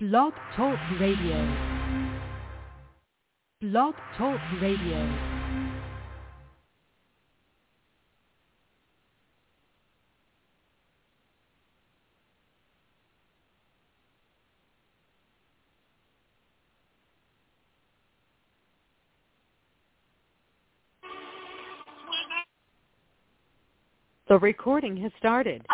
Blog Talk Radio. Blog Talk Radio. The recording has started.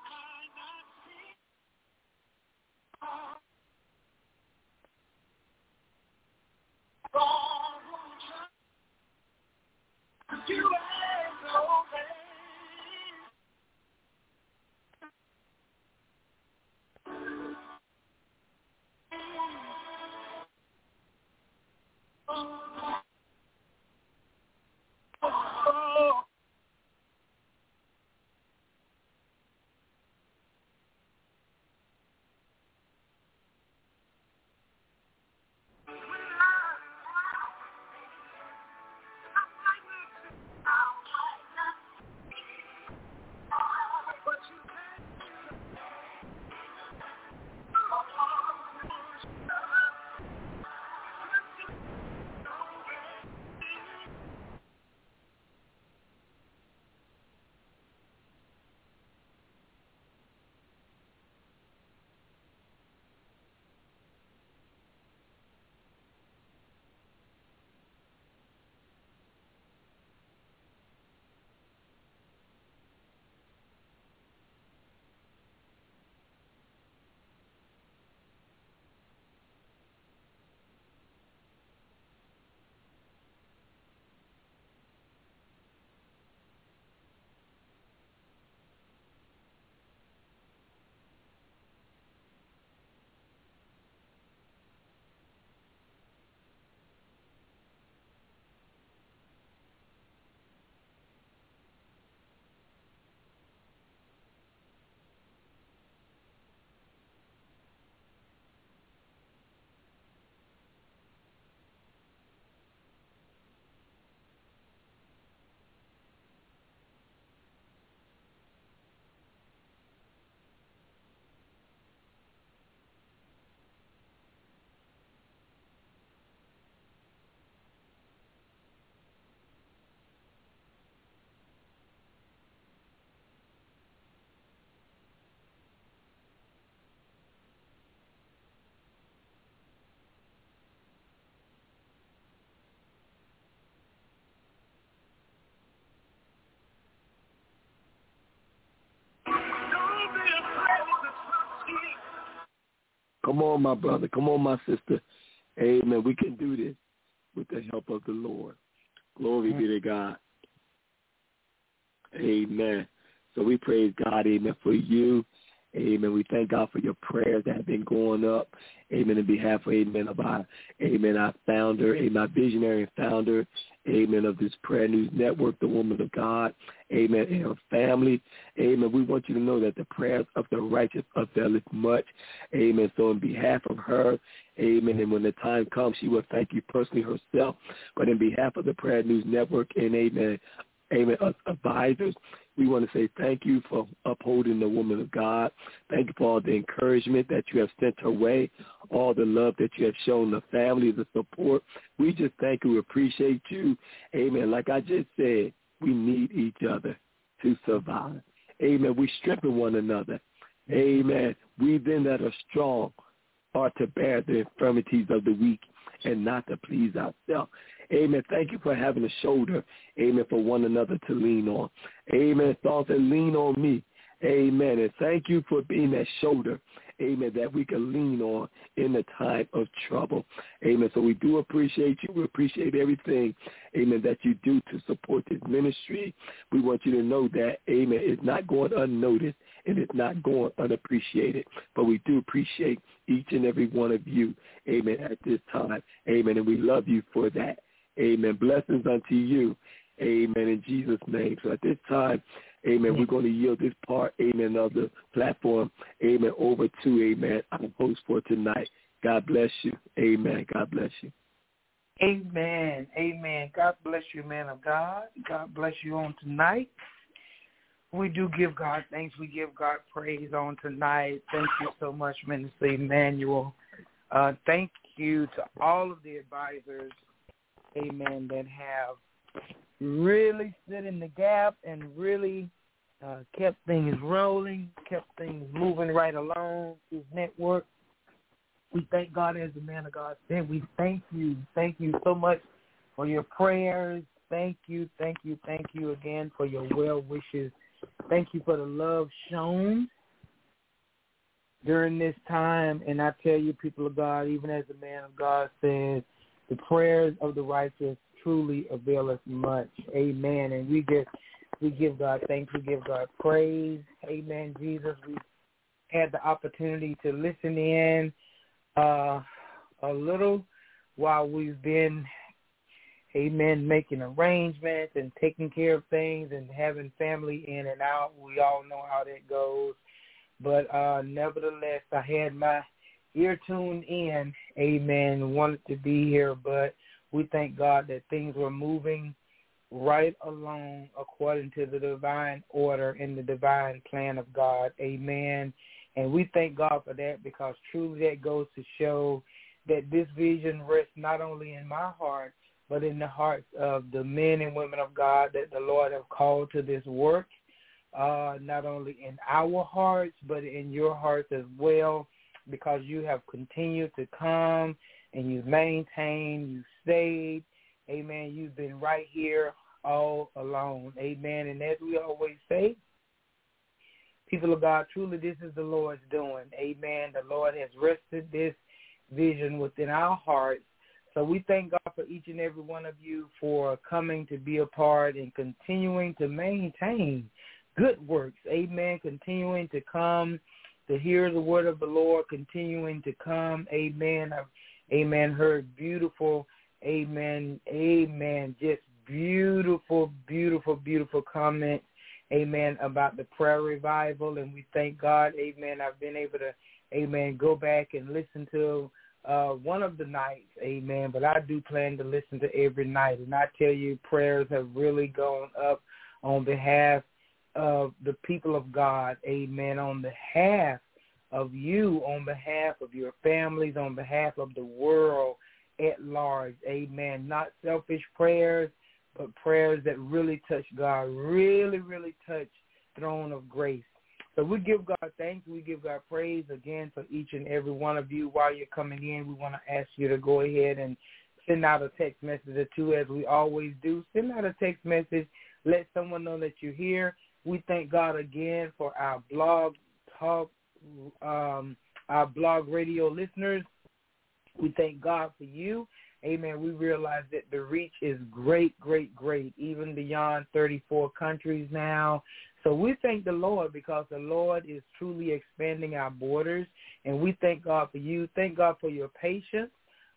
Come on, my brother. Come on, my sister. Amen. We can do this with the help of the Lord. Glory be to God. Amen. So we praise God, amen, for you. Amen. We thank God for your prayers that have been going up. Amen. In behalf of, amen, of our, amen, our founder, amen, our visionary and founder, amen, of this Prayer News Network, the woman of God, amen, and her family. Amen. We want you to know that the prayers of the righteous availeth much. Amen. So in behalf of her, amen, and when the time comes, she will thank you personally herself. But in behalf of the Prayer News Network and, amen, us advisors, we want to say thank you for upholding the woman of God. Thank you for all the encouragement that you have sent her way, all the love that you have shown the family, the support. We just thank you. We appreciate you. Amen. Like I just said, we need each other to survive. Amen. We strengthen one another. Amen. We then that are strong are to bear the infirmities of the weak and not to please ourselves. Amen. Thank you for having a shoulder, amen, for one another to lean on. Amen. Thoughts and lean on me. Amen. And thank you for being that shoulder, amen, that we can lean on in the time of trouble. Amen. So we do appreciate you. We appreciate everything, amen, that you do to support this ministry. We want you to know that, amen, it's not going unnoticed and it's not going unappreciated. But we do appreciate each and every one of you, amen, at this time. Amen. And we love you for that. Amen. Blessings unto you. Amen. In Jesus' name. So at this time, amen, we're going to yield this part, amen, of the platform, amen, over to, amen, our host for tonight. God bless you. Amen. God bless you. Amen. Amen. God bless you, man of God. God bless you on tonight. We do give God thanks. We give God praise on tonight. Thank you so much, Minister Emmanuel. Thank you to all of the advisors, amen, that have really stood in the gap and really kept things rolling, kept things moving right along this network. We thank God, as the man of God said. We thank you. Thank you so much for your prayers. Thank you again for your well wishes. Thank you for the love shown during this time. And I tell you, people of God, even as the man of God said, the prayers of the righteous truly avail us much. Amen. And we give God thanks. We give God praise. Amen, Jesus. We had the opportunity to listen in a little while we've been, amen, making arrangements and taking care of things and having family in and out. We all know how that goes. But nevertheless, I had my ear tuned in, amen, wanted to be here. But we thank God that things were moving right along according to the divine order and the divine plan of God. Amen. And we thank God for that, because truly that goes to show that this vision rests not only in my heart, but in the hearts of the men and women of God that the Lord have called to this work, not only in our hearts, but in your hearts as well, because you have continued to come and you've maintained, you've stayed. Amen. You've been right here all alone. Amen. And as we always say, people of God, truly this is the Lord's doing. Amen. The Lord has rested this vision within our hearts. So we thank God for each and every one of you for coming to be a part and continuing to maintain good works. Amen. Continuing to come to hear the word of the Lord, continuing to come. Amen. Amen. Heard beautiful, amen, just beautiful, beautiful, beautiful comments, amen, about the prayer revival. And we thank God, amen. I've been able to, amen, go back and listen to one of the nights, amen, but I do plan to listen to every night. And I tell you, prayers have really gone up on behalf of the people of God, amen, on behalf of you, on behalf of your families, on behalf of the world at large, amen. Not selfish prayers, but prayers that really touch God, really, really touch throne of grace. So we give God thanks. We give God praise again for each and every one of you. While you're coming in, we want to ask you to go ahead and send out a text message or two, as we always do. Send out a text message. Let someone know that you're here. We thank God again for our blog talk, our blog radio listeners. We thank God for you. Amen. We realize that the reach is great, great, great, even beyond 34 countries now. So we thank the Lord, because the Lord is truly expanding our borders, and we thank God for you. Thank God for your patience.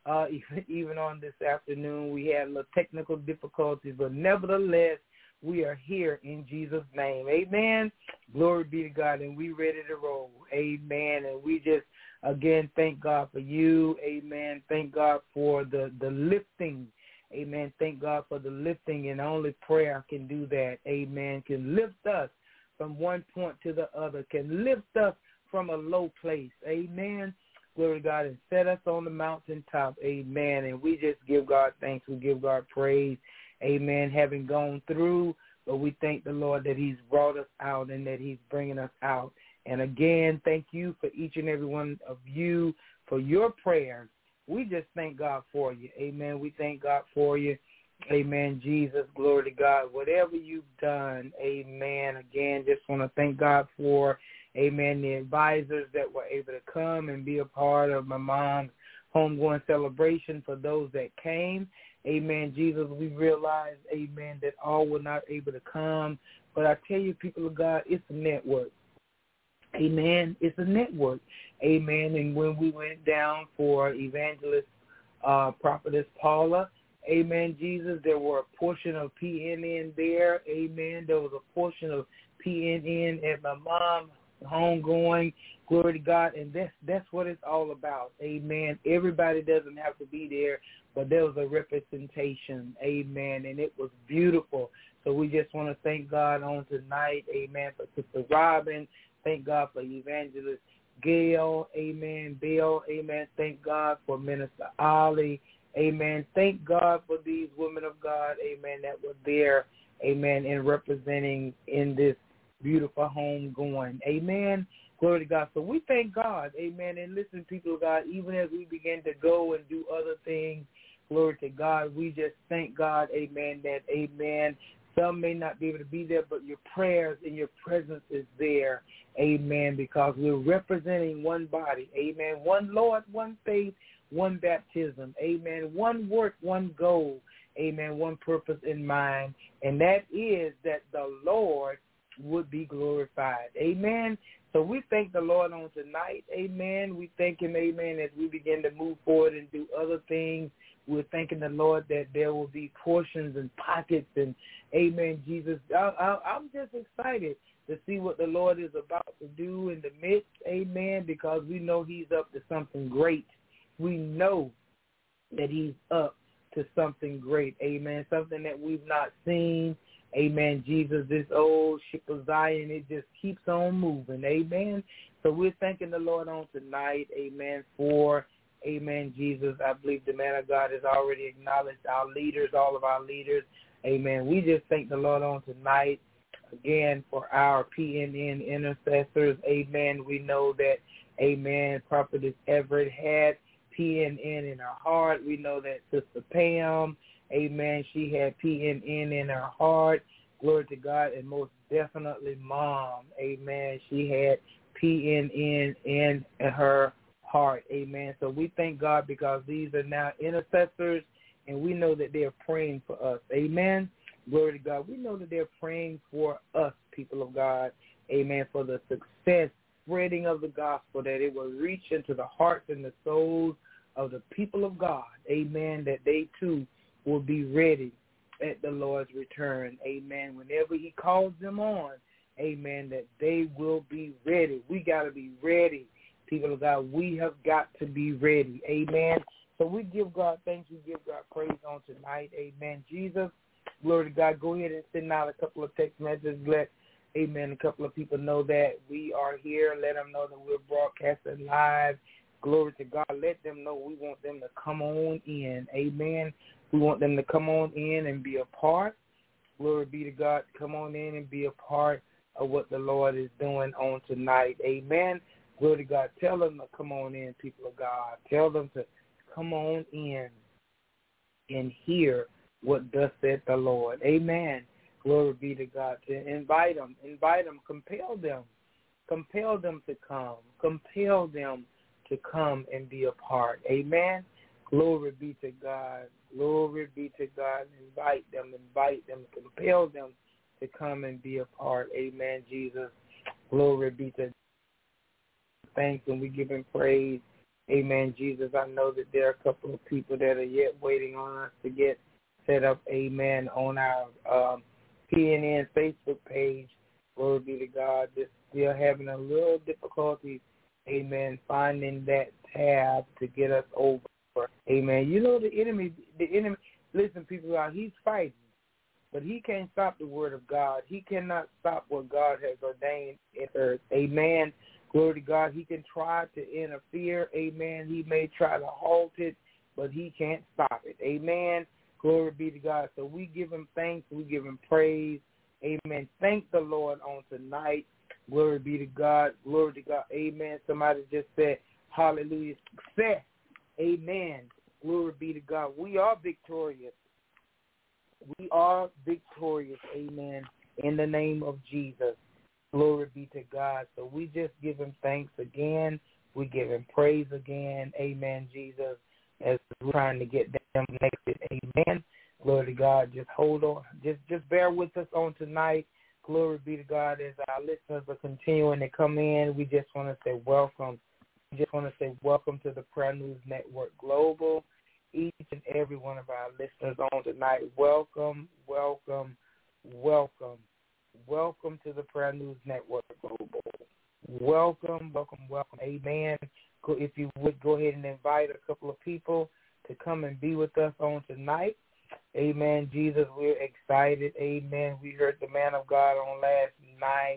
Even on this afternoon, we had a little technical difficulties, but nevertheless, we are here in Jesus' name. Amen. Glory be to God, and we ready to roll. Amen. And we just, again, thank God for you. Amen. Thank God for the lifting. Amen. Thank God for the lifting, and only prayer can do that. Amen. Can lift us from one point to the other, can lift us from a low place. Amen. Glory to God, and set us on the mountaintop. Amen. And we just give God thanks. We give God praise. Amen. Having gone through, but we thank the Lord that he's brought us out and that he's bringing us out. And again, thank you for each and every one of you for your prayers. We just thank God for you. Amen. We thank God for you. Amen. Jesus, glory to God. Whatever you've done, amen. Again, just want to thank God for, amen, the advisors that were able to come and be a part of my mom's homegoing celebration. For those that came, amen, Jesus, we realize, amen, that all were not able to come. But I tell you, people of God, it's a network. Amen. It's a network. Amen. And when we went down for evangelist prophetess Paula, amen, Jesus, there were a portion of PNN there. Amen. There was a portion of PNN at my mom's homegoing. Glory to God. And that's what it's all about. Amen. Everybody doesn't have to be there, but there was a representation. Amen. And it was beautiful. So we just want to thank God on tonight. Amen. For Sister Robin. Thank God for Evangelist Gail, amen, Bill, amen. Thank God for Minister Ollie, amen. Thank God for these women of God, amen, that were there, amen, and representing in this beautiful home going, amen. Glory to God. So we thank God, amen, and listen, people of God, even as we begin to go and do other things, glory to God, we just thank God, amen, that, amen, some may not be able to be there, but your prayers and your presence is there, amen, because we're representing one body, amen, one Lord, one faith, one baptism, amen, one work, one goal, amen, one purpose in mind, and that is that the Lord would be glorified, amen. So we thank the Lord on tonight, amen. We thank him, amen, as we begin to move forward and do other things. We're thanking the Lord that there will be portions and pockets and, amen, Jesus. I'm just excited to see what the Lord is about to do in the midst, amen, because we know he's up to something great. We know that he's up to something great, amen, something that we've not seen. Amen, Jesus, this old ship of Zion, it just keeps on moving, amen. So we're thanking the Lord on tonight, amen, for, amen, Jesus. I believe the man of God has already acknowledged our leaders, all of our leaders, amen. We just thank the Lord on tonight, again, for our PNN intercessors, amen. We know that, amen, Prophetess Everett had PNN in her heart. We know that Sister Pam, amen, she had PNN in her heart, glory to God, and most definitely Mom, amen, she had PNN in her heart, amen. So we thank God because these are now intercessors, and we know that they're praying for us, amen, glory to God. We know that they're praying for us, people of God, amen, for the success, spreading of the gospel, that it will reach into the hearts and the souls of the people of God, amen, that they too will be ready at the Lord's return, amen. Whenever he calls them on, amen, that they will be ready. We got to be ready, people of God. We have got to be ready, amen. So we give God thanks. We give God praise on tonight, amen. Jesus, glory to God. Go ahead and send out a couple of text messages. Let, amen, a couple of people know that we are here. Let them know that we're broadcasting live. Glory to God. Let them know we want them to come on in, amen. We want them to come on in and be a part. Glory be to God. Come on in and be a part of what the Lord is doing on tonight. Amen. Glory to God. Tell them to come on in, people of God. Tell them to come on in and hear what thus said the Lord. Amen. Glory be to God. To invite them, compel them to come. Compel them to come and be a part. Amen. Glory be to God. Glory be to God. Invite them, compel them to come and be a part. Amen, Jesus. Glory be to God. Thanks, and we give him praise. Amen, Jesus. I know that there are a couple of people that are yet waiting on us to get set up, amen, on our PNN Facebook page. Glory be to God. Just still having a little difficulty, amen, finding that tab to get us over. Amen. You know the enemy, listen, people, he's fighting, but he can't stop the word of God. He cannot stop what God has ordained in earth. Amen. Glory to God. He can try to interfere. Amen. He may try to halt it, but he can't stop it. Amen. Glory be to God. So we give him thanks. We give him praise. Amen. Thank the Lord on tonight. Glory be to God. Glory to God. Amen. Somebody just said, hallelujah, success. Amen. Glory be to God. We are victorious. We are victorious. Amen. In the name of Jesus. Glory be to God. So we just give him thanks again. We give him praise again. Amen, Jesus, as we're trying to get them connected. Amen. Glory to God. Just hold on. Just bear with us on tonight. Glory be to God. As our listeners are continuing to come in, we just want to say welcome. We just want to say welcome to the Prayer News Network Global. Each and every one of our listeners on tonight, welcome, welcome, welcome. Welcome to the Prayer News Network Global. Welcome, welcome, welcome. Amen. If you would go ahead and invite a couple of people to come and be with us on tonight. Amen. Jesus, we're excited. Amen. We heard the man of God on last night.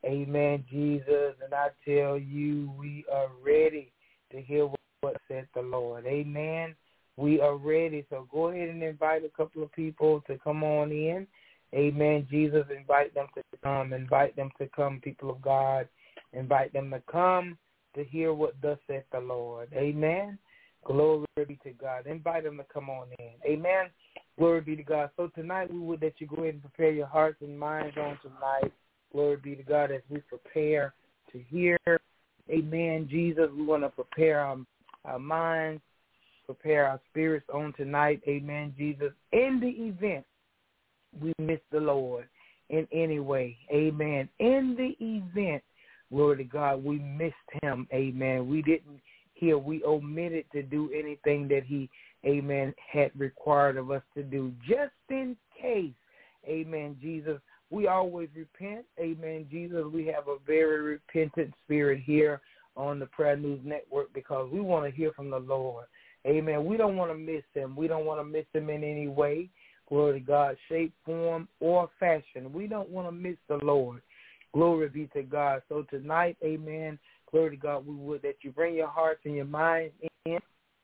Amen, Jesus. And I tell you, we are ready to hear what said the Lord. Amen. We are ready. So go ahead and invite a couple of people to come on in. Amen, Jesus. Invite them to come. Invite them to come, people of God. Invite them to come to hear what thus saith the Lord. Amen. Glory be to God. Invite them to come on in. Amen. Glory be to God. So tonight we would that you go ahead and prepare your hearts and minds on tonight. Glory be to God as we prepare to hear. Amen. Jesus, we want to prepare our minds, prepare our spirits on tonight. Amen. Jesus, in the event we miss the Lord in any way. Amen. In the event, glory to God, we missed him. Amen. We didn't hear. We omitted to do anything that he, amen, had required of us to do. Just in case, amen, Jesus, we always repent. Amen, Jesus, we have a very repentant spirit here on the Prayer News Network because we want to hear from the Lord. Amen. We don't want to miss him. We don't want to miss him in any way. Glory to God, shape, form, or fashion. We don't want to miss the Lord. Glory be to God. So tonight, amen, glory to God, we would that you bring your hearts and your minds in.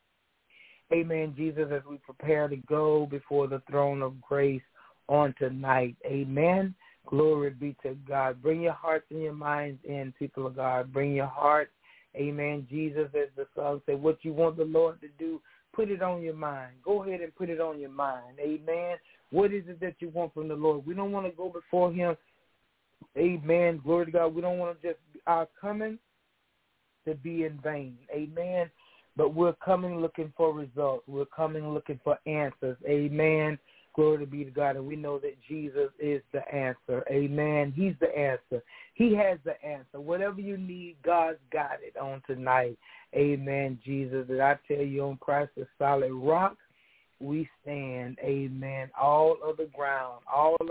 Amen, Jesus, as we prepare to go before the throne of grace on tonight. Amen. Glory be to God. Bring your hearts and your minds in, people of God. Bring your heart. Amen, Jesus, as the song said, what you want the Lord to do, put it on your mind. Go ahead and put it on your mind. Amen. What is it that you want from the Lord? We don't want to go before him. Amen. Glory to God. We don't want to just our coming to be in vain. Amen. But we're coming looking for results. We're coming looking for answers. Amen. Glory be to God. And we know that Jesus is the answer. Amen. He's the answer. He has the answer. Whatever you need, God's got it on tonight. Amen, Jesus. And I tell you, on Christ the solid rock, we stand. Amen. All of the ground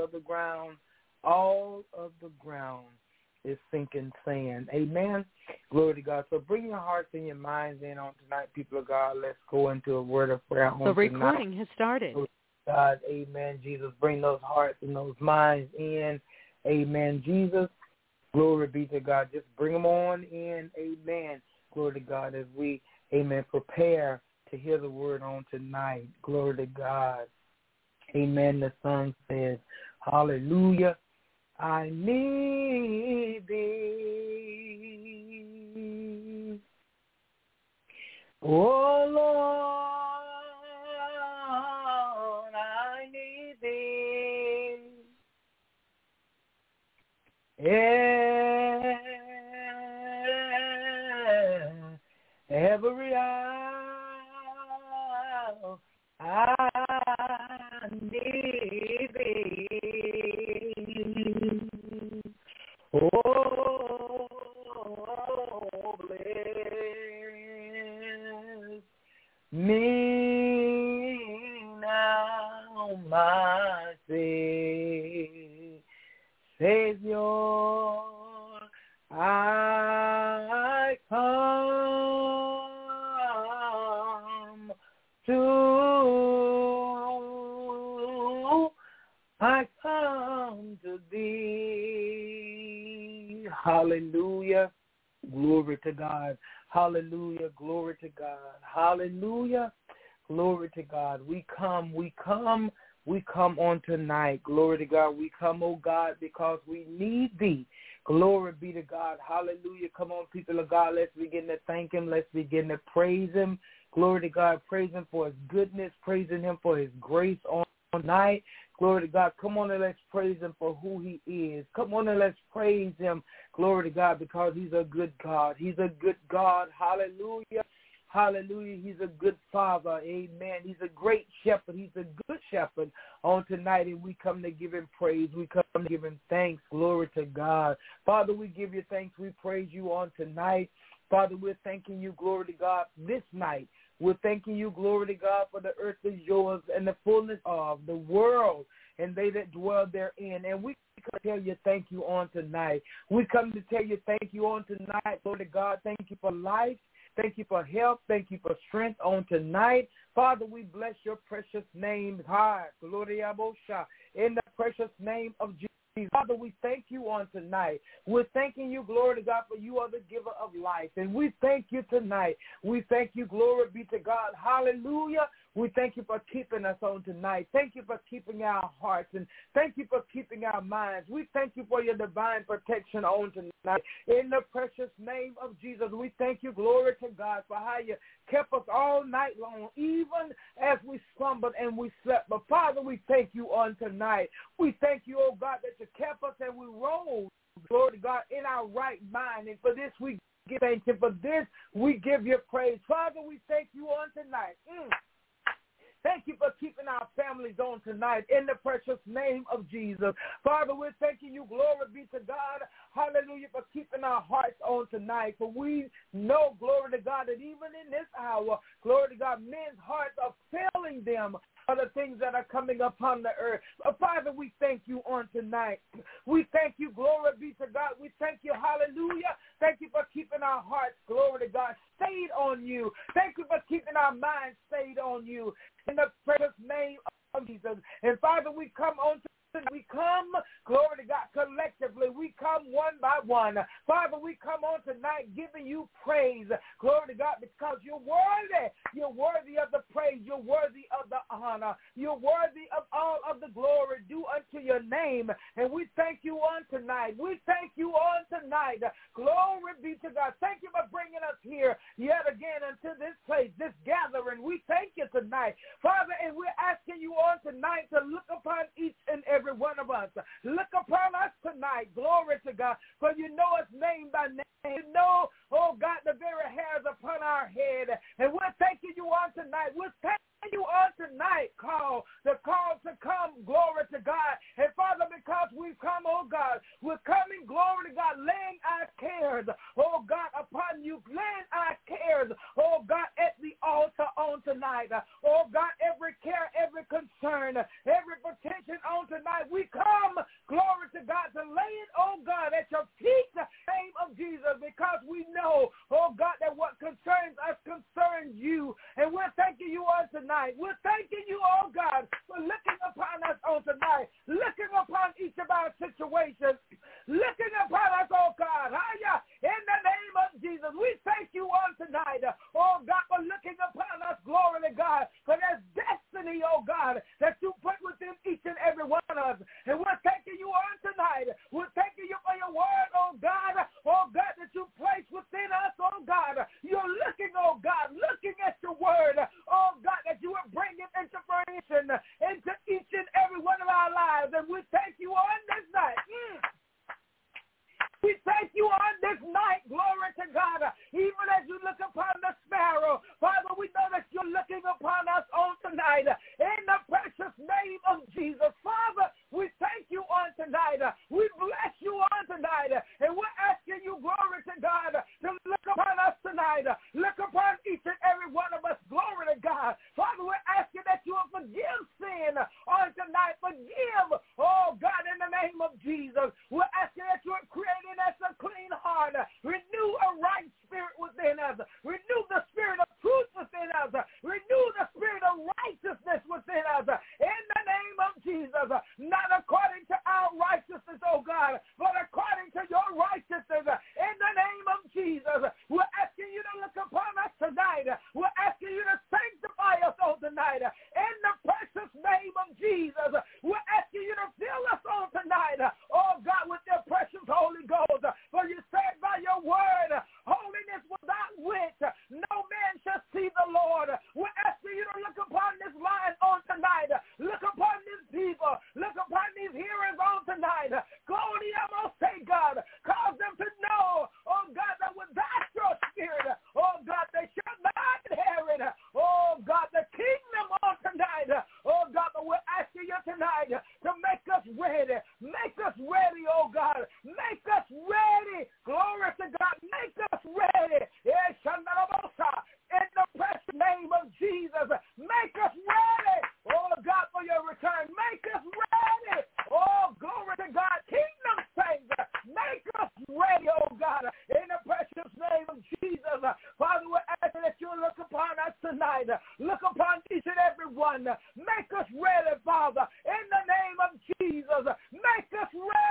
is sinking sand. Amen. Glory to God. So bring your hearts and your minds in on tonight, people of God. Let's go into a word of prayer on tonight. The recording has started. God, amen, Jesus. Bring those hearts and those minds in. Amen, Jesus. Glory be to God. Just bring them on in. Amen. Glory to God as we, amen, prepare to hear the word on tonight. Glory to God. Amen. The song says, hallelujah. I need thee. Oh, Lord, I need thee. Every hour I need thee. Oh, bless me now, my Savior. I come to thee. Hallelujah. Glory to God. Hallelujah. Glory to God. Hallelujah. Glory to God. We come on tonight. Glory to God. We come, oh God, because we need thee. Glory be to God. Hallelujah. Come on, people of God. Let's begin to thank him. Let's begin to praise him. Glory to God. Praise him for his goodness. Praising him for his grace on tonight. Glory to God. Come on and let's praise him for who he is. Come on and let's praise him. Glory to God, because he's a good God. He's a good God. Hallelujah. Hallelujah. He's a good father. Amen. He's a great shepherd. He's a good shepherd on tonight, and we come to give him praise. We come to give him thanks. Glory to God. Father, we give you thanks. We praise you on tonight. Father, we're thanking you, glory to God, this night. We're thanking you, glory to God, for the earth is yours and the fullness of the world and they that dwell therein. And we come to tell you thank you on tonight. We come to tell you thank you on tonight, Lord God. Thank you for life. Thank you for health. Thank you for strength on tonight. Father, we bless your precious name. Hi, Gloria Bosha. In the precious name of Jesus, Father, we thank you on tonight. We're thanking you, glory to God, for you are the giver of life. And we thank you tonight. We thank you, glory be to God. Hallelujah. We thank you for keeping us on tonight. Thank you for keeping our hearts, and thank you for keeping our minds. We thank you for your divine protection on tonight. In the precious name of Jesus, we thank you, glory to God, for how you kept us all night long, even as we slumbered and we slept. But, Father, we thank you on tonight. We thank you, oh God, that you kept us and we rose, glory to God, in our right mind. And for this, we give thanks. And for this, we give you praise. Father, we thank you on tonight. Thank you for keeping our families on tonight in the precious name of Jesus. Father, we're thanking you, glory be to God, hallelujah, for keeping our hearts on tonight. For we know, glory to God, that even in this hour, glory to God, men's hearts are failing them for the things that are coming upon the earth. But Father, we thank you on tonight. We thank you, glory be to God. We thank you, hallelujah. Thank you for keeping our hearts, glory to God, stayed on you. Thank you for keeping our minds stayed on you. In the precious name of Jesus. And Father, we come, glory to God, collectively. We come one by one. Father, we come on tonight giving you praise, glory to God, because you're worthy. You're worthy of the praise. You're worthy of the honor. You're worthy of all of the glory due unto your name. And we thank you on tonight. We thank you on tonight. Glory be to God. Thank you for bringing us here yet again into this place, this gathering. We thank you tonight, Father, and we're asking you on tonight to look upon each and every one of us. Look upon us tonight. Glory to God. For you know us name by name. You know, oh God, the very hairs upon our head. And we're thanking you on tonight. We're thanking you on tonight, the call to come, glory to God. And Father, because we've come, oh God, we're coming, glory to God, laying our cares, oh God, upon you, laying our cares, oh God, at the altar on tonight. Oh God, every care, every concern, every petition on tonight, we come, glory to God, to lay it, oh God, at your feet, in the name of Jesus, because we know, oh God, that what concerns us concerns you. And we're thanking you on tonight. We're thanking you, oh God, for looking upon us on tonight, looking upon each of our situations, looking upon us, oh God, in the name of Jesus. We thank you on tonight, oh God, for looking upon us, glory to God, for there's destiny, oh God, that you put within each and every one of us. And we're thanking you on tonight. We're thanking you for your word, oh God, that you place within us, oh God. You're looking, oh God, looking at your word, oh God, that you are bringing into fruition into each and every one of our lives. And we thank you on this night. We thank you on this night, glory to God, even as you look upon the sparrow. Father, we know that you're looking upon us on tonight in the precious name of Jesus. Father, we thank you on tonight. We bless you on tonight. And we're asking you, glory to God, to look upon us tonight. Look upon each and every one of us, glory to God. Father, we're asking that you will forgive sin on tonight. Forgive, oh God, in the name of Jesus. We're asking that you are creating us a clean heart. Renew a right spirit within us. Renew the spirit of truth within us. Renew the spirit of righteousness within us. In the name of Jesus. Not according to our righteousness, oh God, but according to your righteousness. In the name of Jesus. We're asking you to look upon us tonight. We're asking you to sanctify us on tonight. In the precious name of Jesus. We're asking you to fill us on tonight. Oh God, with your precious Holy Ghost. For you said by your word, holiness without which no man shall see the Lord. We're asking you to look upon this line on tonight. Look upon these people. Look upon these hearers on tonight. Glory, I'm going to say, God, cause them to know, oh God, that without your spirit, oh God, they shall not inherit, oh God, the kingdom on tonight. Oh God, but we're asking you tonight to make us ready. Make us ready, oh God. Make us ready. Glory to God. Make us ready. In the precious name of Jesus. Make us ready. Oh God, for your return. Make us ready. Oh, glory to God. Kingdom saints. Make us ready, oh God. In the precious name of Jesus. Father, we're asking that you look upon us tonight. Look upon each and every one. Make us ready, Father. In the name of Jesus. Make us ready.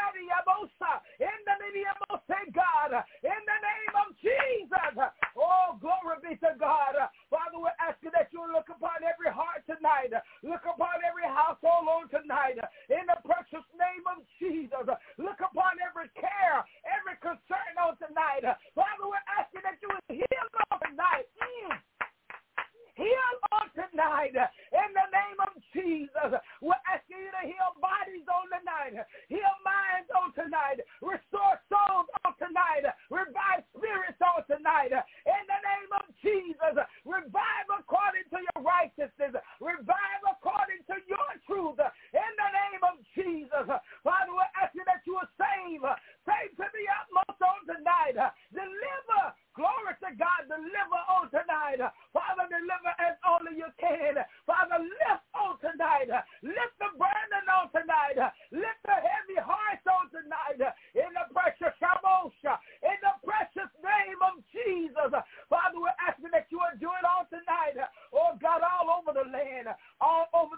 you will look upon every heart tonight. Look upon every household on tonight. In the precious name of Jesus. Look upon every care, every concern on tonight. Father, we're asking that you would heal on tonight. Heal on tonight in the name of Jesus. We're asking you to heal bodies on tonight, heal minds on tonight, restore souls on tonight, revive spirits on tonight. In the name of Jesus, revive according to your righteousness, revive according to your truth. In the name of Jesus, Father, we're asking that you will save to the utmost on tonight. Deliver. Glory to God, deliver on tonight. Father, deliver as only you can. Father, lift on tonight. Lift the burden on tonight. Lift the heavy hearts on tonight. In the precious Shamosha, in the precious name of Jesus. Father, we're asking that you will do it on tonight. Oh, God, all over the land, all over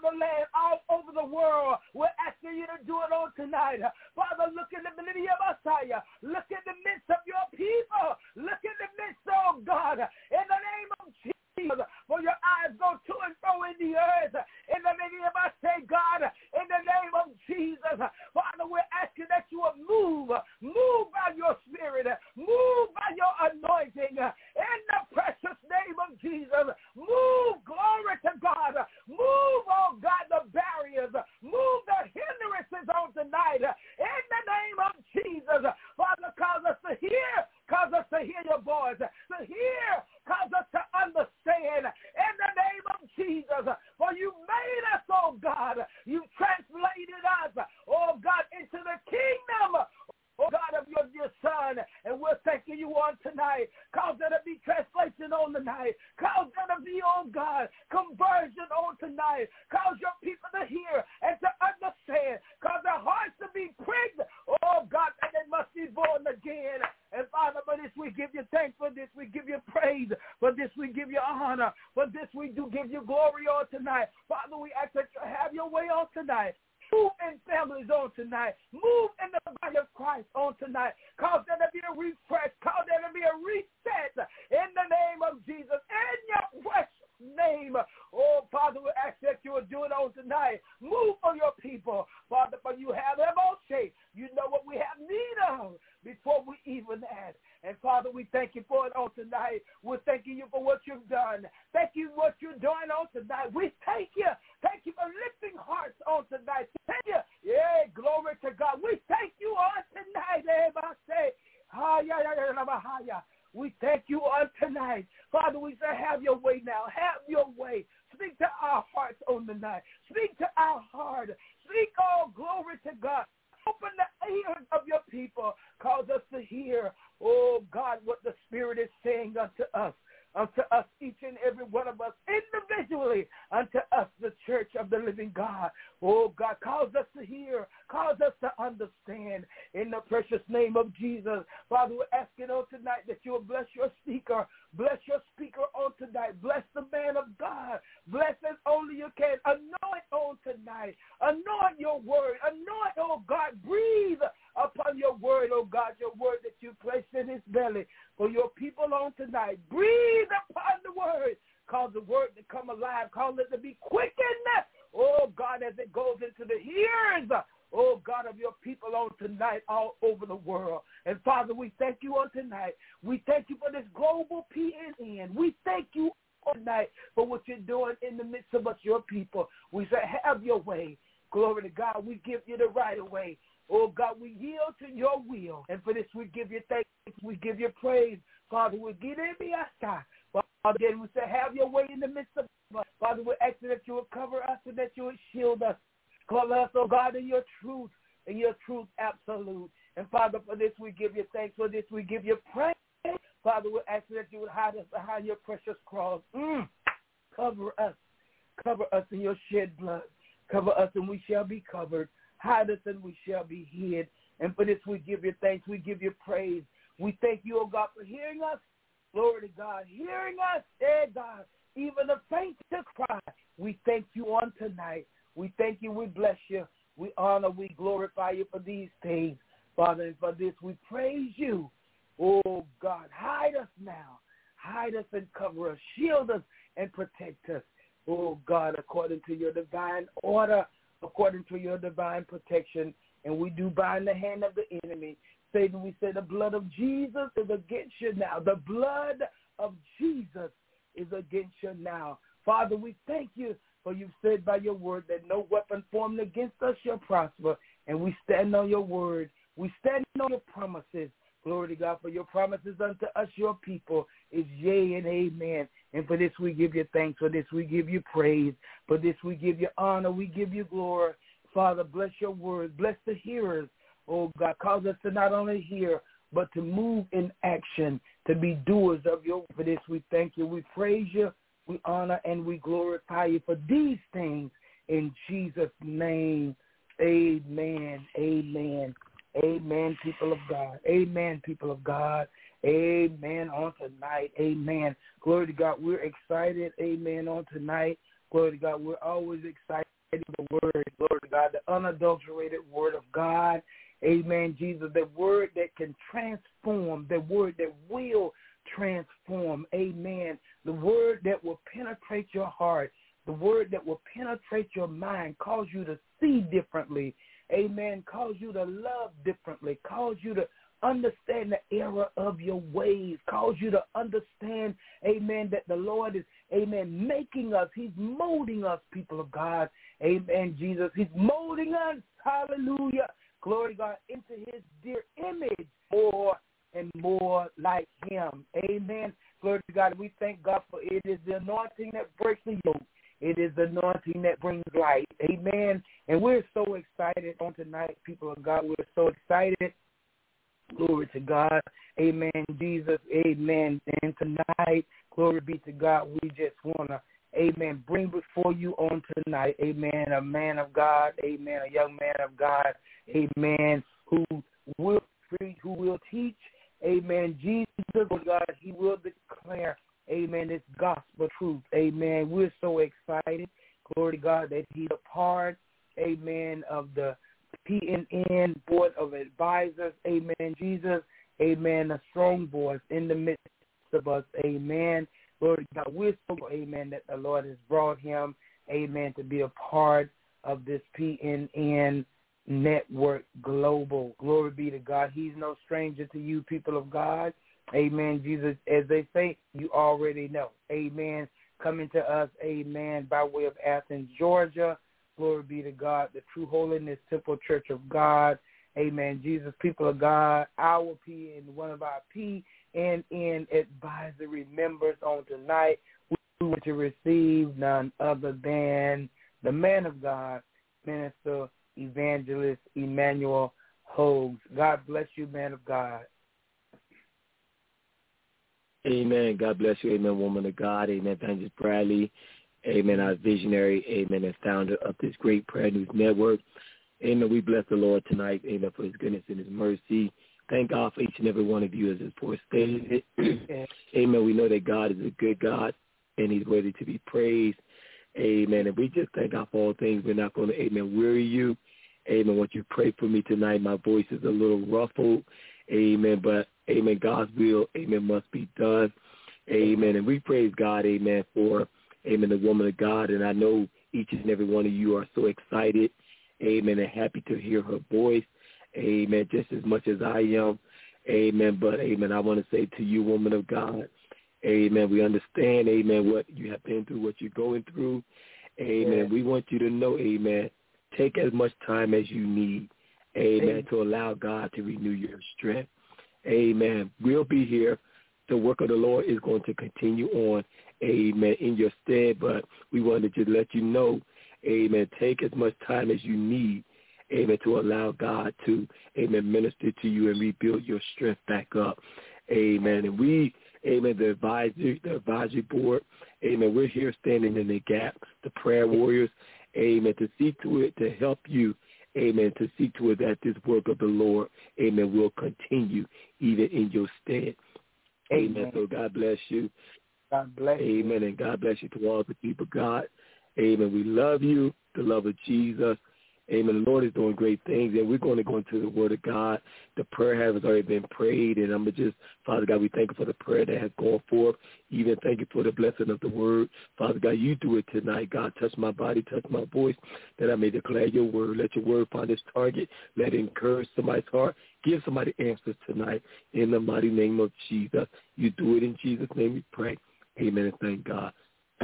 the world. We're asking you to do it on tonight. Father, look in the millennium of Messiah. Look in the midst of your people. Look in the midst, oh God, in the name of Jesus, for your eyes go to and fro in the earth. In the name of say God, in the name of Jesus, Father, we're asking that you will move by your spirit, move by your anointing, in the precious name of Jesus. Move, glory to God. Move, oh God, the barriers. Move the hindrances on tonight. In the name of Jesus, Father, cause us to hear. Cause us to hear your voice, to hear, cause us to understand in the name of Jesus. For you made us, oh God. You translated us, oh God, into the kingdom, oh God, of your dear Son. And we're thanking you on tonight. Cause there to be translation on tonight. Cause there to be, oh God, conversion on tonight. Cause your people to hear and to understand. Cause their hearts to be pricked, oh God, and they must be born again. And Father, for this we give you thanks. For this we give you praise. For this we give you honor. For this we do give you glory on tonight. Father, we ask that you have your way on tonight. Move in families on tonight. Move in the body of Christ on tonight. Cause there to be a refresh. Cause there to be a reset in the name of Jesus. In your precious name. Oh, Father, we ask that you will do it on tonight. Move for your people. Father, for you have them all shape. You know what we have need of before we even ask. And Father, we thank you for it on tonight. We're thanking you for what you've done. Thank you for what you're doing on tonight. We thank you. Thank you for lifting hearts on tonight. Thank you. Yeah, glory to God. We thank you on tonight. We thank you on tonight. Father, we say have your way now. Have your way. Speak to our hearts on tonight. Speak to our heart. Speak, oh, glory to God. Open the ears of your people. Cause us to hear, oh God, what the Spirit is saying unto us, each and every one of us, individually, unto us, the church of the living God. Oh God, cause us to hear, cause us to understand, in the precious name of Jesus. Father, we're asking on tonight that you will bless your speaker on tonight. Bless the man of God. Bless as only you can. Anoint on tonight. Anoint your word. Anoint, oh God, breathe upon your word, oh God, your word that you placed in his belly for your people on tonight. Breathe upon the word. Cause the word to come alive. Cause it to be quickened, oh God, as it goes into the ears, oh God, of your people on tonight all over the world. And Father, we thank you on tonight. We thank you for this global PNN. We thank you on tonight for what you're doing in the midst of us, your people. We say, have your way. Glory to God. We give you the right of way. Oh, God, we yield to your will. And for this, we give you thanks. We give you praise. Father, we give it in the sky. Father, again, we say, have your way in the midst of us. Father, we're asking that you will cover us and that you will shield us. Cover us, oh God, in your truth absolute. And Father, for this, we give you thanks. For this, we give you praise. Father, we're asking that you would hide us behind your precious cross. Cover us in your shed blood. Cover us and we shall be covered. Hide us and we shall be hid. And for this we give you thanks. We give you praise. We thank you, oh God, for hearing us. Glory to God. Hearing us, God, even the faintest cry. We thank you on tonight. We thank you. We bless you. We honor, we glorify you for these things. Father, and for this we praise you. Oh God, hide us now. Hide us and cover us. Shield us and protect us. Oh, God, according to your divine order, according to your divine protection. And we do bind the hand of the enemy. Satan, we say the blood of Jesus is against you now. The blood of Jesus is against you now. Father, we thank you for you've said by your word that no weapon formed against us shall prosper. And we stand on your word. We stand on your promises. Glory to God, for your promises unto us, your people, is yea and amen. And for this we give you thanks. For this we give you praise. For this we give you honor. We give you glory. Father, bless your word. Bless the hearers. Oh, God, cause us to not only hear, but to move in action, to be doers of your word. For this we thank you. We praise you. We honor and we glorify you for these things. In Jesus' name, amen, amen. Amen, people of God. Amen, people of God. Amen on tonight. Amen. Glory to God. We're excited. Amen on tonight. Glory to God. We're always excited with the word. Glory to God. The unadulterated word of God. Amen, Jesus. The word that can transform. The word that will transform. Amen. The word that will penetrate your heart. The word that will penetrate your mind. Cause you to see differently. Amen. Cause you to love differently. Cause you to understand the error of your ways. Cause you to understand, amen, that the Lord is, amen, making us. He's molding us, people of God. Amen, Jesus. He's molding us, hallelujah, glory to God, into his dear image, more and more like him. Amen. Glory to God. We thank God for it is the anointing that breaks the yoke. It is the anointing that brings light. Amen. And we're so excited on tonight, people of God. We're so excited. Glory to God. Amen, Jesus. Amen. And tonight, glory be to God, we just want to, amen, bring before you on tonight, amen, a man of God, amen, a young man of God, amen, who will preach, who will teach, amen, Jesus, God, he will declare, amen, this gospel truth. Amen. We're so excited, glory to God, that he's a part, amen, of the PNN Board of Advisors. Amen, Jesus. Amen, a strong voice in the midst of us. Amen. Glory to God. We're so, amen, that the Lord has brought him, amen, to be a part of this PNN Network Global. Glory be to God. He's no stranger to you, people of God. Amen, Jesus. As they say, you already know. Amen. Coming to us, amen, by way of Athens, Georgia. Glory be to God, the True Holiness Temple Church of God. Amen, Jesus. People of God, our one of our PNN advisory members on tonight, we want to receive none other than the man of God, Minister Evangelist Emmanuel Hogues. God bless you, man of God. Amen. God bless you. Amen, woman of God. Amen, Evangelist Bradley. Amen, our visionary. Amen, and founder of this great prayer news network. Amen. We bless the Lord tonight. Amen, for his goodness and his mercy. Thank God for each and every one of you, as his poor stated. Amen. We know that God is a good God, and he's worthy to be praised. Amen. And we just thank God for all things. We're not going to, amen, weary you. Amen. Once you pray for me tonight, my voice is a little ruffled. Amen. But, amen, God's will, amen, must be done. Amen. And we praise God, amen, for, amen, the woman of God. And I know each and every one of you are so excited, amen, and happy to hear her voice. Amen. Just as much as I am. Amen. But, amen, I want to say to you, woman of God, amen, we understand, amen, what you have been through, what you're going through. Amen. Yeah. We want you to know, amen, take as much time as you need, amen, to allow God to renew your strength. Amen. We'll be here. The work of the Lord is going to continue on, amen, in your stead. But we wanted to let you know, amen, take as much time as you need, amen, to allow God to, amen, minister to you and rebuild your strength back up. Amen. And we, amen, the advisory board, amen, we're here standing in the gap, the prayer warriors, amen, to see to it, to help you, amen, to see to it that this work of the Lord, amen, will continue even in your stead. Amen. So God bless you. God bless you. Amen. And God bless you to all the people of God. Amen. We love you, the love of Jesus. Amen. The Lord is doing great things, and we're going to go into the Word of God. The prayer has already been prayed, and I'm just, Father God, we thank you for the prayer that has gone forth. Even thank you for the blessing of the Word. Father God, you do it tonight. God, touch my body, touch my voice, that I may declare your Word. Let your Word find its target. Let it encourage somebody's heart. Give somebody answers tonight in the mighty name of Jesus. You do it in Jesus' name we pray. Amen, and thank God.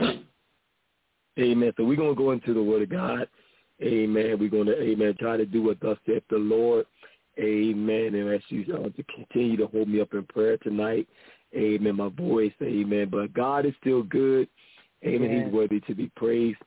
Amen. So we're going to go into the Word of God. Amen. We're going to, amen, try to do what thus saith the Lord. Amen. And ask you to continue to hold me up in prayer tonight. Amen. My voice. Amen. But God is still good. Amen. Amen. He's worthy to be praised.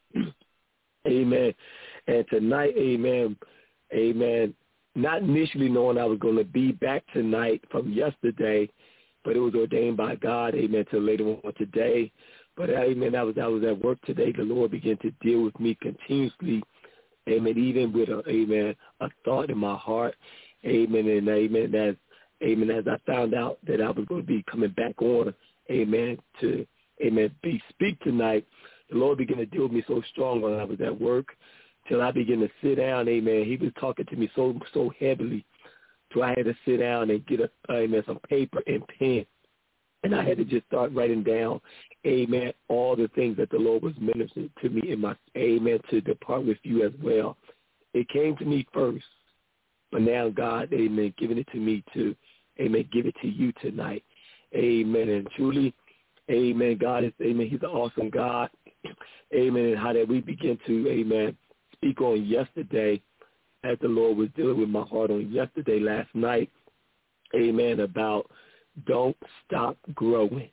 Amen. And tonight, amen, amen, not initially knowing I was going to be back tonight from yesterday, but it was ordained by God, amen, till later on today. But, amen, I was at work today. The Lord began to deal with me continuously, amen, even with, a thought in my heart, amen, and, amen, as I found out that I was going to be coming back on, amen, to, amen, speak tonight, the Lord began to deal with me so strong when I was at work till I began to sit down, amen. He was talking to me so heavily, so I had to sit down and get some paper and pen. And I had to just start writing down, amen, all the things that the Lord was ministering to me in my, amen, to depart with you as well. It came to me first, but now God, amen, giving it to me to, amen, give it to you tonight. Amen. And truly, amen, God is, amen, he's an awesome God. Amen. And how that we begin to, amen, speak on yesterday as the Lord was dealing with my heart on yesterday, last night, amen, about don't stop growing.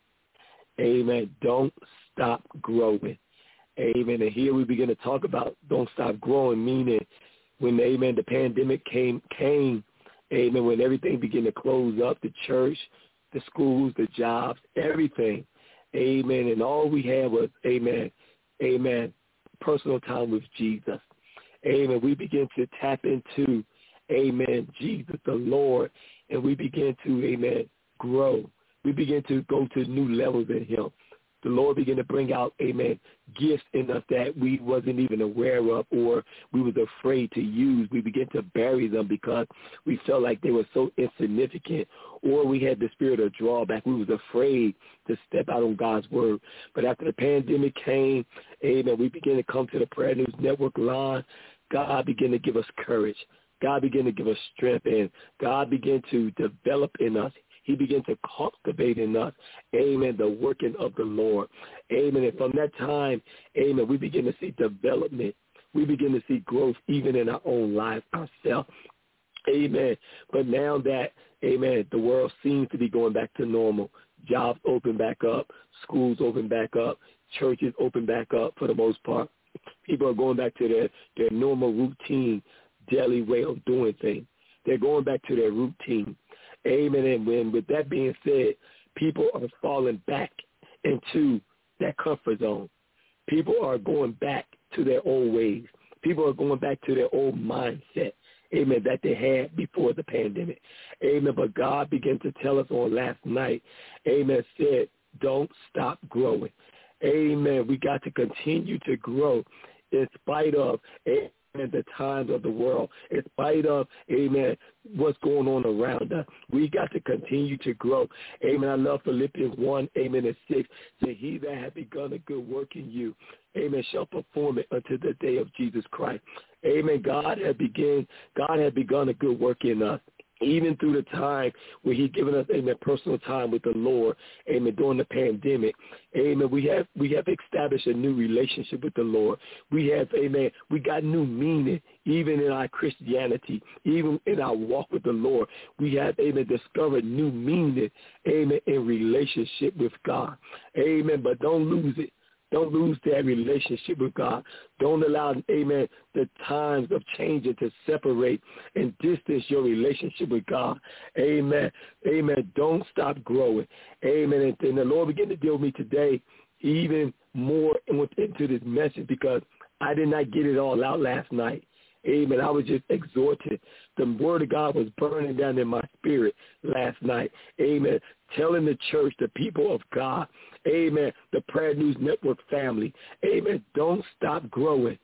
Amen. Don't stop growing. Amen. And here we begin to talk about don't stop growing, meaning when, amen, the pandemic came, amen, when everything began to close up, the church, the schools, the jobs, everything, amen, and all we had was, amen, personal time with Jesus. Amen. We begin to tap into, amen, Jesus, the Lord, and we begin to, amen, grow. We begin to go to new levels in him. The Lord began to bring out, amen, gifts in us that we wasn't even aware of or we was afraid to use. We began to bury them because we felt like they were so insignificant, or we had the spirit of drawback. We was afraid to step out on God's word. But after the pandemic came, amen, we began to come to the Prayer News Network line. God began to give us courage. God began to give us strength, and God began to develop in us. He began to cultivate in us, amen, the working of the Lord. Amen. And from that time, amen, we begin to see development. We begin to see growth even in our own lives, ourselves. Amen. But now that, amen, the world seems to be going back to normal. Jobs open back up. Schools open back up. Churches open back up for the most part. People are going back to their normal routine, daily way of doing things. They're going back to their routine. Amen. And when, with that being said, people are falling back into that comfort zone. People are going back to their old ways. People are going back to their old mindset, amen, that they had before the pandemic. Amen. But God began to tell us on last night, amen, said, don't stop growing. Amen. We got to continue to grow in spite of, amen, the times of the world, in spite of, amen, what's going on around us. We got to continue to grow. Amen. I love Philippians 1, amen, and 6. Say, he that hath begun a good work in you, amen, shall perform it unto the day of Jesus Christ. Amen. God had begun a good work in us. Even through the time where he's given us, amen, personal time with the Lord, amen, during the pandemic, amen, we have established a new relationship with the Lord. We have, amen, we got new meaning even in our Christianity, even in our walk with the Lord. We have, amen, discovered new meaning, amen, in relationship with God. Amen, but don't lose it. Don't lose that relationship with God. Don't allow, amen, the times of changing to separate and distance your relationship with God. Amen. Amen. Don't stop growing. Amen. And the Lord began to deal with me today even more into this message because I did not get it all out last night. Amen. I was just exhorted. The word of God was burning down in my spirit last night. Amen. Telling the church, the people of God, amen, the Prayer News Network family, amen, don't stop growing.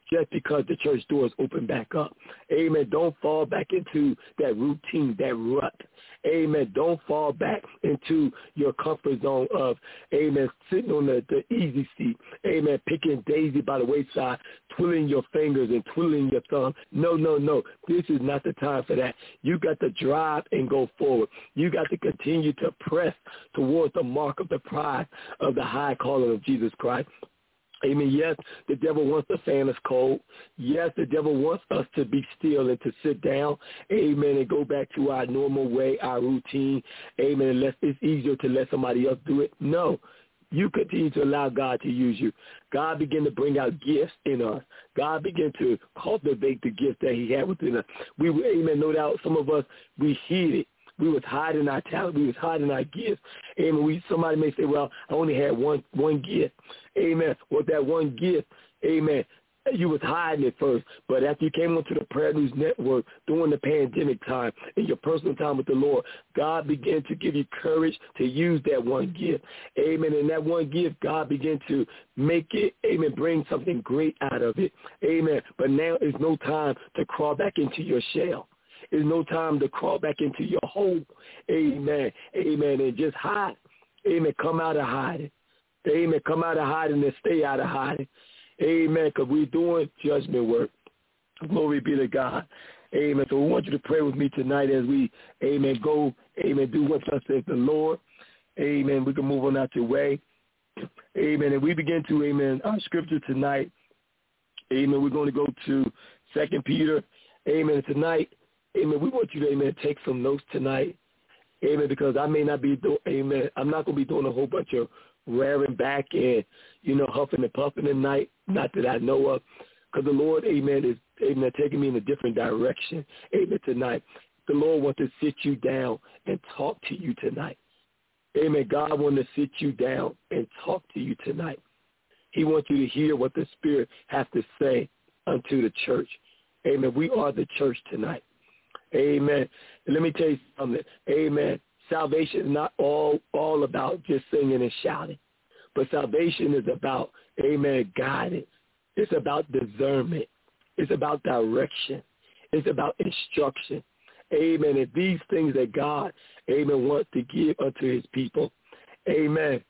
just because the church doors open back up. Amen. Don't fall back into that routine, that rut. Amen. Don't fall back into your comfort zone of, amen, sitting on the easy seat. Amen. Picking daisy by the wayside, twiddling your fingers and twiddling your thumb. No. This is not the time for that. You got to drive and go forward. You got to continue to press towards the mark of the prize of the high calling of Jesus Christ. Amen. Yes, the devil wants to fan us cold. Yes, the devil wants us to be still and to sit down. Amen. And go back to our normal way, our routine. Amen. Unless it's easier to let somebody else do it. No. You continue to allow God to use you. God began to bring out gifts in us. God began to cultivate the gifts that he had within us. We were, amen, no doubt some of us, we hid it. We was hiding our talent. We was hiding our gifts. Amen. Somebody may say, well, I only had one gift. Amen. Well, that one gift, amen, you was hiding it first. But after you came onto the Prayer News Network during the pandemic time, in your personal time with the Lord, God began to give you courage to use that one gift. Amen. And that one gift, God began to make it, amen, bring something great out of it. Amen. But now is no time to crawl back into your shell. There's no time to crawl back into your hole. Amen. Amen. And just hide. Amen. Come out of hiding. Amen. Come out of hiding and stay out of hiding. Amen. Because we're doing judgment work. Glory be to God. Amen. So we want you to pray with me tonight as we, amen, go, amen, do what thus says the Lord. Amen. We can move on out your way. Amen. And we begin to, amen, our scripture tonight. Amen. We're going to go to 2 Peter. Amen. Tonight, amen, we want you to, amen, take some notes tonight. Amen, because I may not be doing, amen, I'm not going to be doing a whole bunch of rearing back and, huffing and puffing tonight, not that I know of, because the Lord, amen, is, amen, taking me in a different direction, amen, tonight. The Lord wants to sit you down and talk to you tonight. Amen, God wants to sit you down and talk to you tonight. He wants you to hear what the Spirit has to say unto the church. Amen, we are the church tonight. Amen. And let me tell you something. Amen. Salvation is not all about just singing and shouting. But salvation is about, amen, guidance. It's about discernment. It's about direction. It's about instruction. Amen. And these things that God, amen, wants to give unto his people. Amen.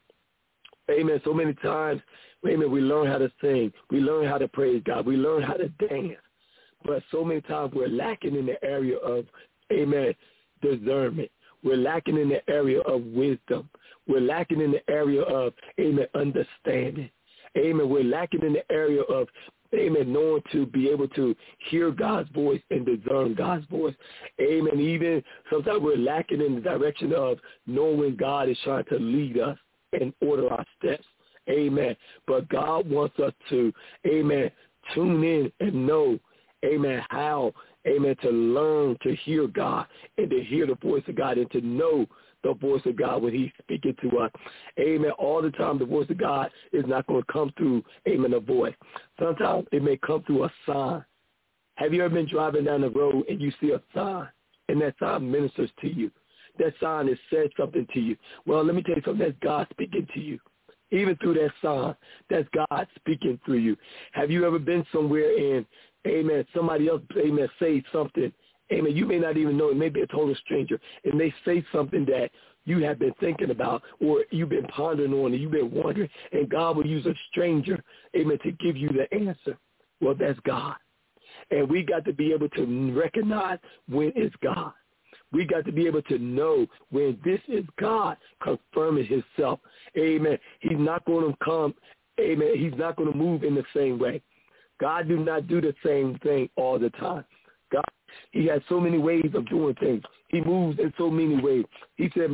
Amen. So many times, amen, we learn how to sing. We learn how to praise God. We learn how to dance. But so many times we're lacking in the area of, amen, discernment. We're lacking in the area of wisdom. We're lacking in the area of, amen, understanding. Amen. We're lacking in the area of, amen, knowing to be able to hear God's voice and discern God's voice. Amen. Even sometimes we're lacking in the direction of knowing when God is trying to lead us and order our steps. Amen. But God wants us to, amen, tune in and know, amen, how, amen, to learn to hear God and to hear the voice of God and to know the voice of God when he's speaking to us. Amen. All the time the voice of God is not going to come through, amen, a voice. Sometimes it may come through a sign. Have you ever been driving down the road and you see a sign and that sign ministers to you? That sign has said something to you. Well, let me tell you something. That's God speaking to you. Even through that sign, that's God speaking through you. Have you ever been somewhere and, amen, somebody else, amen, say something, amen, you may not even know, it may be a total stranger, and they say something that you have been thinking about or you've been pondering on and you've been wondering, and God will use a stranger, amen, to give you the answer. Well, that's God. And we got to be able to recognize when it's God. We got to be able to know when this is God confirming himself. Amen. He's not going to come. Amen. He's not going to move in the same way. God do not do the same thing all the time. God, he has so many ways of doing things. He moves in so many ways. He said,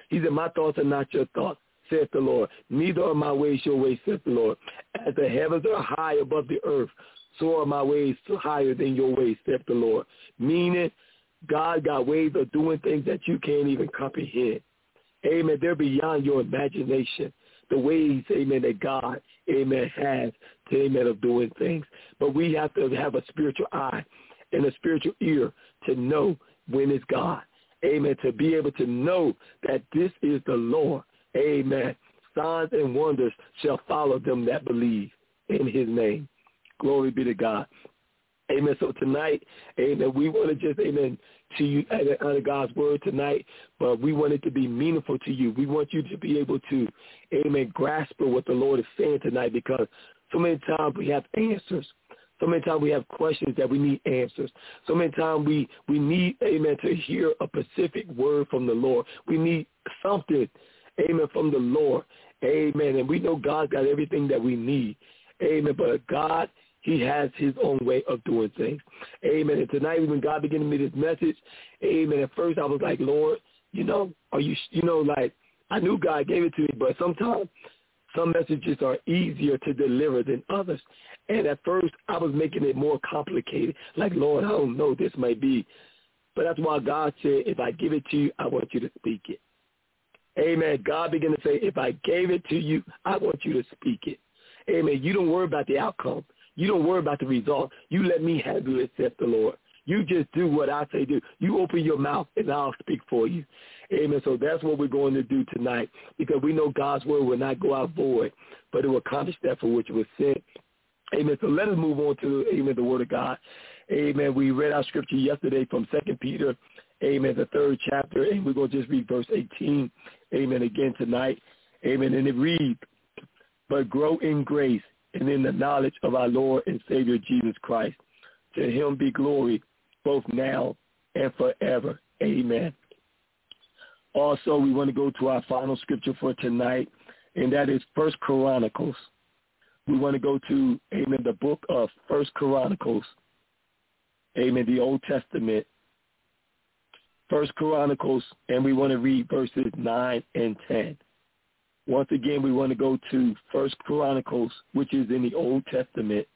my thoughts are not your thoughts, saith the Lord. Neither are my ways your ways, saith the Lord. As the heavens are high above the earth, so are my ways higher than your ways, saith the Lord. Meaning, God got ways of doing things that you can't even comprehend. Amen. They're beyond your imagination. The ways, amen, that God, amen, has to, amen, of doing things. But we have to have a spiritual eye and a spiritual ear to know when it's God. Amen. To be able to know that this is the Lord. Amen. Signs and wonders shall follow them that believe in his name. Glory be to God. Amen. So tonight, amen, we want to just, amen, to you, honor God's word tonight, but we want it to be meaningful to you. We want you to be able to, amen, grasp what the Lord is saying tonight, because so many times we have answers. So many times we have questions that we need answers. So many times we need, amen, to hear a specific word from the Lord. We need something, amen, from the Lord. Amen. And we know God got everything that we need. Amen. But God, he has his own way of doing things. Amen. And tonight when God began to me this message, amen, at first I was like, Lord, are you, like, I knew God gave it to me, but sometimes some messages are easier to deliver than others. And at first I was making it more complicated. Like, Lord, I don't know, this might be. But that's why God said, if I give it to you, I want you to speak it. Amen. God began to say, if I gave it to you, I want you to speak it. Amen. You don't worry about the outcome. You don't worry about the result. You let me handle it, says the Lord. You just do what I say do. You open your mouth and I'll speak for you. Amen. So that's what we're going to do tonight, because we know God's word will not go out void, but it will accomplish that for which it was sent. Amen. So let us move on to, amen, the word of God. Amen. We read our scripture yesterday from 2 Peter, amen, the 3rd chapter, and we're going to just read verse 18, amen, again tonight. Amen. And it reads, but grow in grace and in the knowledge of our Lord and Savior Jesus Christ. To him be glory both now and forever. Amen. Also, we want to go to our final scripture for tonight, and that is 1 Chronicles. We want to go to, amen, the book of 1 Chronicles. Amen, the Old Testament. 1 Chronicles, and we want to read verses 9 and 10. Once again, we want to go to 1 Chronicles, which is in the Old Testament,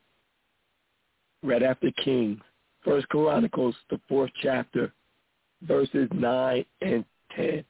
right after Kings. 1 Chronicles, the 4th chapter, verses 9 and 10.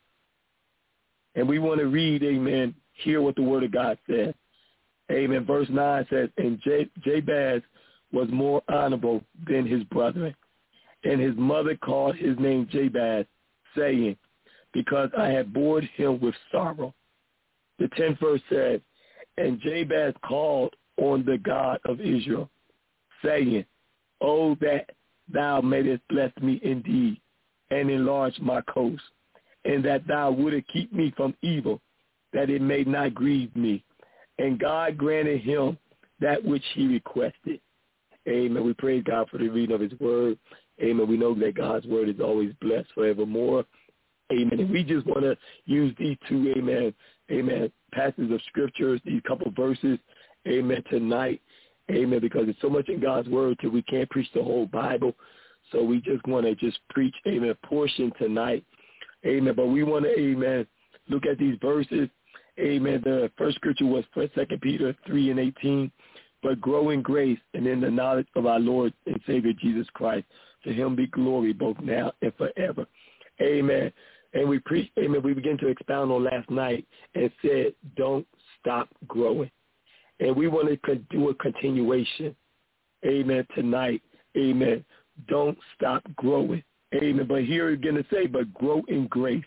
And we want to read, amen, hear what the word of God says. Amen. Verse 9 says, and Jabez was more honorable than his brethren, and his mother called his name Jabez, saying, because I had bored him with sorrow. The 10th verse says, and Jabez called on the God of Israel, saying, oh, that thou mayest bless me indeed, and enlarge my coast, and that thou wouldest keep me from evil, that it may not grieve me. And God granted him that which he requested. Amen. We praise God for the reading of his word. Amen. We know that God's word is always blessed forevermore. Amen. And we just want to use these two, amen, passages of scriptures, these couple verses, amen, tonight. Amen, because there's so much in God's word till we can't preach the whole Bible. So we just want to just preach, amen, a portion tonight. Amen. But we want to, amen, look at these verses. Amen. The first scripture was 2 Peter 3 and 18. But grow in grace and in the knowledge of our Lord and Savior Jesus Christ. To him be glory both now and forever. Amen. And we preach, amen, we began to expound on last night and said, don't stop growing. And we want to do a continuation. Amen. Tonight. Amen. Don't stop growing. Amen. But here again to say, but grow in grace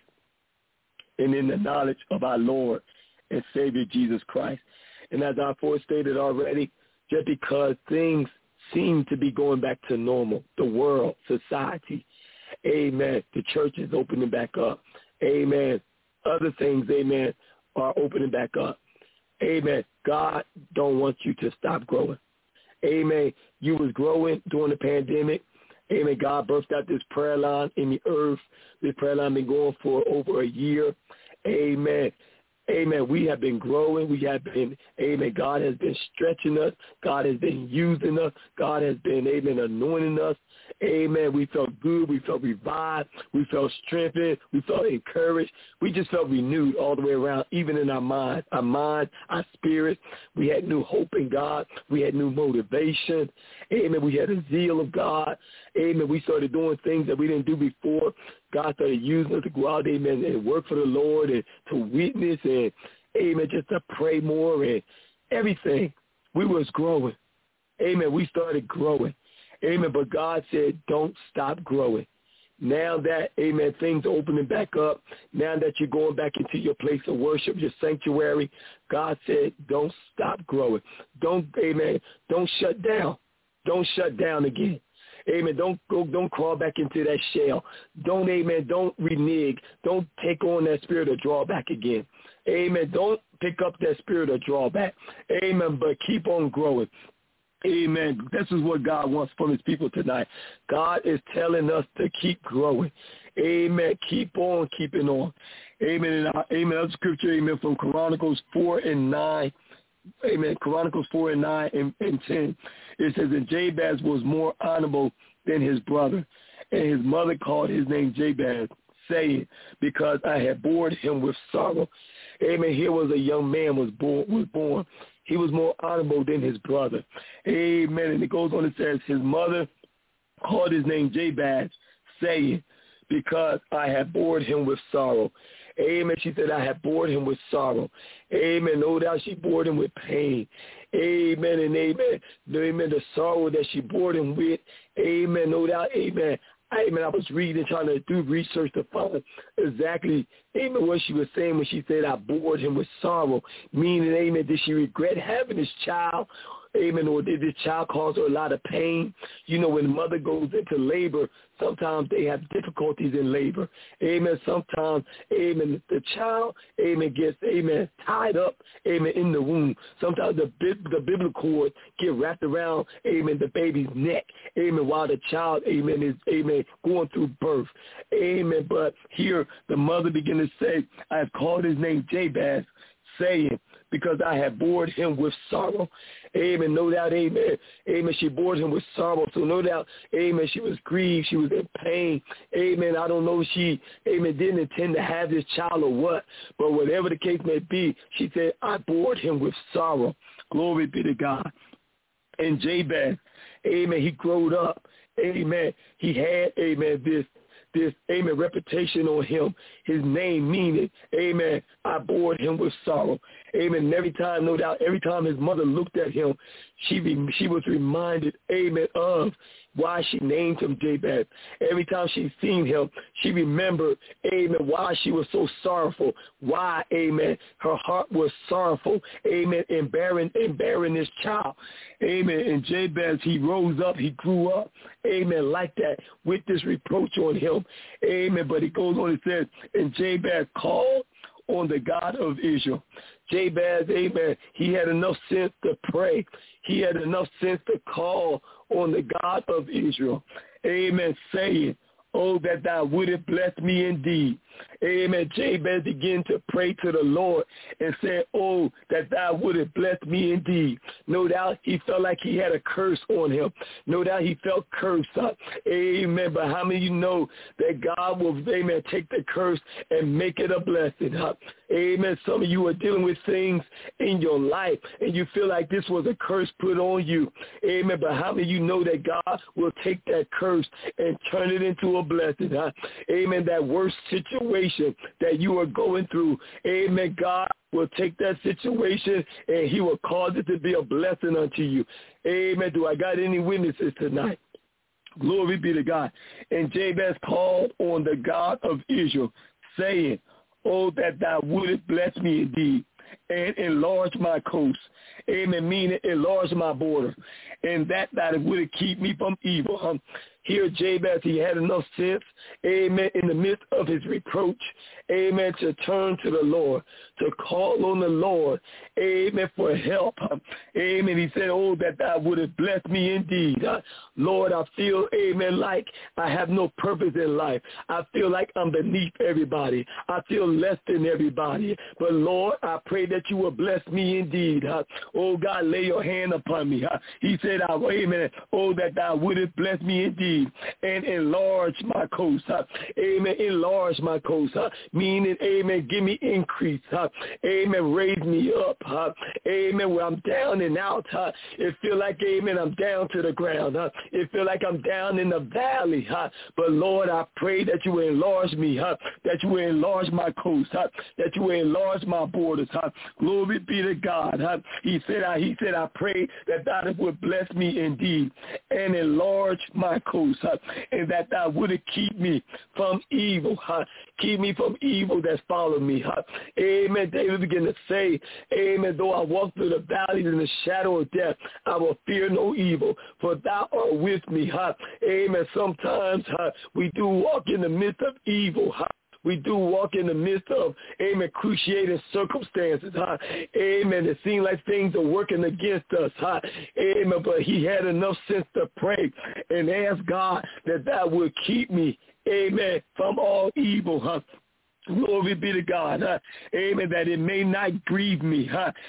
and in the knowledge of our Lord and Savior Jesus Christ. And as I stated already, just because things seem to be going back to normal, the world, society, amen, the church is opening back up, amen, other things, amen, are opening back up, amen, God don't want you to stop growing, amen. You was growing during the pandemic, amen. God birthed out this prayer line in the earth. This prayer line been going for over a year, amen. Amen. We have been growing. We have been, amen. God has been stretching us. God has been using us. God has been, amen, anointing us. Amen. We felt good. We felt revived. We felt strengthened. We felt encouraged. We just felt renewed all the way around, even in our mind, our spirit. We had new hope in God. We had new motivation. Amen. We had a zeal of God. Amen. We started doing things that we didn't do before. God started using us to go out, amen, and work for the Lord and to witness and, amen, just to pray more and everything. We was growing. Amen. We started growing. Amen. But God said, don't stop growing. now that, amen, things are opening back up, now that you're going back into your place of worship, your sanctuary, God said, don't stop growing. Don't shut down. Don't shut down again. Amen. Don't crawl back into that shell. Don't renege. Don't take on that spirit of drawback again. Amen. Don't pick up that spirit of drawback. Amen. But keep on growing. Amen. This is what God wants from his people tonight. God is telling us to keep growing. Amen. Keep on keeping on. Amen. And amen. That's scripture, amen, from Chronicles 4:9. Amen. Chronicles 4:9 and 10. It says, and Jabez was more honorable than his brother, and his mother called his name Jabez, saying, because I had bored him with sorrow. Amen. Here was a young man was born. He was more honorable than his brother. Amen. And it goes on and says, his mother called his name Jabez, saying, because I have bored him with sorrow. Amen. She said, I have bored him with sorrow. Amen. No doubt she bored him with pain. Amen and amen. Amen. The sorrow that she bored him with. Amen. No doubt. Amen. Amen. I was reading, trying to do research to find exactly, amen, what she was saying when she said, I bored him with sorrow. Meaning, amen, did she regret having this child? Amen. Or did this child cause her a lot of pain? You know, when the mother goes into labor, sometimes they have difficulties in labor. Amen. Sometimes, amen, the child, amen, gets, amen, tied up, amen, in the womb. Sometimes the biblical cord get wrapped around, amen, the baby's neck, amen, while the child, amen, is, amen, going through birth. Amen. But here the mother began to say, I have called his name Jabez, saying, because I have bored him with sorrow. Amen. No doubt, amen. Amen. She bored him with sorrow. So no doubt, amen, she was grieved. She was in pain. Amen. I don't know if she, amen, didn't intend to have this child or what. But whatever the case may be, she said, I bored him with sorrow. Glory be to God. And Jabez, amen, he growed up. Amen. He had, amen, this, amen, reputation on him. His name meaning, amen, I bored him with sorrow. Amen. And every time, no doubt, every time his mother looked at him, she was reminded, amen, of why she named him Jabez. Every time she seen him, she remembered, amen, why she was so sorrowful. Why, amen, her heart was sorrowful, amen, in bearing this child. Amen. And Jabez, he rose up, he grew up, amen, like that, with this reproach on him. Amen. But it goes on and says, and Jabez called on the God of Israel. Jabez, amen, he had enough sense to pray. He had enough sense to call on the God of Israel. Amen, saying, oh, that thou wouldest bless me indeed. Amen. Jabez began to pray to the Lord and said, oh, that thou wouldest bless me indeed. No doubt he felt like he had a curse on him. No doubt he felt cursed. Amen. But how many of you know that God will, amen, take the curse and make it a blessing? Amen. Some of you are dealing with things in your life and you feel like this was a curse put on you. Amen. But how many of you know that God will take that curse and turn it into a blessing? Amen. That worst situation that you are going through, amen, God will take that situation and he will cause it to be a blessing unto you. Amen. Do I got any witnesses tonight? Glory be to God. And Jabez called on the God of Israel, saying, oh, that thou wouldest bless me indeed and enlarge my coast. Amen. Meaning enlarge my border. And that would keep me from evil. Here, Jabez, he had enough sense, amen, in the midst of his reproach, amen, to turn to the Lord, to call on the Lord, amen, for help. Amen. He said, oh, that thou wouldest bless me indeed. Lord, I feel, amen, like I have no purpose in life. I feel like I'm beneath everybody. I feel less than everybody. But, Lord, I pray that you will bless me indeed. Oh, God, lay your hand upon me. He said, amen, oh, that thou wouldest bless me indeed. And enlarge my coast. Amen. Enlarge my coast. Meaning, amen, give me increase. Amen. Raise me up. Amen. Where I'm down and out. It feel like, amen, I'm down to the ground. It feel like I'm down in the valley. But Lord, I pray that you will enlarge me. That you will enlarge my coast. That you will enlarge my borders. Glory be to God. He said, I pray that thou would bless me indeed and enlarge my coast. hosts, and that thou wouldest keep me from evil. Keep me from evil that's followed me. Amen. David began to say, amen, though I walk through the valleys in the shadow of death, I will fear no evil, for thou art with me. Amen. Sometimes we do walk in the midst of evil. We do walk in the midst of, amen, cruciating circumstances. Amen. It seems like things are working against us. Amen. But he had enough sense to pray and ask God that thou would keep me, amen, from all evil. Glory be to God. Amen. That it may not grieve me.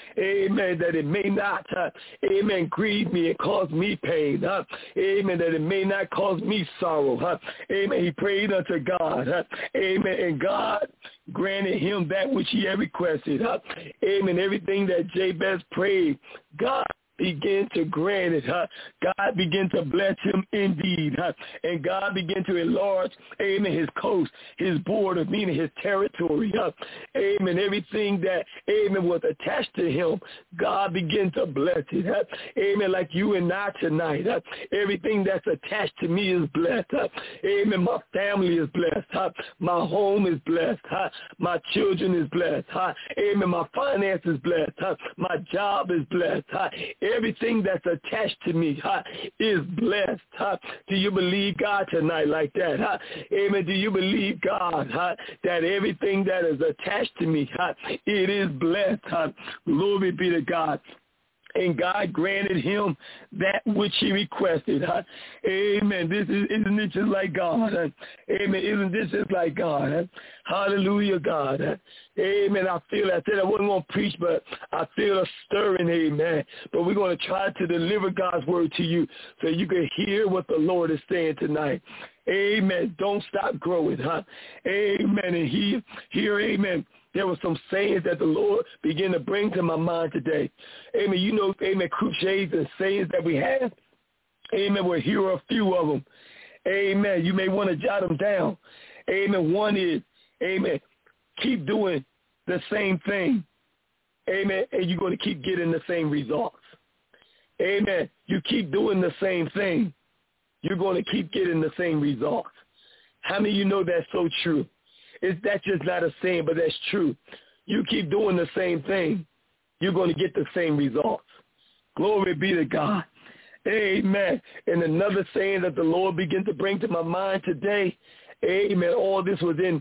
Amen. That it may not, amen, grieve me and cause me pain. Amen. That it may not cause me sorrow. Amen. He prayed unto God. Amen. And God granted him that which he had requested. Amen. Everything that Jabez prayed, God began to grant it. God began to bless him indeed. And God began to enlarge, amen, his coast, his border, meaning his territory. Amen. Everything that, amen, was attached to him, God began to bless it. Amen. Like you and I tonight. Everything that's attached to me is blessed. Amen. My family is blessed. My home is blessed. My children is blessed. Amen. My finance is blessed. My job is blessed. Everything that's attached to me is blessed. Do you believe God tonight like that? Amen. Do you believe God that everything that is attached to me, it is blessed? Glory be to God. And God granted him that which he requested. Amen. Isn't it just like God? Amen. Isn't this just like God? Hallelujah, God. Amen. I said I wasn't going to preach, but I feel a stirring, amen. But we're going to try to deliver God's word to you so you can hear what the Lord is saying tonight. Amen. Don't stop growing. Amen. And here, amen, there were some sayings that the Lord began to bring to my mind today. Amen. You know, amen, cliches and sayings that we have. Amen. We'll hear a few of them. Amen. You may want to jot them down. Amen. One is, amen, keep doing the same thing. Amen. And you're going to keep getting the same results. Amen. You keep doing the same thing, you're going to keep getting the same results. How many of you know that's so true? That's just not a saying, but that's true. You keep doing the same thing, you're going to get the same results. Glory be to God. Amen. And another saying that the Lord began to bring to my mind today, amen, all this was in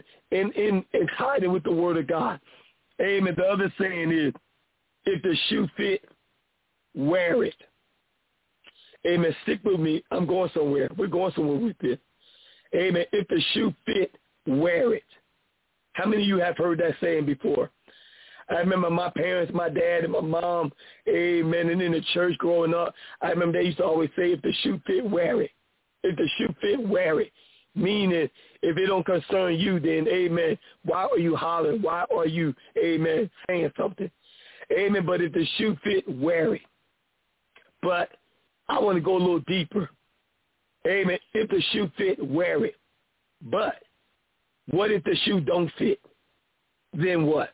hiding with the word of God. Amen. The other saying is, if the shoe fit, wear it. Amen. Stick with me. I'm going somewhere. We're going somewhere with this. Amen. If the shoe fit, wear it. How many of you have heard that saying before? I remember my parents, my dad and my mom, amen, and in the church growing up, I remember they used to always say, if the shoe fit, wear it. If the shoe fit, wear it. Meaning, if it don't concern you, then, amen, why are you hollering? Why are you, amen, saying something? Amen, but if the shoe fit, wear it. But I want to go a little deeper. Amen, if the shoe fit, wear it. But what if the shoe don't fit? Then what?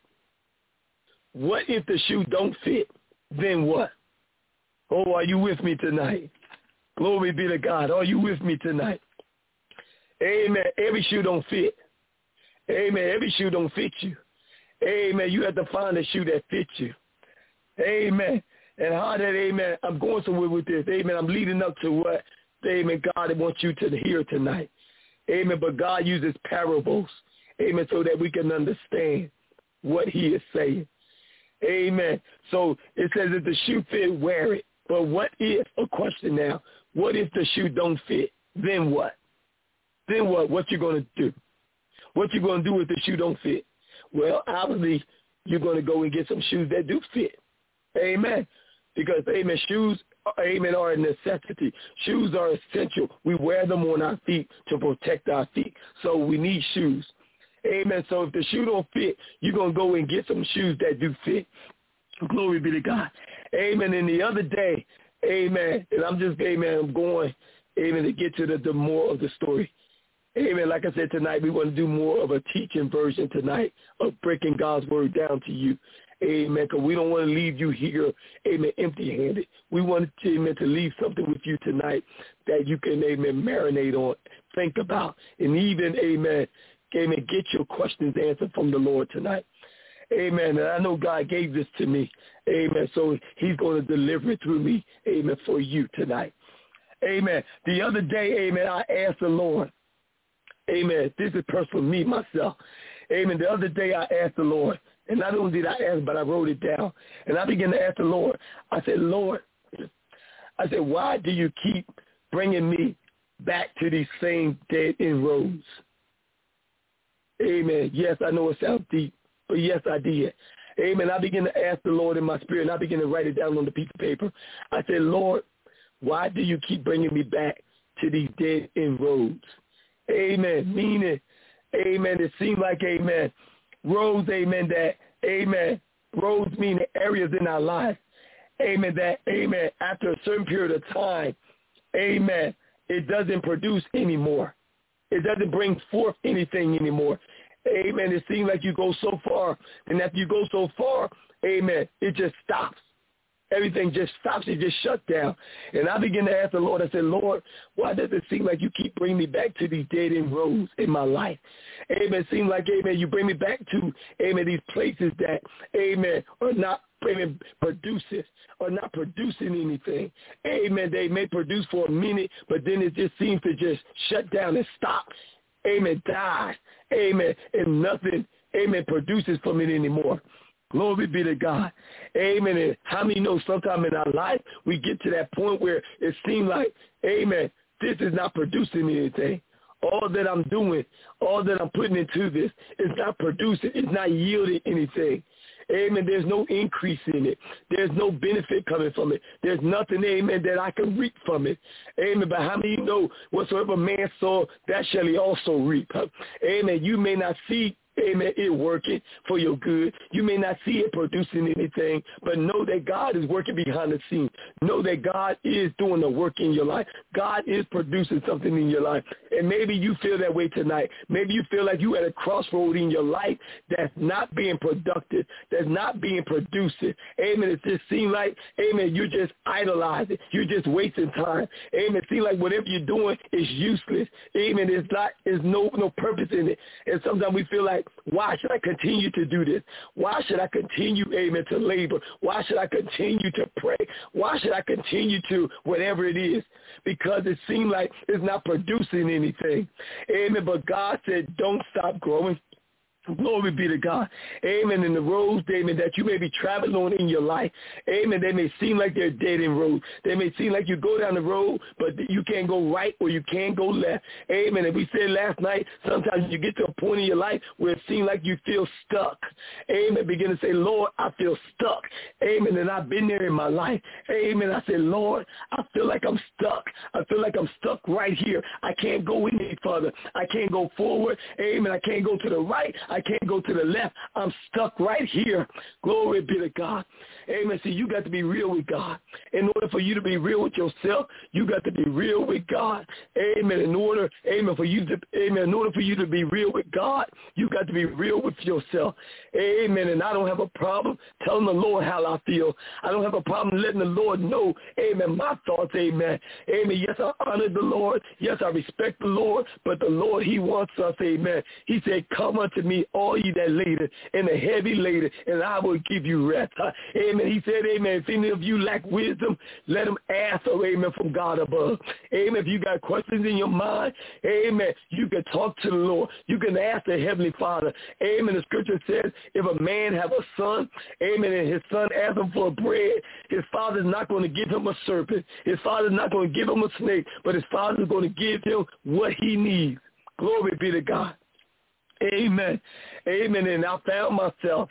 What if the shoe don't fit? Then what? Oh, are you with me tonight? Glory be to God. Are you with me tonight? Amen. Every shoe don't fit. Amen. Every shoe don't fit you. Amen. You have to find a shoe that fits you. Amen. And how that, amen, I'm going somewhere with this. Amen. I'm leading up to what, amen, God wants you to hear tonight. Amen. But God uses parables, amen, so that we can understand what he is saying. Amen. So it says if the shoe fit, wear it. But what if, a question now, what if the shoe don't fit? Then what? Then what? What you going to do? What you going to do if the shoe don't fit? Well, obviously, you're going to go and get some shoes that do fit. Amen. Because, amen, shoes, amen, are a necessity. Shoes are essential. We wear them on our feet to protect our feet. So we need shoes. Amen. So if the shoe don't fit, you're going to go and get some shoes that do fit. Glory be to God. Amen. And the other day, amen, and I'm just, amen, I'm going, amen, to get to the more of the story. Amen. Like I said tonight, we want to do more of a teaching version tonight of breaking God's word down to you. Amen, because we don't want to leave you here, amen, empty-handed. We want, amen, to leave something with you tonight that you can, amen, marinate on, think about, and even, amen, get your questions answered from the Lord tonight. Amen. And I know God gave this to me. Amen. So he's going to deliver it through me. Amen. For you tonight. Amen. The other day, amen, I asked the Lord. Amen. This is personal, me, myself. Amen. The other day I asked the Lord. And not only did I ask, but I wrote it down. And I began to ask the Lord. I said, Lord, I said, why do you keep bringing me back to these same dead-end roads? Amen. Yes, I know it sounds deep. But yes, I did. Amen. I began to ask the Lord in my spirit, and I began to write it down on the piece of paper. I said, Lord, why do you keep bringing me back to these dead-end roads? Amen. Meaning, amen, it seemed like, amen, roads, amen, that, amen, roads mean areas in our life, amen, that, amen, after a certain period of time, amen, it doesn't produce anymore. It doesn't bring forth anything anymore. Amen. It seems like you go so far, and after you go so far, amen, it just stops. Everything just stops. It just shuts down. And I began to ask the Lord, I said, Lord, why does it seem like you keep bringing me back to these dead-end roads in my life? Amen. It seems like, amen, you bring me back to, amen, these places that, amen, are not producing or not producing anything. Amen. They may produce for a minute, but then it just seems to just shut down and stop. Amen. Die. Amen. And nothing, amen, produces from it anymore. Glory be to God. Amen. And how many know sometime in our life we get to that point where it seems like, amen, this is not producing anything. All that I'm doing, all that I'm putting into this is not producing. It's not yielding anything. Amen. There's no increase in it. There's no benefit coming from it. There's nothing, amen, that I can reap from it. Amen. But how many know whatsoever man sow, that shall he also reap? Amen. You may not see, amen, it working for your good. You may not see it producing anything, but know that God is working behind the scenes. Know that God is doing the work in your life. God is producing something in your life. And maybe you feel that way tonight. Maybe you feel like you're at a crossroad in your life that's not being productive, that's not being producing. Amen. It just seems like, amen, you're just idolizing. You're just wasting time. Amen. It seems like whatever you're doing is useless. Amen. There's no purpose in it. And sometimes we feel like, why should I continue to do this? Why should I continue, amen, to labor? Why should I continue to pray? Why should I continue to whatever it is? Because it seems like it's not producing anything. Amen. But God said, don't stop growing. Glory be to God. Amen. In the roads, amen, that you may be traveling on in your life, amen, they may seem like they're dead-end roads. They may seem like you go down the road, but you can't go right or you can't go left. Amen. And we said last night, sometimes you get to a point in your life where it seems like you feel stuck. Amen. Begin to say, Lord, I feel stuck. Amen. And I've been there in my life. Amen. I said, Lord, I feel like I'm stuck. I feel like I'm stuck right here. I can't go any further. I can't go forward. Amen. I can't go to the right. I can't go to the left. I'm stuck right here. Glory be to God. Amen. See, you got to be real with God. In order for you to be real with yourself, you got to be real with God. Amen. In order for you to be real with God, you got to be real with yourself. Amen. And I don't have a problem telling the Lord how I feel. I don't have a problem letting the Lord know, amen, my thoughts, amen. Amen. Yes, I honor the Lord. Yes, I respect the Lord. But the Lord, he wants us, amen. He said, come unto me, all ye that labor and the heavy laden, and I will give you rest. Amen. He said, amen, if any of you lack wisdom, let them ask, amen, from God above. Amen. If you got questions in your mind, amen, you can talk to the Lord. You can ask the Heavenly Father. Amen. The scripture says, if a man have a son, amen, and his son asks him for bread, his father's not going to give him a serpent. His father's not going to give him a snake, but his father's going to give him what he needs. Glory be to God. Amen. Amen. And I found myself,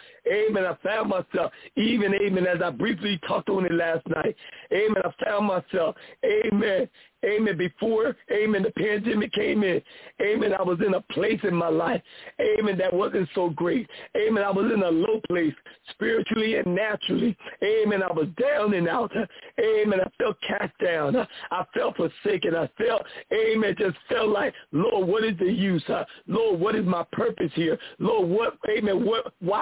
even, amen, as I briefly talked on it last night. Amen. I found myself, amen, before, amen, the pandemic came in. Amen. I was in a place in my life, amen, that wasn't so great. Amen. I was in a low place spiritually and naturally. Amen. I was down and out. Amen. I felt cast down. I felt forsaken. I felt, amen, just felt like, Lord, what is the use? Lord, what is my purpose here? Lord, what, amen, why?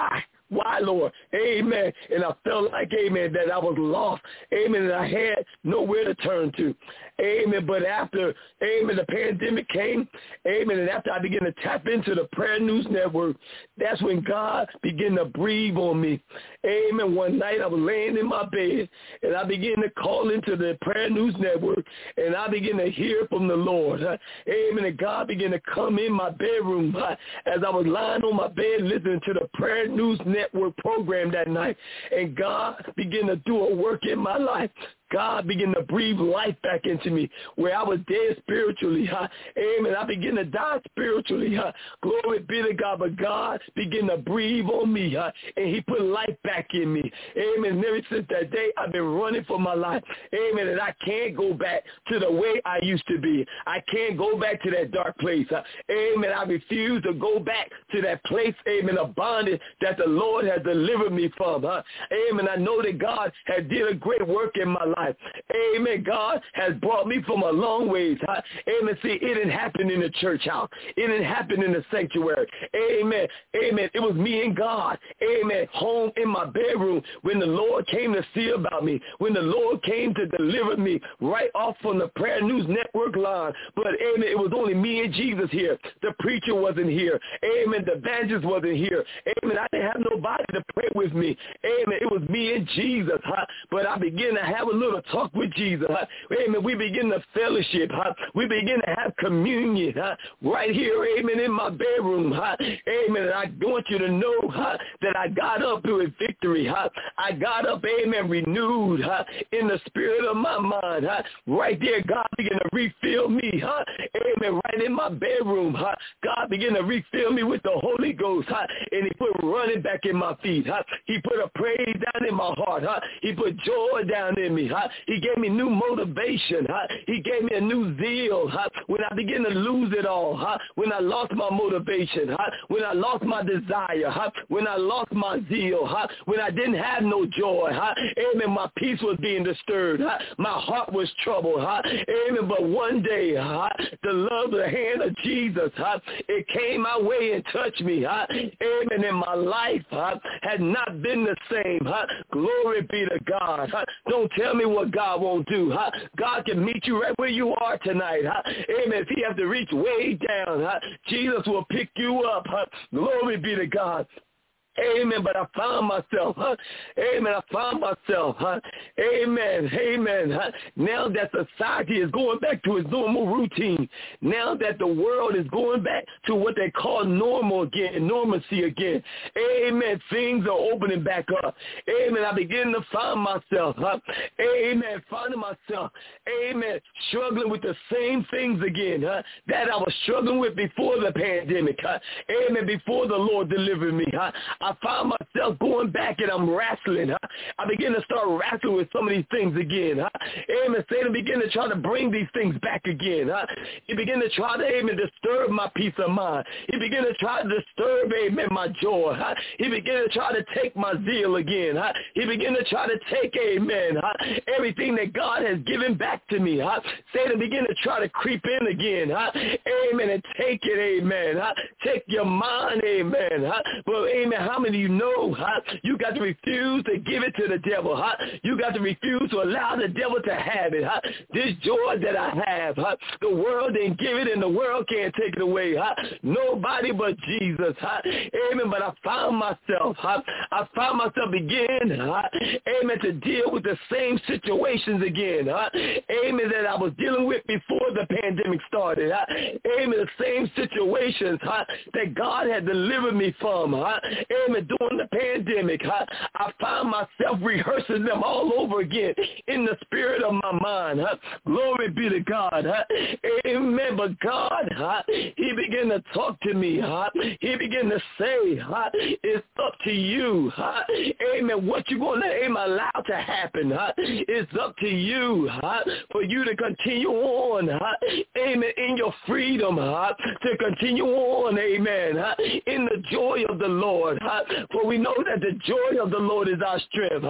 Why, Lord? Amen. And I felt like, amen, that I was lost. Amen. And I had nowhere to turn to. Amen. But after, amen, the pandemic came, amen, and after I began to tap into the Prayer News Network, that's when God began to breathe on me. Amen. One night I was laying in my bed, and I began to call into the Prayer News Network, and I began to hear from the Lord. Amen. And God began to come in my bedroom as I was lying on my bed listening to the Prayer News Network program that night, and God began to do a work in my life. God began to breathe life back into me where I was dead spiritually. Amen. I began to die spiritually. Glory be to God. But God began to breathe on me, and he put life back in me. Amen. And ever since that day, I've been running for my life. Amen. And I can't go back to the way I used to be. I can't go back to that dark place. Amen. I refuse to go back to that place, amen, of bondage that the Lord has delivered me from. Amen. I know that God has did a great work in my life. Amen. God has brought me from a long ways. Amen. See, it didn't happen in the church house. It didn't happen in the sanctuary. Amen. Amen. It was me and God. Amen. Home in my bedroom when the Lord came to see about me, when the Lord came to deliver me right off from the Prayer News Network line. But, amen, it was only me and Jesus here. The preacher wasn't here. Amen. The evangelist wasn't here. Amen. I didn't have nobody to pray with me. Amen. It was me and Jesus. But I began to have a little talk with Jesus. Amen. We begin to fellowship. We begin to have communion right here. Amen. In my bedroom. Amen. And I want you to know that I got up with victory. I got up, amen, renewed in the spirit of my mind. Right there, God began to refill me. Amen. Right in my bedroom. God began to refill me with the Holy Ghost. And he put running back in my feet. He put a praise down in my heart. He put joy down in me. He gave me new motivation. He gave me a new zeal. When I began to lose it all, when I lost my motivation, when I lost my desire, when I lost my zeal, when I didn't have no joy, amen, my peace was being disturbed. My heart was troubled. Amen. But one day, the love, the hand of Jesus, it came my way and touched me. Amen. And my life had not been the same. Glory be to God. Don't tell me what God won't do. God can meet you right where you are tonight. Amen. If he has to reach way down, Jesus will pick you up. Glory be to God. Amen. But I found myself. Amen. I found myself. Amen. Amen. Now that society is going back to its normal routine, now that the world is going back to what they call normal again, normalcy again. Amen. Things are opening back up. Amen. I begin to find myself. Amen. Finding myself. Amen. Struggling with the same things again that I was struggling with before the pandemic. Amen. Before the Lord delivered me. I found myself going back and I'm wrestling. I begin to start wrestling with some of these things again. Amen. Satan began to try to bring these things back again. He began to try to, amen, disturb my peace of mind. He began to try to disturb, amen, my joy. He began to try to take my zeal again. He began to try to take, amen, everything that God has given back to me. Satan began to try to creep in again. Amen. And take it, amen. Take your mind, amen. But, amen, how many of you know you got to refuse to give it to the devil? You got to refuse to allow the devil to have it. This joy that I have, the world didn't give it and the world can't take it away. Nobody but Jesus. Amen. But I found myself begin, amen, to deal with the same situations again. Amen, that I was dealing with before the pandemic started. Amen, the same situations that God had delivered me from. Amen, during the pandemic, I found myself rehearsing them all over again in the spirit of my mind. Glory be to God. Amen. But God, he began to talk to me. He began to say, it's up to you. Amen. What you're going to, amen, allow to happen. It's up to you for you to continue on. Amen. In your freedom, to continue on. Amen. In the joy of the Lord. For we know that the joy of the Lord is our strength.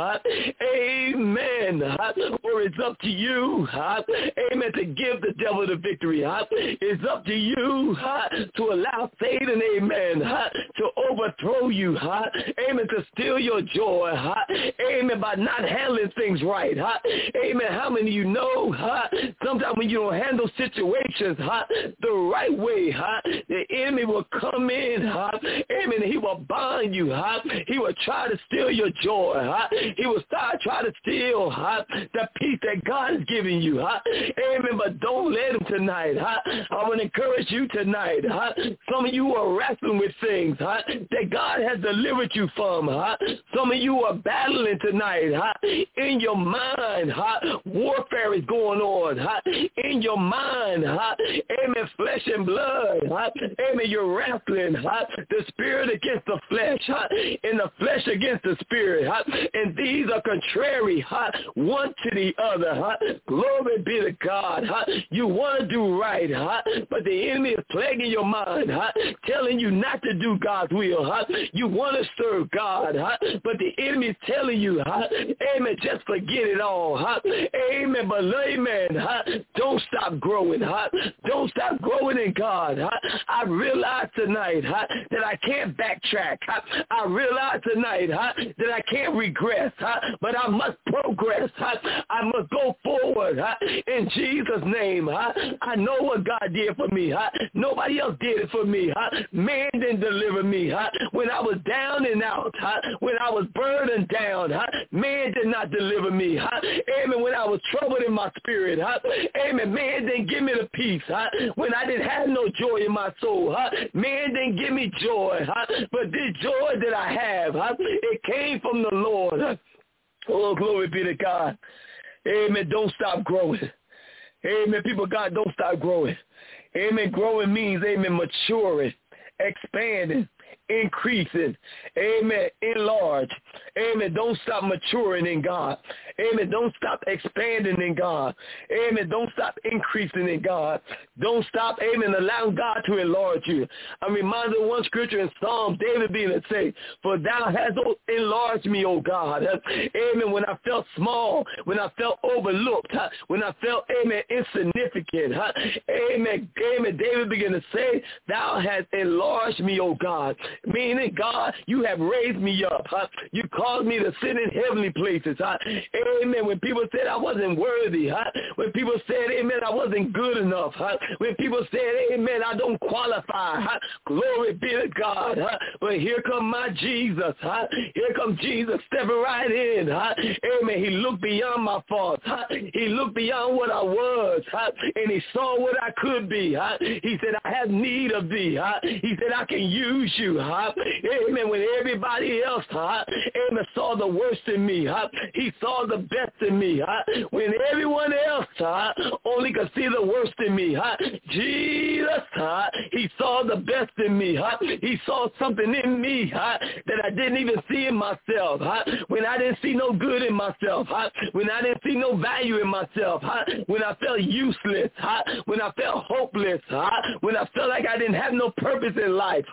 Amen. For it's up to you, amen, to give the devil the victory. It's up to you to allow Satan, amen, to overthrow you, amen, to steal your joy, amen, by not handling things right. Amen. How many of you know sometimes when you don't handle situations the right way, the enemy will come in, amen, he will bind you, he will try to steal your joy, he will try to steal the peace that God is giving you, amen, but don't let him tonight. I want to encourage you tonight. Some of you are wrestling with things that God has delivered you from. Some of you are battling tonight. In your mind, warfare is going on. In your mind, amen, flesh and blood. Amen, you're wrestling the spirit against the flesh and the flesh against the spirit. And these are contrary one to the other. Glory be to God. You want to do right, but the enemy is plaguing your mind, telling you not to do God's will. You want to serve God, but the enemy is telling you, amen, just forget it all. Amen, but amen, don't stop growing. Don't stop growing in God. I realize tonight that I can't backtrack. I realize tonight that I can't regress, but I must progress. I must go forward in Jesus' name. I know what God did for me. Nobody else did it for me. Man didn't deliver me. When I was down and out, when I was burdened down, man did not deliver me. Amen. When I was troubled in my spirit, amen, man didn't give me the peace. When I didn't have no joy in my soul, man didn't give me joy. But this joy that I have, it came from the Lord. Oh, glory be to God. Amen. Don't stop growing. Amen. People of God, don't stop growing. Amen. Growing means, amen, maturing, expanding, increasing. Amen. Enlarge. Amen. Don't stop maturing in God. Amen. Don't stop expanding in God. Amen. Don't stop increasing in God. Don't stop, amen, allowing God to enlarge you. I'm reminded of one scripture in Psalm, David being to say, for thou hast enlarged me, O God. Amen. When I felt small, when I felt overlooked, when I felt, amen, insignificant. Amen. Amen. David began to say, thou hast enlarged me, O God. Meaning, God, you have raised me up. You caused me to sit in heavenly places. Amen. When people said I wasn't worthy, when people said, amen, I wasn't good enough, when people said, amen, I don't qualify, glory be to God. But here come my Jesus. Here comes Jesus stepping right in. Amen. He looked beyond my faults. He looked beyond what I was, and he saw what I could be. He said, I have need of thee. He said, I can use you. Amen. When everybody else, amen, saw the worst in me, he saw the best in me. When everyone else only could see the worst in me, Jesus, he saw the best in me. He saw something in me that I didn't even see in myself. When I didn't see no good in myself, when I didn't see no value in myself, when I felt useless, when I felt hopeless, when I felt like I didn't have no purpose in life.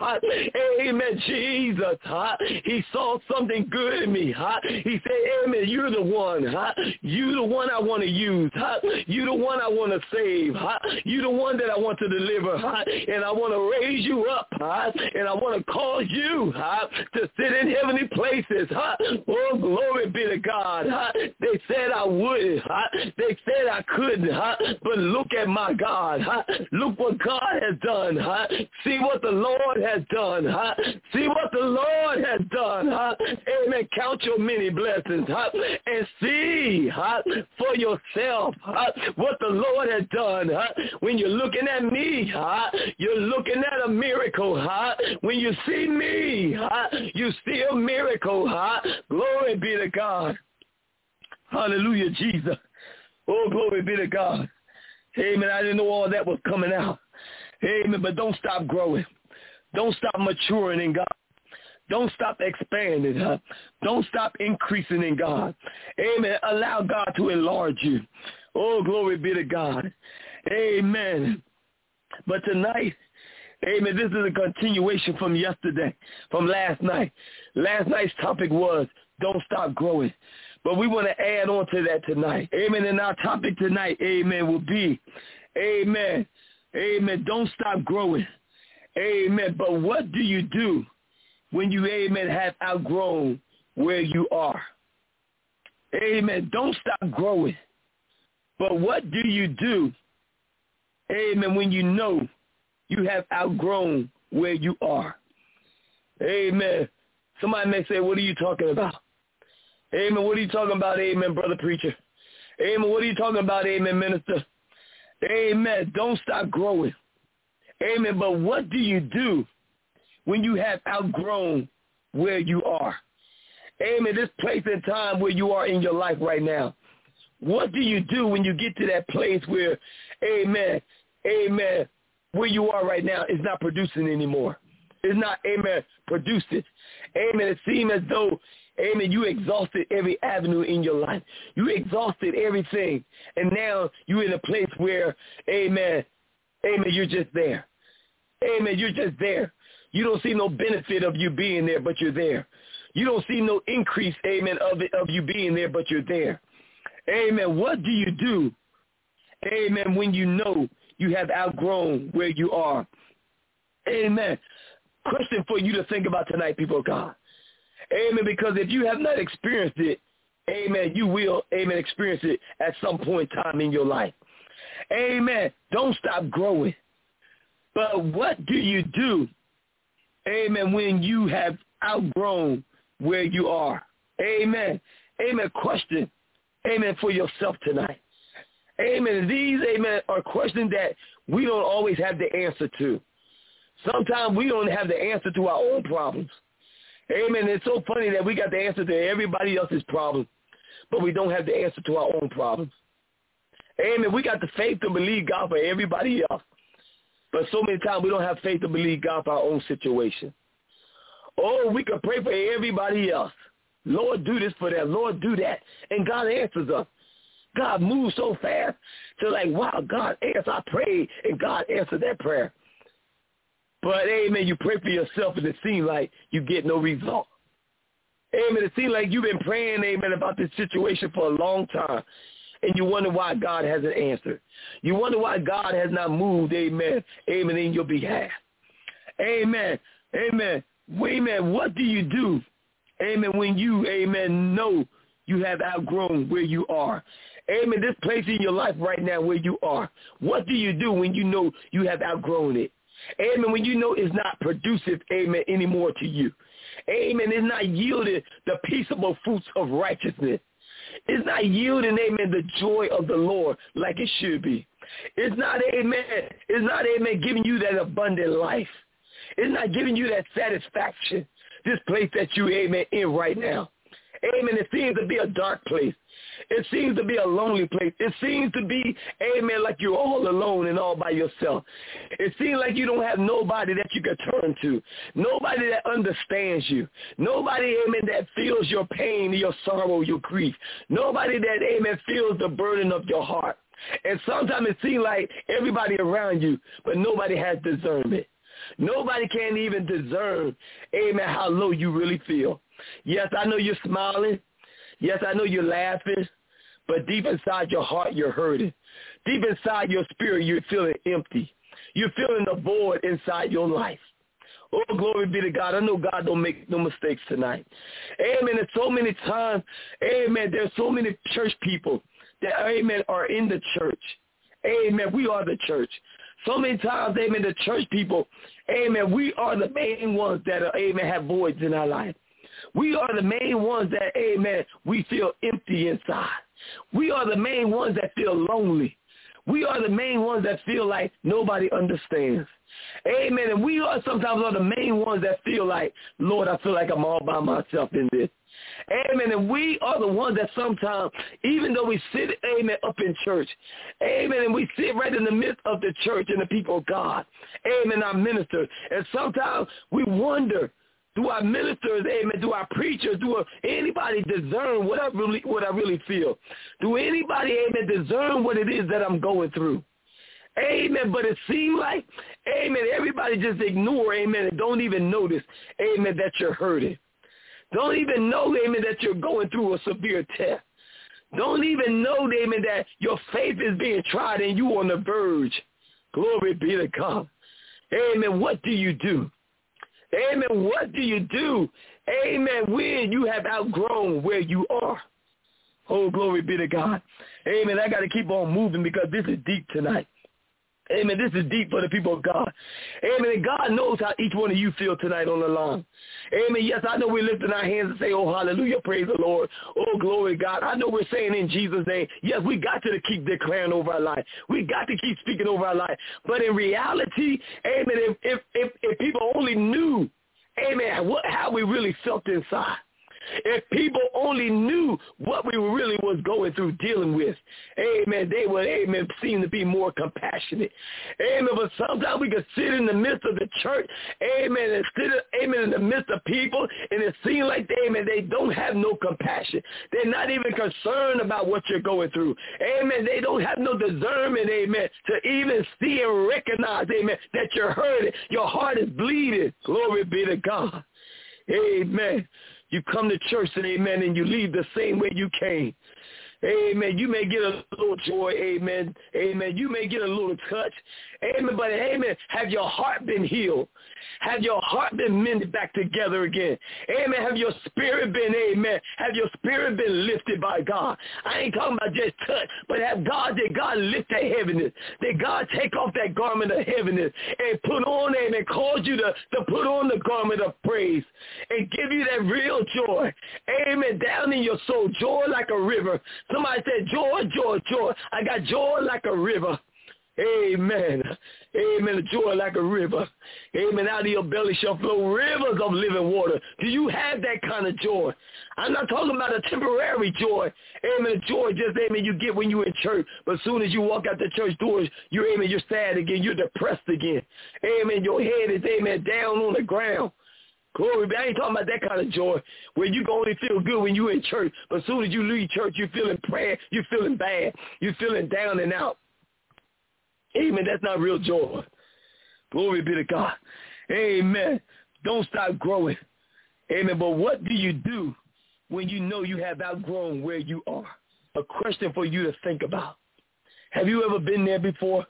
Amen, Jesus. He saw something good in me. He said, amen, you're the one. You're the one I want to use. You're the one I want to save. You're the one that I want to deliver. And I want to raise you up. And I want to cause you to sit in heavenly places. Oh, glory be to God. They said I wouldn't. They said I couldn't. But look at my God. Look what God has done. See what the Lord has done. See what the Lord has done. Amen. Count your many blessings and see for yourself what the Lord has done. When you're looking at me, you're looking at a miracle. When you see me, you see a miracle. Glory be to God. Hallelujah, Jesus. Oh, glory be to God. Amen. I didn't know all that was coming out. Amen. But don't stop growing. Don't stop maturing in God. Don't stop expanding. Don't stop increasing in God. Amen. Allow God to enlarge you. Oh, glory be to God. Amen. But tonight, Amen. This is a continuation from yesterday, from last night. Last night's topic was don't stop growing. But we want to add on to that tonight. Amen. And our topic tonight, amen, will be, amen, amen, don't stop growing. Amen. But what do you do when you, amen, have outgrown where you are? Amen. Don't stop growing. But what do you do, amen, when you know you have outgrown where you are? Amen. Somebody may say, what are you talking about? Amen. What are you talking about, amen, brother preacher? Amen. What are you talking about, amen, minister? Amen. Don't stop growing. Amen. But what do you do when you have outgrown where you are? Amen. This place and time where you are in your life right now. What do you do when you get to that place where, amen, amen, where you are right now is not producing anymore? It's not, amen, producing. Amen. It seems as though, amen, you exhausted every avenue in your life. You exhausted everything. And now you're in a place where, amen, amen, you're just there. Amen, you're just there. You don't see no benefit of you being there, but you're there. You don't see no increase, amen, of you being there, but you're there. Amen. What do you do, amen, when you know you have outgrown where you are? Amen. Question for you to think about tonight, people of God. Amen. Because if you have not experienced it, amen, you will, amen, experience it at some point in time in your life. Amen. Don't stop growing. But what do you do, amen, when you have outgrown where you are? Amen. Amen. Question, amen, for yourself tonight. Amen. These, amen, are questions that we don't always have the answer to. Sometimes we don't have the answer to our own problems. Amen. It's so funny that we got the answer to everybody else's problem, but we don't have the answer to our own problems. Amen. We got the faith to believe God for everybody else, but so many times we don't have faith to believe God for our own situation. Oh, we can pray for everybody else. Lord, do this for them. Lord, do that. And God answers us. God moves so fast to like, wow, God answers. I prayed, and God answered that prayer. But, amen, you pray for yourself, and it seems like you get no result. Amen, it seems like you've been praying, amen, about this situation for a long time, and you wonder why God hasn't answered. You wonder why God has not moved, amen, amen, in your behalf. Amen, amen, amen, what do you do, amen, when you, amen, know you have outgrown where you are? Amen, this place in your life right now where you are, what do you do when you know you have outgrown it? Amen, when you know it's not producive, amen, anymore to you. Amen, it's not yielding the peaceable fruits of righteousness. It's not yielding, amen, the joy of the Lord like it should be. It's not, amen, giving you that abundant life. It's not giving you that satisfaction, this place that you, amen, in right now. Amen, it seems to be a dark place. It seems to be a lonely place. It seems to be, amen, like you're all alone and all by yourself. It seems like you don't have nobody that you can turn to, nobody that understands you, nobody, amen, that feels your pain, your sorrow, your grief, nobody that, amen, feels the burden of your heart. And sometimes it seems like everybody around you, but nobody has discernment. Nobody can even discern, amen, how low you really feel. Yes, I know you're smiling. Yes, I know you're laughing, but deep inside your heart, you're hurting. Deep inside your spirit, you're feeling empty. You're feeling the void inside your life. Oh, glory be to God. I know God don't make no mistakes tonight. Amen. And so many times, amen, there's so many church people that, amen, are in the church. Amen. We are the church. So many times, amen, the church people, amen, we are the main ones that, amen, have voids in our life. We are the main ones that, amen, we feel empty inside. We are the main ones that feel lonely. We are the main ones that feel like nobody understands. Amen. And we are sometimes are the main ones that feel like, Lord, I feel like I'm all by myself in this. Amen. And we are the ones that sometimes, even though we sit, amen, up in church, amen, and we sit right in the midst of the church and the people of God, amen, our ministers, and sometimes we wonder, do our ministers, amen, do our preachers, do anybody discern what I really feel? Do anybody, amen, discern what it is that I'm going through? Amen. But it seems like, amen, everybody just ignore, amen, and don't even notice, amen, that you're hurting. Don't even know, amen, that you're going through a severe test. Don't even know, amen, that your faith is being tried and you on the verge. Glory be to God. Amen. What do you do? Amen. What do you do? Amen. When you have outgrown where you are. Oh, glory be to God. Amen. I got to keep on moving because this is deep tonight. Amen. This is deep for the people of God. Amen. And God knows how each one of you feel tonight on the line. Amen. Yes, I know we're lifting our hands and say, oh, hallelujah, praise the Lord. Oh, glory to God. I know we're saying in Jesus' name, yes, we got to keep declaring over our life. We got to keep speaking over our life. But in reality, amen, if people only knew, amen, how we really felt inside. If people only knew what we really was going through dealing with, amen, they would, amen, seem to be more compassionate. Amen, but sometimes we can sit in the midst of the church, amen, and sit, amen, in the midst of people, and it seems like, amen, they don't have no compassion. They're not even concerned about what you're going through. Amen, they don't have no discernment, amen, to even see and recognize, amen, that you're hurting. Your heart is bleeding. Glory be to God. Amen. You come to church and amen, and you leave the same way you came. Amen. You may get a little joy. Amen. Amen. You may get a little touch. Amen. But amen. Have your heart been healed? Have your heart been mended back together again? Amen. Have your spirit been, amen, have your spirit been lifted by God? I ain't talking about just touch, but did God lift that heaviness? Did God take off that garment of heaviness and put on, amen, cause you to put on the garment of praise and give you that real joy? Amen. Down in your soul, joy like a river. Somebody said, joy, joy, joy. I got joy like a river. Amen. Amen. Joy like a river. Amen. Out of your belly shall flow rivers of living water. Do you have that kind of joy? I'm not talking about a temporary joy. Amen. Joy just, amen, you get when you're in church. But as soon as you walk out the church doors, you're sad again. You're depressed again. Amen. Your head is, amen, down on the ground. Glory be. I ain't talking about that kind of joy where you can only feel good when you're in church. But as soon as you leave church, you're feeling bad. You're feeling bad. You're feeling down and out. Amen. That's not real joy. Glory be to God. Amen. Don't stop growing. Amen. But what do you do when you know you have outgrown where you are? A question for you to think about. Have you ever been there before?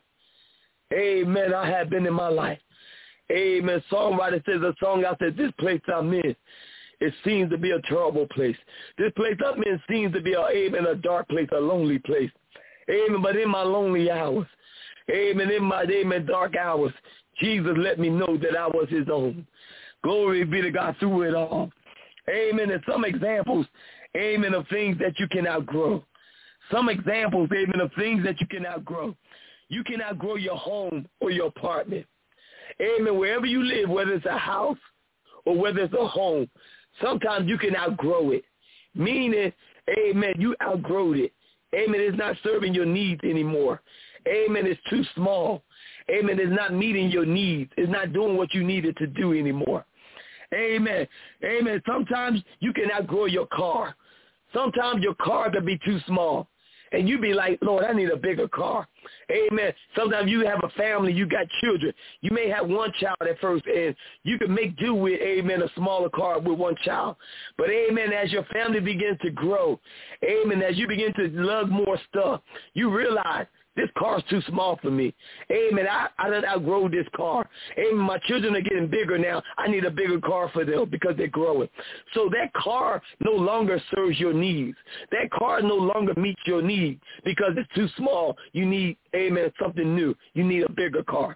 Amen. I have been in my life. Amen. Songwriter says a song out there, this place I'm in, it seems to be a terrible place. This place I'm in seems to be a dark place, a lonely place. Amen. But in my lonely hours, amen, in my dark hours, Jesus let me know that I was his own. Glory be to God through it all. Amen. And some examples, amen, of things that you can outgrow. Some examples, amen, of things that you can outgrow. You can outgrow your home or your apartment. Amen. Wherever you live, whether it's a house or whether it's a home, sometimes you can outgrow it. Meaning, amen, you outgrow it. Amen. It's not serving your needs anymore. Amen. It's too small. Amen. It's not meeting your needs. It's not doing what you needed to do anymore. Amen. Amen. Sometimes you can outgrow your car. Sometimes your car can be too small. And you be like, Lord, I need a bigger car. Amen. Sometimes you have a family, you got children. You may have one child at first, and you can make do with, amen, a smaller car with one child. But, amen, as your family begins to grow, amen, as you begin to lug more stuff, you realize this car's too small for me. Amen. I done outgrow this car. Amen. My children are getting bigger now. I need a bigger car for them because they're growing. So that car no longer serves your needs. That car no longer meets your needs because it's too small. You need, amen, something new. You need a bigger car.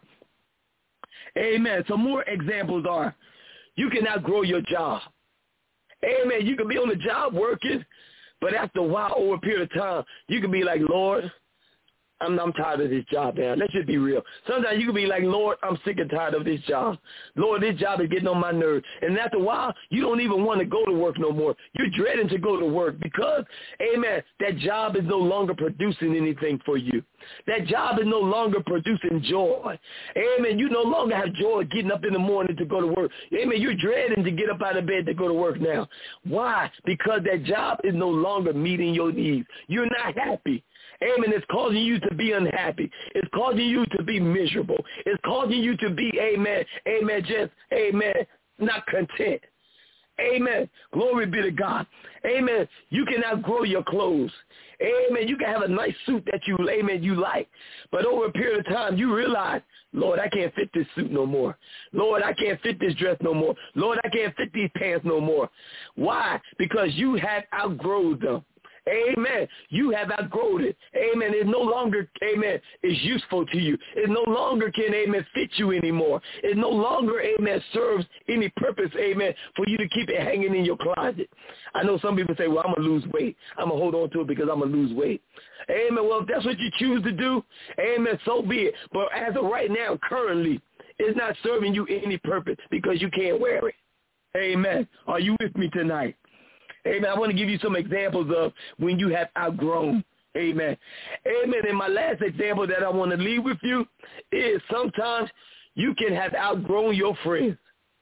Amen. So more examples are you can outgrow your job. Amen. You can be on the job working, but after a while, over a period of time, you can be like, Lord, I'm tired of this job, man. Let's just be real. Sometimes you can be like, Lord, I'm sick and tired of this job. Lord, this job is getting on my nerves. And after a while, you don't even want to go to work no more. You're dreading to go to work because, amen, that job is no longer producing anything for you. That job is no longer producing joy. Amen. You no longer have joy getting up in the morning to go to work. Amen. You're dreading to get up out of bed to go to work now. Why? Because that job is no longer meeting your needs. You're not happy. Amen. It's causing you to be unhappy. It's causing you to be miserable. It's causing you to be, amen, just, amen, not content. Amen. Glory be to God. Amen. You can outgrow your clothes. Amen. You can have a nice suit that you like. But over a period of time, you realize, Lord, I can't fit this suit no more. Lord, I can't fit this dress no more. Lord, I can't fit these pants no more. Why? Because you have outgrown them. Amen. You have outgrown it. Amen. It no longer, amen, is useful to you. It no longer can, amen, fit you anymore. It no longer, amen, serves any purpose, amen, for you to keep it hanging in your closet. I know some people say, well, I'm going to lose weight. I'm going to hold on to it because I'm going to lose weight. Amen. Well, if that's what you choose to do, amen, so be it. But as of right now, currently, it's not serving you any purpose because you can't wear it. Amen. Are you with me tonight? Amen. I want to give you some examples of when you have outgrown. Amen. Amen. And my last example that I want to leave with you is sometimes you can have outgrown your friends.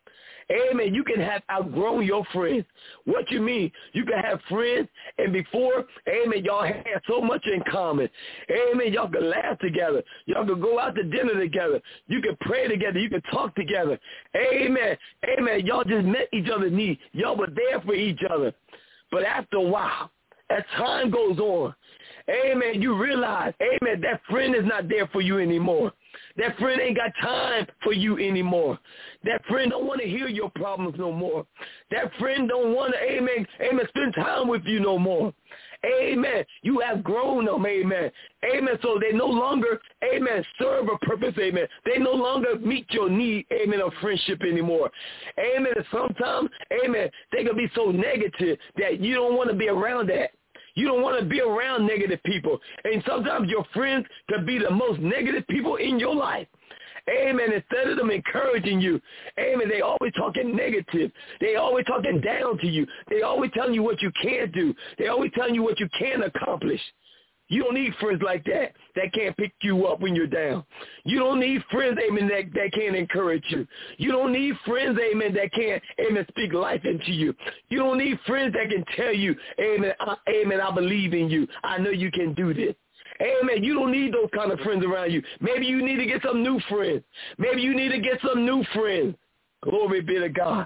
Amen. You can have outgrown your friends. What you mean? You can have friends, and before, amen, y'all had so much in common. Amen. Y'all could laugh together. Y'all could go out to dinner together. You could pray together. You could talk together. Amen. Amen. Y'all just met each other's needs. Y'all were there for each other. But after a while, as time goes on, amen, you realize, amen, that friend is not there for you anymore. That friend ain't got time for you anymore. That friend don't want to hear your problems no more. That friend don't want to, amen, spend time with you no more. Amen. You have grown them, amen. Amen. So they no longer, amen, serve a purpose, amen. They no longer meet your need, amen, of friendship anymore. Amen. And sometimes, amen, they can be so negative that you don't want to be around that. You don't want to be around negative people. And sometimes your friends could be the most negative people in your life. Amen. Instead of them encouraging you, amen, they always talking negative. They always talking down to you. They always telling you what you can't do. They always telling you what you can't accomplish. You don't need friends like that can't pick you up when you're down. You don't need friends, amen, that can't encourage you. You don't need friends, amen, that can't, amen, speak life into you. You don't need friends that can tell you, amen, I believe in you. I know you can do this. Amen. You don't need those kind of friends around you. Maybe you need to get some new friends. Maybe you need to get some new friends. Glory be to God.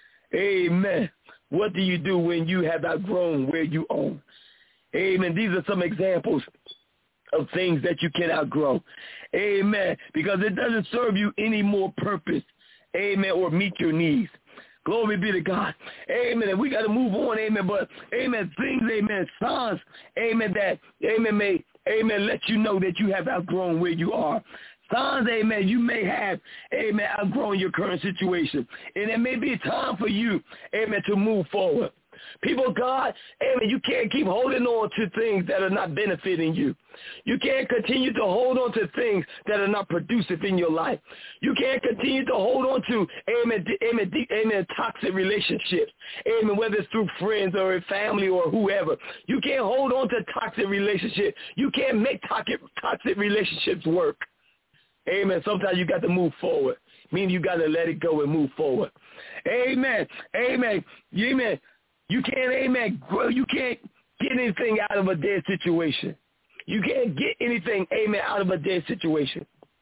Amen. What do you do when you have outgrown where you are? Amen. These are some examples of things that you can outgrow. Amen. Because it doesn't serve you any more purpose. Amen. Or meet your needs. Glory be to God. Amen. And we got to move on. Amen. But, amen, things, amen, signs, amen, that, amen, may, amen, let you know that you have outgrown where you are. Signs, amen, you may have, amen, outgrown your current situation. And it may be a time for you, amen, to move forward. People of God, amen, you can't keep holding on to things that are not benefiting you. You can't continue to hold on to things that are not productive in your life. You can't continue to hold on to, amen, toxic relationships. Amen, whether it's through friends or family or whoever. You can't hold on to toxic relationships. You can't make toxic relationships work. Amen. Sometimes you got to move forward. Meaning you got to let it go and move forward. Amen. Amen. Amen. You can't, amen, grow. You can't get anything out of a dead situation. You can't get anything, amen, out of a dead situation.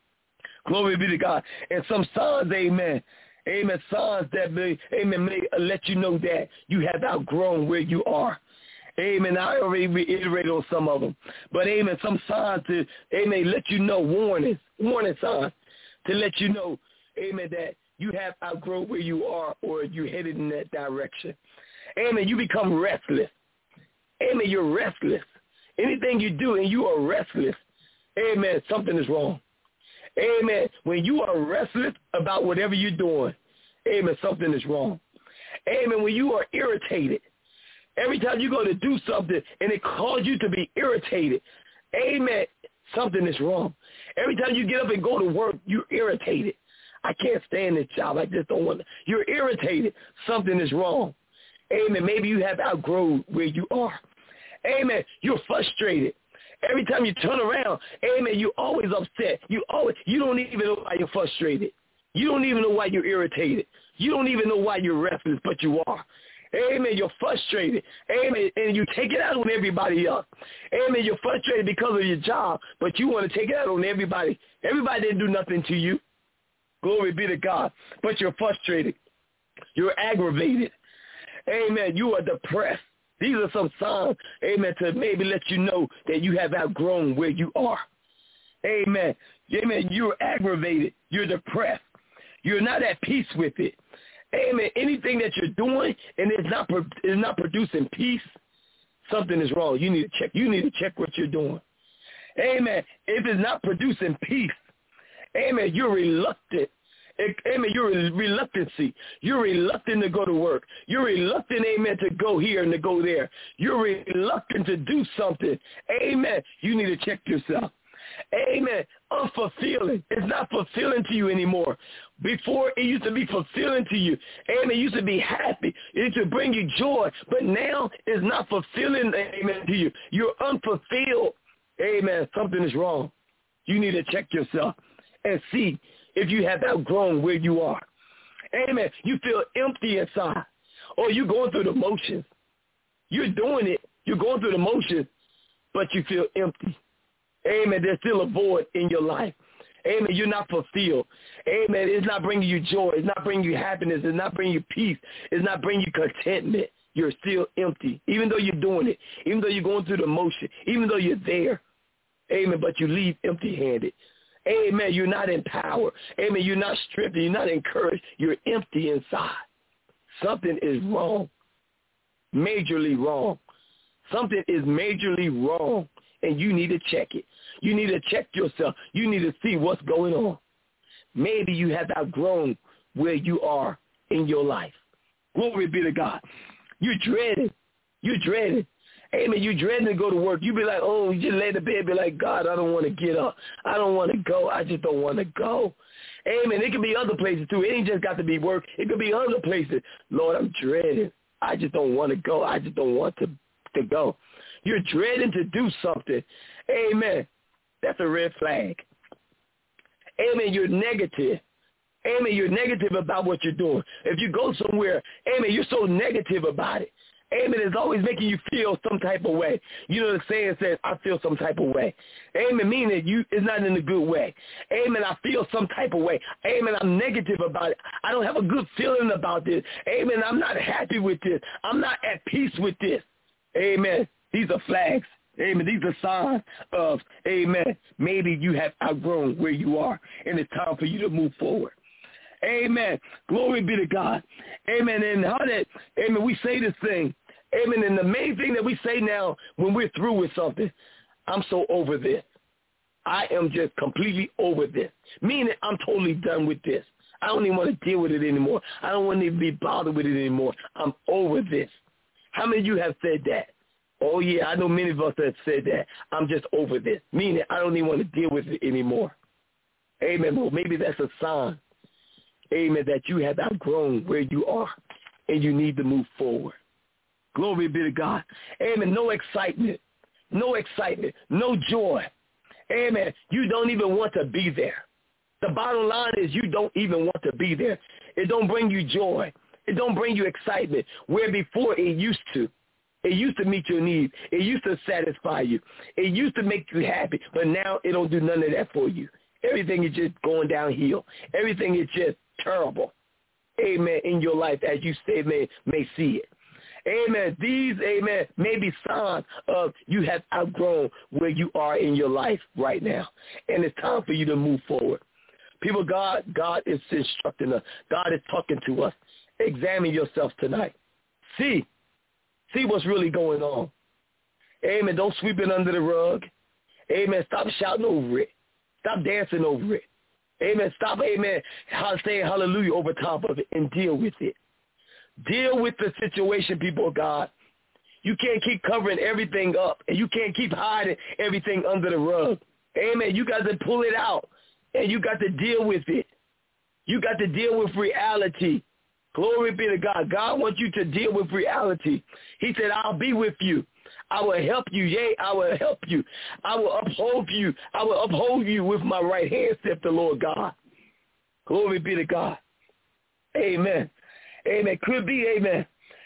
Glory be to God. And some signs, amen, signs that may let you know that you have outgrown where you are. Amen. I already reiterated on some of them. But, amen, some signs to, amen, let you know, warning signs to let you know, amen, that you have outgrown where you are or you're headed in that direction. Amen. You become restless. Amen. You're restless. Anything you do and you are restless, amen, something is wrong. Amen. When you are restless about whatever you're doing, amen, something is wrong. Amen. When you are irritated, every time you go to do something and it causes you to be irritated, amen, something is wrong. Every time you get up and go to work, you're irritated. I can't stand this job. I just don't want to. You're irritated. Something is wrong. Amen. Maybe you have outgrown where you are. Amen. You're frustrated. Every time you turn around, amen, you're always upset. You don't even know why you're frustrated. You don't even know why you're irritated. You don't even know why you're restless, but you are. Amen. You're frustrated. Amen. And you take it out on everybody else. Amen. You're frustrated because of your job, but you want to take it out on everybody. Everybody didn't do nothing to you. Glory be to God. But you're frustrated. You're aggravated. Amen. You are depressed. These are some signs, amen, to maybe let you know that you have outgrown where you are. Amen. Amen. You're aggravated. You're depressed. You're not at peace with it. Amen. Anything that you're doing and it's not producing peace, something is wrong. You need to check. You need to check what you're doing. Amen. If it's not producing peace, amen, you're reluctant. Amen. You're reluctancy. You're reluctant to go to work. You're reluctant, amen, to go here and to go there. You're reluctant to do something. Amen. You need to check yourself. Amen. Unfulfilling. It's not fulfilling to you anymore. Before, it used to be fulfilling to you. Amen. It used to be happy. It used to bring you joy. But now it's not fulfilling, amen, to you. You're unfulfilled. Amen. Something is wrong. You need to check yourself and see if you have outgrown where you are. Amen. You feel empty inside. Or you're going through the motions. You're doing it. You're going through the motions, but you feel empty. Amen. There's still a void in your life. Amen. You're not fulfilled. Amen. It's not bringing you joy. It's not bringing you happiness. It's not bringing you peace. It's not bringing you contentment. You're still empty. Even though you're doing it. Even though you're going through the motion. Even though you're there. Amen. But you leave empty-handed. Amen. You're not empowered. Amen. You're not strengthened. You're not encouraged. You're empty inside. Something is wrong. Majorly wrong. Something is majorly wrong. And you need to check it. You need to check yourself. You need to see what's going on. Maybe you have outgrown where you are in your life. Glory be to God. You're dreading. You're dreading. Amen. You're dreading to go to work. You be like, oh, you just lay in the bed, be like, God, I don't want to get up. I don't want to go. I just don't want to go. Amen. It could be other places too. It ain't just got to be work. It could be other places. Lord, I'm dreading. I just don't want to go. I just don't want to go. You're dreading to do something. Amen. That's a red flag. Amen. You're negative. Amen. You're negative about what you're doing. If you go somewhere, amen, you're so negative about it. Amen. It's always making you feel some type of way. You know the saying says, I feel some type of way. Amen. Meaning it's not in a good way. Amen. I feel some type of way. Amen. I'm negative about it. I don't have a good feeling about this. Amen. I'm not happy with this. I'm not at peace with this. Amen. These are flags. Amen. These are signs of, amen, maybe you have outgrown where you are, and it's time for you to move forward. Amen. Glory be to God. Amen. And how that, amen, we say this thing. Amen. And the main thing that we say now when we're through with something, I'm so over this. I am just completely over this. Meaning I'm totally done with this. I don't even want to deal with it anymore. I don't want to be bothered with it anymore. I'm over this. How many of you have said that? Oh, yeah, I know many of us have said that. I'm just over this. Meaning I don't even want to deal with it anymore. Amen. Well, maybe that's a sign. Amen, that you have outgrown where you are and you need to move forward. Glory be to God. Amen. No excitement. No excitement. No joy. Amen. You don't even want to be there. The bottom line is you don't even want to be there. It don't bring you joy. It don't bring you excitement where before it used to. It used to meet your needs. It used to satisfy you. It used to make you happy, but now it don't do none of that for you. Everything is just going downhill. Everything is just terrible. Amen. In your life as you say, may see it. Amen. These, amen, may be signs of you have outgrown where you are in your life right now. And it's time for you to move forward. People, God is instructing us. God is talking to us. Examine yourself tonight. See what's really going on. Amen. Don't sweep it under the rug. Amen. Stop shouting over it. Stop dancing over it. Amen. Stop, amen, saying hallelujah over top of it and deal with it. Deal with the situation, people of God. You can't keep covering everything up, and you can't keep hiding everything under the rug. Amen. You got to pull it out, and you got to deal with it. You got to deal with reality. Glory be to God. God wants you to deal with reality. He said, I'll be with you. I will help you. Yea, I will help you. I will uphold you. I will uphold you with my right hand, saith the Lord God. Glory be to God. Amen. Amen. Could be, amen,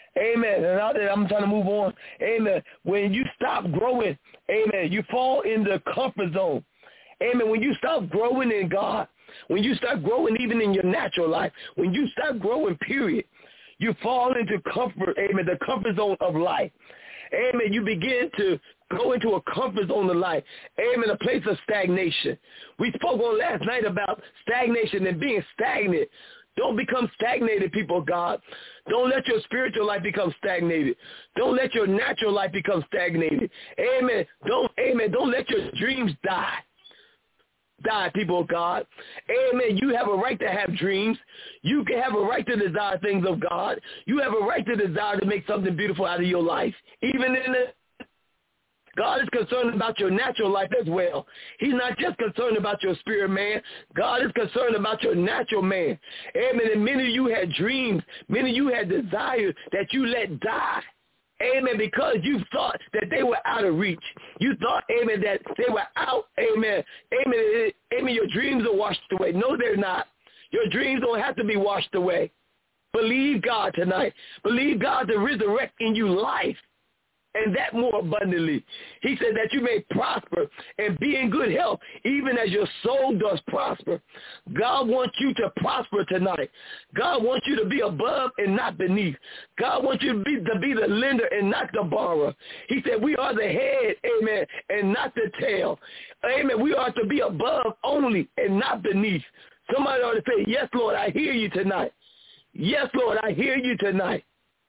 Amen. And now that I'm trying to move on, amen, when you stop growing, amen, you fall in the comfort zone. Amen. When you stop growing in God, when you start growing even in your natural life, when you start growing, period, you fall into comfort, amen, the comfort zone of life. Amen. You begin to go into a comfort zone of life. Amen. A place of stagnation. We spoke on last night about stagnation and being stagnant. Don't become stagnated, people of God. Don't let your spiritual life become stagnated. Don't let your natural life become stagnated. Amen. Don't let your dreams die, people of God. Amen. You have a right to have dreams. You can have a right to desire things of God. You have a right to desire to make something beautiful out of your life. Even in the God is concerned about your natural life as well. He's not just concerned about your spirit, man. God is concerned about your natural man. Amen. And many of you had dreams. Many of you had desires that you let die. Amen, because you thought that they were out of reach. You thought, amen, that they were out, amen. Amen, your dreams are washed away. No, they're not. Your dreams don't have to be washed away. Believe God tonight. Believe God to resurrect in you life, and that more abundantly. He said that you may prosper and be in good health, even as your soul does prosper. God wants you to prosper tonight. God wants you to be above and not beneath. God wants you to be the lender and not the borrower. He said we are the head, amen, and not the tail. Amen. We are to be above only and not beneath. Somebody ought to say, yes, Lord, I hear you tonight. Yes, Lord, I hear you tonight.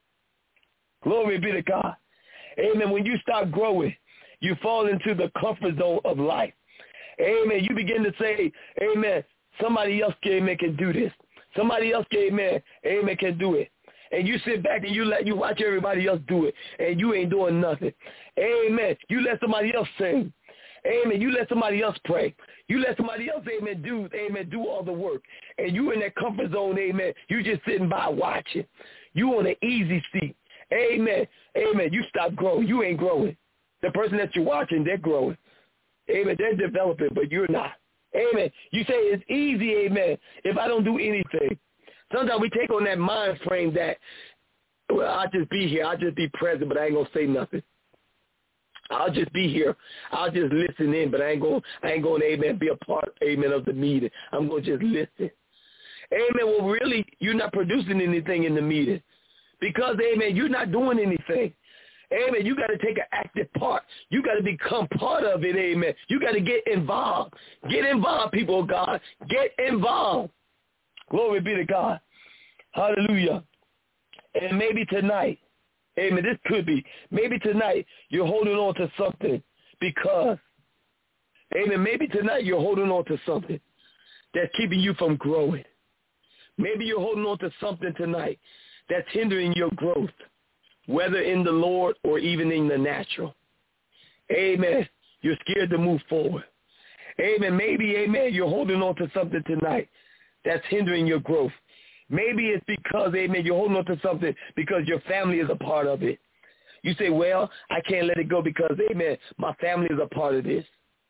Glory be to God. Amen. When you start growing, you fall into the comfort zone of life. Amen. You begin to say, amen, somebody else, amen, can do this. Somebody else, amen, can do it. And you sit back and you watch everybody else do it, and you ain't doing nothing. Amen. You let somebody else sing. Amen. You let somebody else pray. You let somebody else, amen, do all the work. And you in that comfort zone, amen, you just sitting by watching. You on an easy seat. Amen. Amen. You stop growing. You ain't growing. The person that you're watching, they're growing. Amen. They're developing, but you're not. Amen. You say it's easy, amen, if I don't do anything. Sometimes we take on that mind frame that, well, I'll just be here. I'll just be present, but I ain't going to say nothing. I'll just be here. I'll just listen in, but I ain't going, amen, be a part, amen, of the meeting. I'm going to just listen. Amen. Well, really, you're not producing anything in the meeting. Because, amen, you're not doing anything. Amen. You got to take an active part. You got to become part of it, amen. You got to get involved. Get involved, people of God. Get involved. Glory be to God. Hallelujah. And maybe tonight, amen, this could be, maybe tonight you're holding on to something because, amen, maybe tonight you're holding on to something that's keeping you from growing. Maybe you're holding on to something tonight that's hindering your growth, whether in the Lord or even in the natural. Amen. You're scared to move forward. Amen. Maybe, amen, you're holding on to something tonight that's hindering your growth. Maybe it's because, amen, you're holding on to something because your family is a part of it. You say, well, I can't let it go because, amen, my family is a part of this.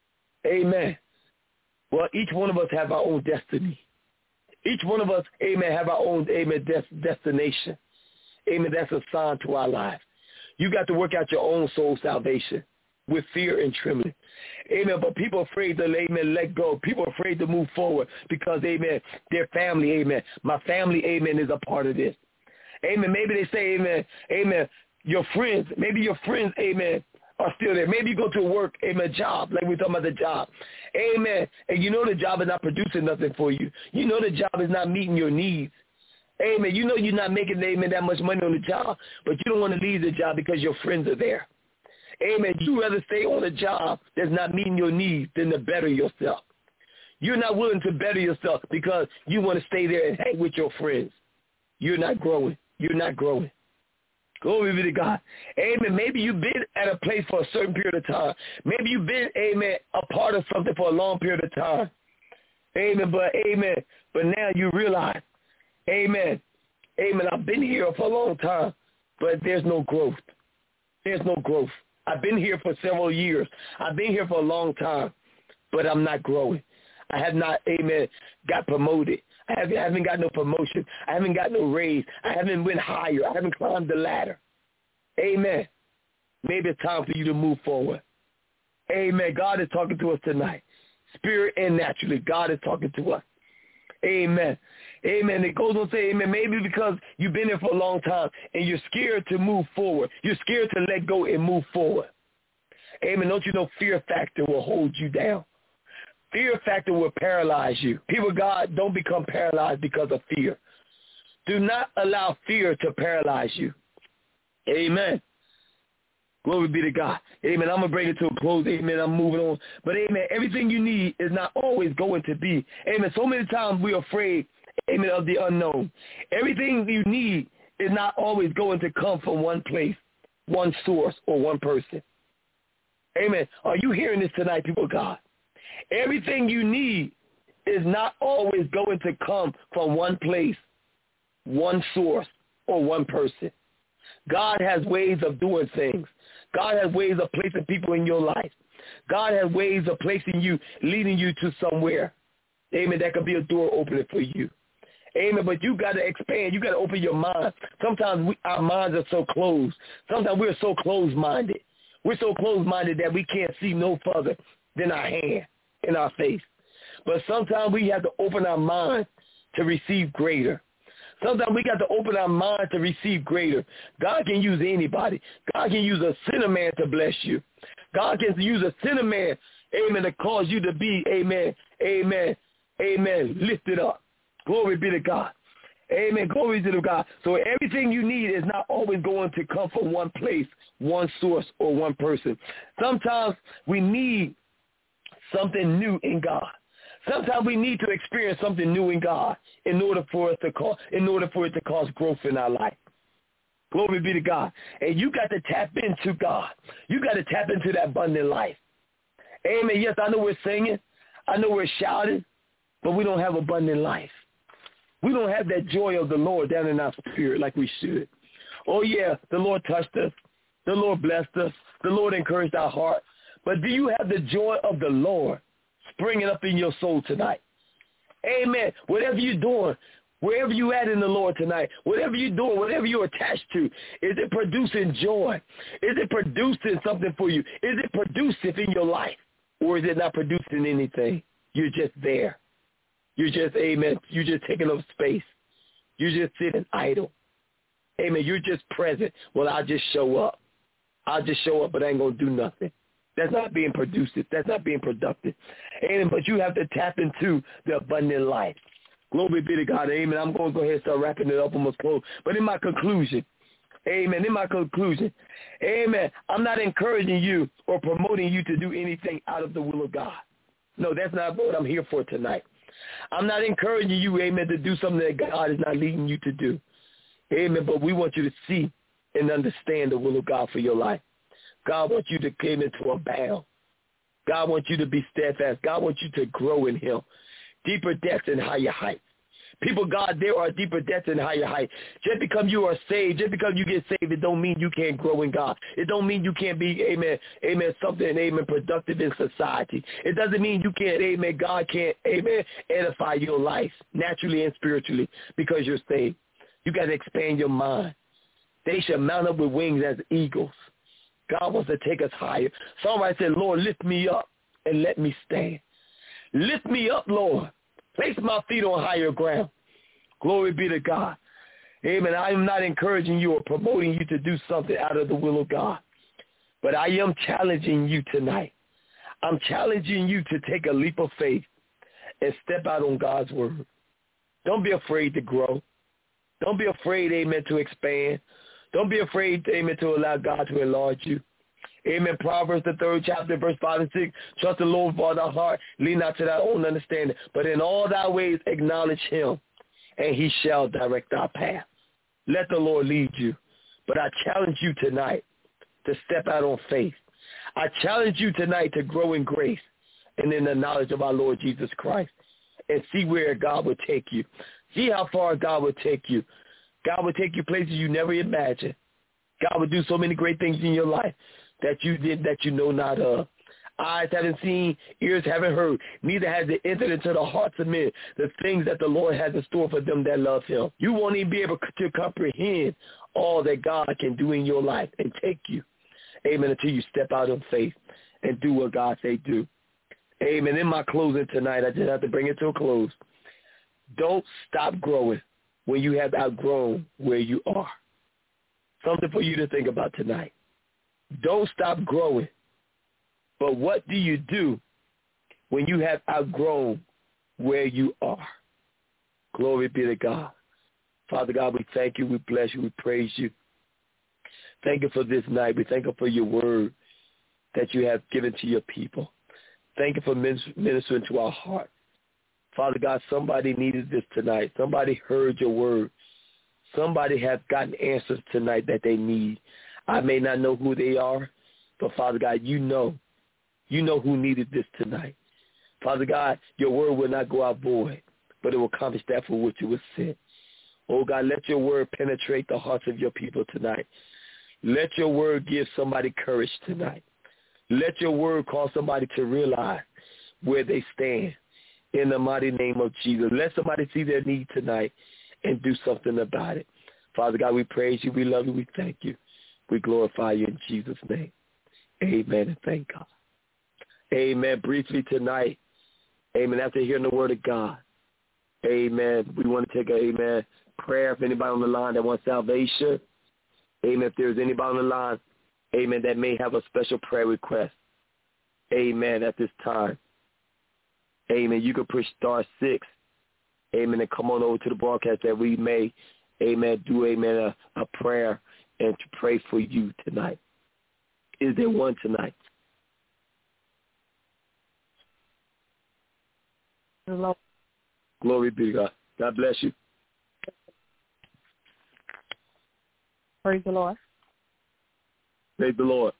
Amen. Well, each one of us have our own destiny. Each one of us, amen, have our own, amen, destination. Amen, that's assigned to our lives. You got to work out your own soul salvation with fear and trembling. Amen, but people are afraid to, amen, let go. People are afraid to move forward because, amen, their family, amen, my family, amen, is a part of this. Amen, maybe they say, amen, your friends, amen, are still there. Maybe you go to work, amen, job, like we're talking about the job. Amen. And you know the job is not producing nothing for you. You know the job is not meeting your needs. Amen. You know you're not making, amen, that much money on the job, but you don't want to leave the job because your friends are there. Amen. You'd rather stay on a job that's not meeting your needs than to better yourself. You're not willing to better yourself because you want to stay there and hang with your friends. You're not growing. You're not growing. Glory be to God. Amen. Maybe you've been at a place for a certain period of time. Maybe you've been, amen, a part of something for a long period of time. Amen. But now you realize, amen, I've been here for a long time, but there's no growth. There's no growth. I've been here for several years. I've been here for a long time, but I'm not growing. I have not, amen, got promoted. I haven't got no promotion. I haven't got no raise. I haven't went higher. I haven't climbed the ladder. Amen. Maybe it's time for you to move forward. Amen. God is talking to us tonight. Spirit and naturally, God is talking to us. Amen. Amen. It goes on to say, amen, maybe because you've been there for a long time and you're scared to move forward. You're scared to let go and move forward. Amen. Don't you know fear factor will hold you down? Fear factor will paralyze you. People of God, don't become paralyzed because of fear. Do not allow fear to paralyze you. Amen. Glory be to God. Amen. I'm going to bring it to a close. Amen. I'm moving on. But amen, everything you need is not always going to be. Amen. So many times we're afraid, amen, of the unknown. Everything you need is not always going to come from one place, one source, or one person. Amen. Are you hearing this tonight, people of God? Everything you need is not always going to come from one place, one source, or one person. God has ways of doing things. God has ways of placing people in your life. God has ways of placing you, leading you to somewhere. Amen. That could be a door opening for you. Amen. But you got to expand. You got to open your mind. Sometimes our minds are so closed. Sometimes we're so closed-minded. We're so closed-minded that we can't see no further than our hand in our face. But sometimes we have to open our mind to receive greater. Sometimes we got to open our mind to receive greater. God can use anybody. God can use a sinner man to bless you. God can use a sinner man, amen, to cause you to be, amen, lifted up. Glory be to God. Amen. Glory to God. So everything you need is not always going to come from one place, one source, or one person. Sometimes we need something new in God. Sometimes we need to experience something new in God in order for it to cause growth in our life. Glory be to God. And you got to tap into God. You got to tap into that abundant life. Amen. Yes, I know we're singing. I know we're shouting, but we don't have abundant life. We don't have that joy of the Lord down in our spirit like we should. Oh, yeah, the Lord touched us. The Lord blessed us. The Lord encouraged our heart. But do you have the joy of the Lord springing up in your soul tonight? Amen. Whatever you're doing, wherever you at in the Lord tonight, whatever you're doing, whatever you're attached to, is it producing joy? Is it producing something for you? Is it productive in your life? Or is it not producing anything? You're just there. You're just, amen, you're just taking up space. You're just sitting idle. Amen. You're just present. Well, I'll just show up. I'll just show up, but I ain't going to do nothing. That's not being productive. That's not being productive. Amen. But you have to tap into the abundant life. Glory be to God. Amen. I'm going to go ahead and start wrapping it up. Almost close. But in my conclusion, amen, amen, I'm not encouraging you or promoting you to do anything out of the will of God. No, that's not what I'm here for tonight. I'm not encouraging you, amen, to do something that God is not leading you to do. Amen. But we want you to see and understand the will of God for your life. God wants you to come into a bound. God wants you to be steadfast. God wants you to grow in him. Deeper depths and higher heights. People, God, there are deeper depths and higher heights. Just because you are saved, just because you get saved, it don't mean you can't grow in God. It don't mean you can't be, amen, something, amen, productive in society. It doesn't mean you can't, amen, God can't, amen, edify your life naturally and spiritually because you're saved. You got to expand your mind. They shall mount up with wings as eagles. God wants to take us higher. Somebody said, Lord, lift me up and let me stand. Lift me up, Lord. Place my feet on higher ground. Glory be to God. Amen. I am not encouraging you or promoting you to do something out of the will of God. But I am challenging you tonight. I'm challenging you to take a leap of faith and step out on God's word. Don't be afraid to grow. Don't be afraid, amen, to expand. Don't be afraid, amen, to allow God to enlarge you. Amen. Proverbs, the 3rd chapter, verse 5 and 6. Trust the Lord with all thy heart. Lean not to thy own understanding. But in all thy ways acknowledge him, and he shall direct our path. Let the Lord lead you. But I challenge you tonight to step out on faith. I challenge you tonight to grow in grace and in the knowledge of our Lord Jesus Christ and see where God will take you. See how far God will take you. God will take you places you never imagined. God will do so many great things in your life that you did that you know not of. eyes haven't seen, ears haven't heard, neither has it entered into the hearts of men the things that the Lord has in store for them that love him. You won't even be able to comprehend all that God can do in your life and take you, amen, until you step out in faith and do what God say do. Amen. In my closing tonight, I just have to bring it to a close. Don't stop growing when you have outgrown where you are. Something for you to think about tonight. Don't stop growing. But what do you do when you have outgrown where you are? Glory be to God. Father God, we thank you, we bless you, we praise you. Thank you for this night. We thank you for your word that you have given to your people. Thank you for ministering to our heart. Father God, somebody needed this tonight. Somebody heard your word. Somebody has gotten answers tonight that they need. I may not know who they are, but Father God, you know who needed this tonight. Father God, your word will not go out void, but it will accomplish that for which it was sent. Oh God, let your word penetrate the hearts of your people tonight. Let your word give somebody courage tonight. Let your word cause somebody to realize where they stand in the mighty name of Jesus. Let somebody see their need tonight and do something about it. Father God, we praise you. We love you. We thank you. We glorify you in Jesus' name. Amen and thank God. Amen. Briefly tonight, amen, after hearing the word of God, amen, we want to take a prayer. If anybody on the line that wants salvation, amen, if there's anybody on the line, amen, that may have a special prayer request, amen, at this time, amen, you can push *6, amen, and come on over to the broadcast that we may, amen, do, amen, a prayer and to pray for you tonight. Is there one tonight? Hello. Glory be to God. God bless you. Praise the Lord. Praise the Lord.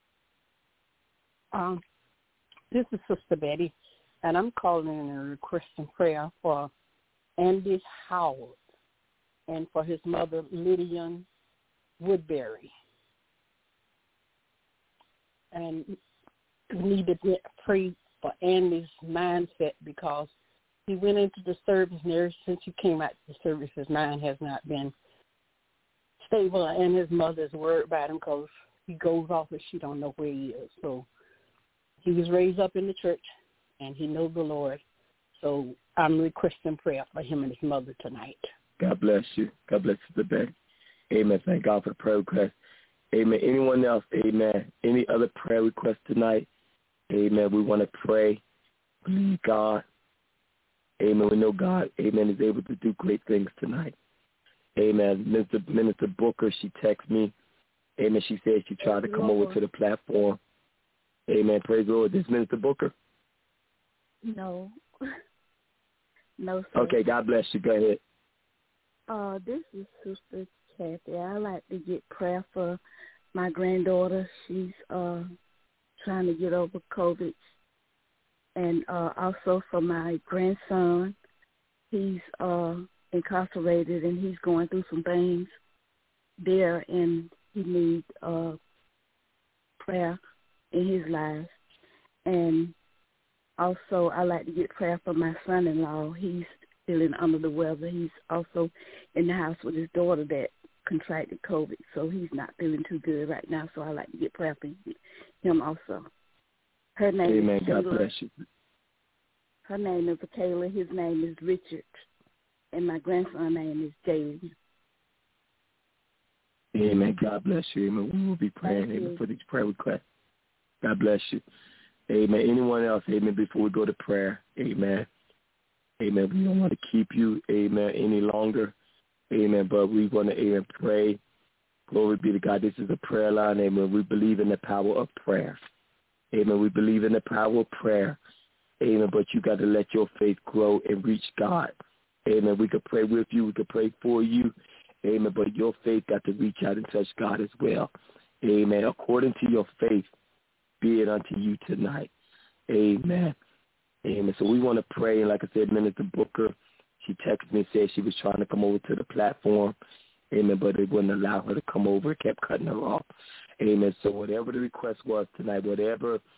This is Sister Betty, and I'm calling in a requesting prayer for Andy Howard and for his mother, Lydian Woodbury. And we need to pray for Andy's mindset because he went into the service, and ever since he came out to the service, his mind has not been stable, and his mother's worried about him because he goes off and she don't know where he is. So he was raised up in the church, and he knows the Lord. So I'm requesting prayer for him and his mother tonight. God bless you. God bless you, Sister Betty. Amen. Thank God for the prayer request. Amen. Anyone else? Amen. Any other prayer requests tonight? Amen. We want to pray. Believe God. Amen. We know God, amen, is able to do great things tonight. Amen. Minister Booker, she texted me. Amen. She said she tried to come over to the platform. Amen. Praise the Lord. This Minister Booker? No. No, sir. Okay. God bless you. Go ahead. This is Sister Kathy. I like to get prayer for my granddaughter. She's trying to get over COVID. And also for my grandson. He's incarcerated, and he's going through some things there, and he needs prayer in his life. And also I like to get prayer for my son-in-law. He's feeling under the weather. He's also in the house with his daughter that contracted COVID, so he's not feeling too good right now, so I like to get prayer for him also. Her name Amen. is God bless you. Her name is Kayla. His name is Richard. And my grandson's name is Jalen. Amen. God bless you. Amen. We will be praying, amen, for these prayer requests. God bless you. Amen. Anyone else? Amen. Before we go to prayer. Amen. Amen. We don't want to keep you, amen, any longer. Amen. But we want to, amen, pray. Glory be to God. This is a prayer line. Amen. We believe in the power of prayer. Amen. We believe in the power of prayer. Amen. But you got to let your faith grow and reach God. Amen. We could pray with you. We could pray for you. Amen. But your faith got to reach out and touch God as well. Amen. According to your faith, be it unto you tonight. Amen. Amen. So we want to pray. And like I said, Minister Booker, she texted me and said she was trying to come over to the platform. Amen. But it wouldn't allow her to come over. It kept cutting her off. Amen. So whatever the request was tonight, whatever,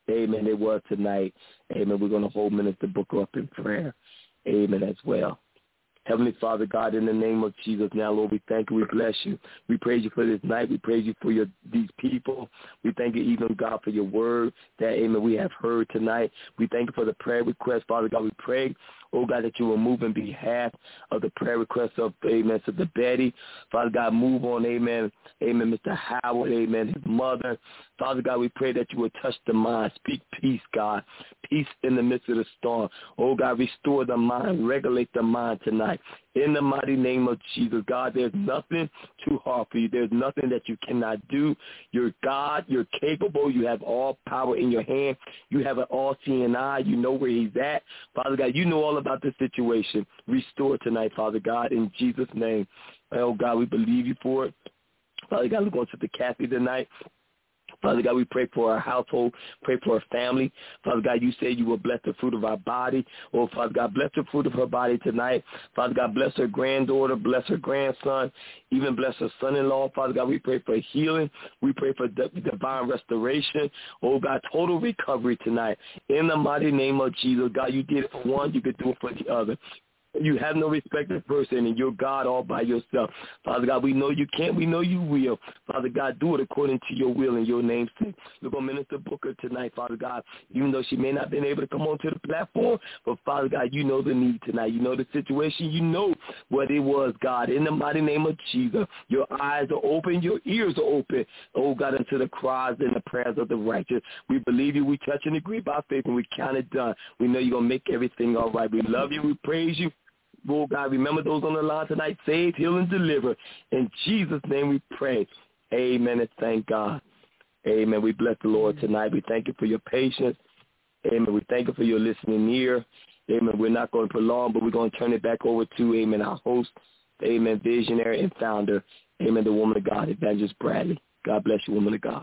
Amen. It was tonight. Amen. We're going to hold Minister Booker up in prayer. Amen as well. Heavenly Father, God, in the name of Jesus, now, Lord, we thank you. We bless you. We praise you for this night. We praise you for these people. We thank you, even, God, for your word that, amen, we have heard tonight. We thank you for the prayer request. Father God, we pray, oh, God, that you will move in behalf of the prayer request of, amen, Sister Betty. Father God, move on, amen, Mr. Howard, amen, his mother. Father God, we pray that you will touch the mind. Speak peace, God. Peace in the midst of the storm. Oh, God, restore the mind. Regulate the mind tonight. In the mighty name of Jesus, God, there's nothing too hard for you. There's nothing that you cannot do. You're God. You're capable. You have all power in your hand. You have an all-seeing eye. You know where he's at. Father God, you know all about the situation. Restore tonight, Father God, in Jesus' name. Oh, God, we believe you for it. Father God, we're going to Sister Kathy tonight. Father God, we pray for our household, pray for our family. Father God, you say you will bless the fruit of our body. Oh, Father God, bless the fruit of her body tonight. Father God, bless her granddaughter, bless her grandson, even bless her son-in-law. Father God, we pray for healing. We pray for divine restoration. Oh, God, total recovery tonight. In the mighty name of Jesus, God, you did it for one, you could do it for the other. You have no respected person, and you're God all by yourself. Father God, we know you can't. We know you will. Father God, do it according to your will and your name's sake. Look on Minister Booker tonight, Father God, even though she may not have been able to come onto the platform, but Father God, you know the need tonight. You know the situation. You know what it was, God. In the mighty name of Jesus, your eyes are open, your ears are open, oh God, unto the cries and the prayers of the righteous. We believe you. We touch and agree by faith, and we count it done. We know you're going to make everything all right. We love you. We praise you. Oh, God, remember those on the line tonight. Save, heal, and deliver. In Jesus' name we pray. Amen and thank God. Amen. We bless the Lord tonight. We thank you for your patience. Amen. We thank you for your listening ear. Amen. We're not going to prolong, but we're going to turn it back over to, amen, our host, amen, visionary and founder, amen, the woman of God, Evangelist Bradley. God bless you, woman of God.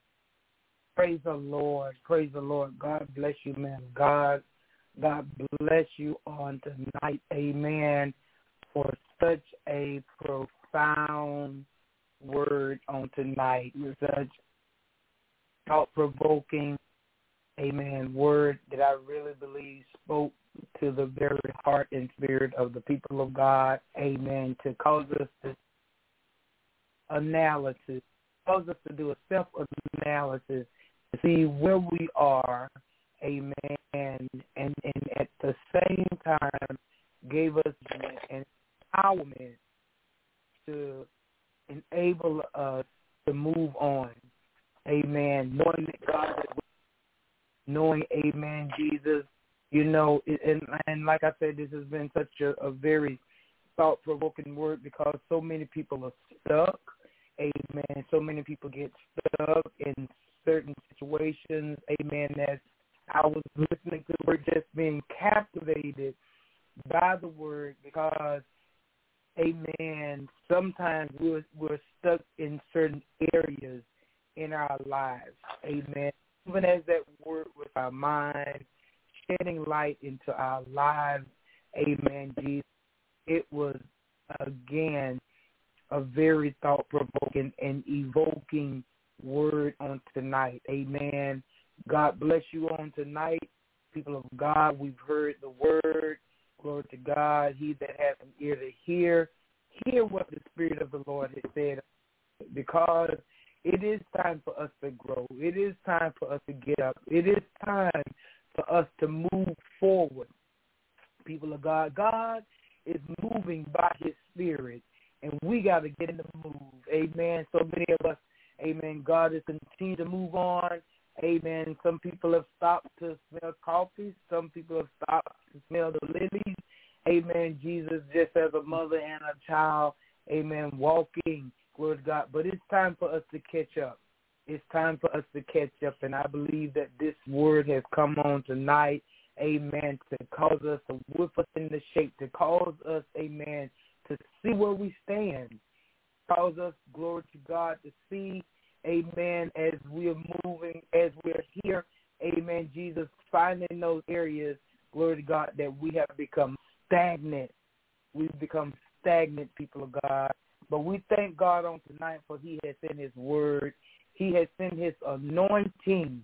Praise the Lord. Praise the Lord. God bless you, man. God bless you on tonight, amen, for such a profound word on tonight, such thought-provoking, amen, word that I really believe spoke to the very heart and spirit of the people of God, amen, to cause us to analysis, cause us to do a self-analysis to see where we are, amen, and at the same time gave us an empowerment to enable us to move on, amen, knowing that God is knowing, amen, Jesus, you know, and like I said, this has been such a very thought-provoking word because so many people are stuck, amen, so many people get stuck in certain situations, amen, as I was listening to the word, just being captivated by the word because, amen, sometimes we're stuck in certain areas in our lives, amen. Even as that word with our mind, shedding light into our lives, amen, Jesus, it was, again, a very thought-provoking and evoking word on tonight, amen. God bless you on tonight, people of God. We've heard the word. Glory to God. He that has an ear to hear what the Spirit of the Lord has said, because it is time for us to grow. It is time for us to get up. It is time for us to move forward, people of God. God is moving by his Spirit, and we got to get in the move. Amen. So many of us, amen, God has continued to move on. Amen. Some people have stopped to smell coffee. Some people have stopped to smell the lilies. Amen. Jesus, just as a mother and a child, amen, walking, glory to God. But it's time for us to catch up. It's time for us to catch up. And I believe that this word has come on tonight, amen, to cause us to whip us into shape, to cause us, amen, to see where we stand. Cause us, glory to God, to see, amen, as we are moving, as we are here, amen, Jesus, finding those areas, glory to God, that we have become stagnant. We've become stagnant, people of God. But we thank God on tonight for he has sent his word. He has sent his anointing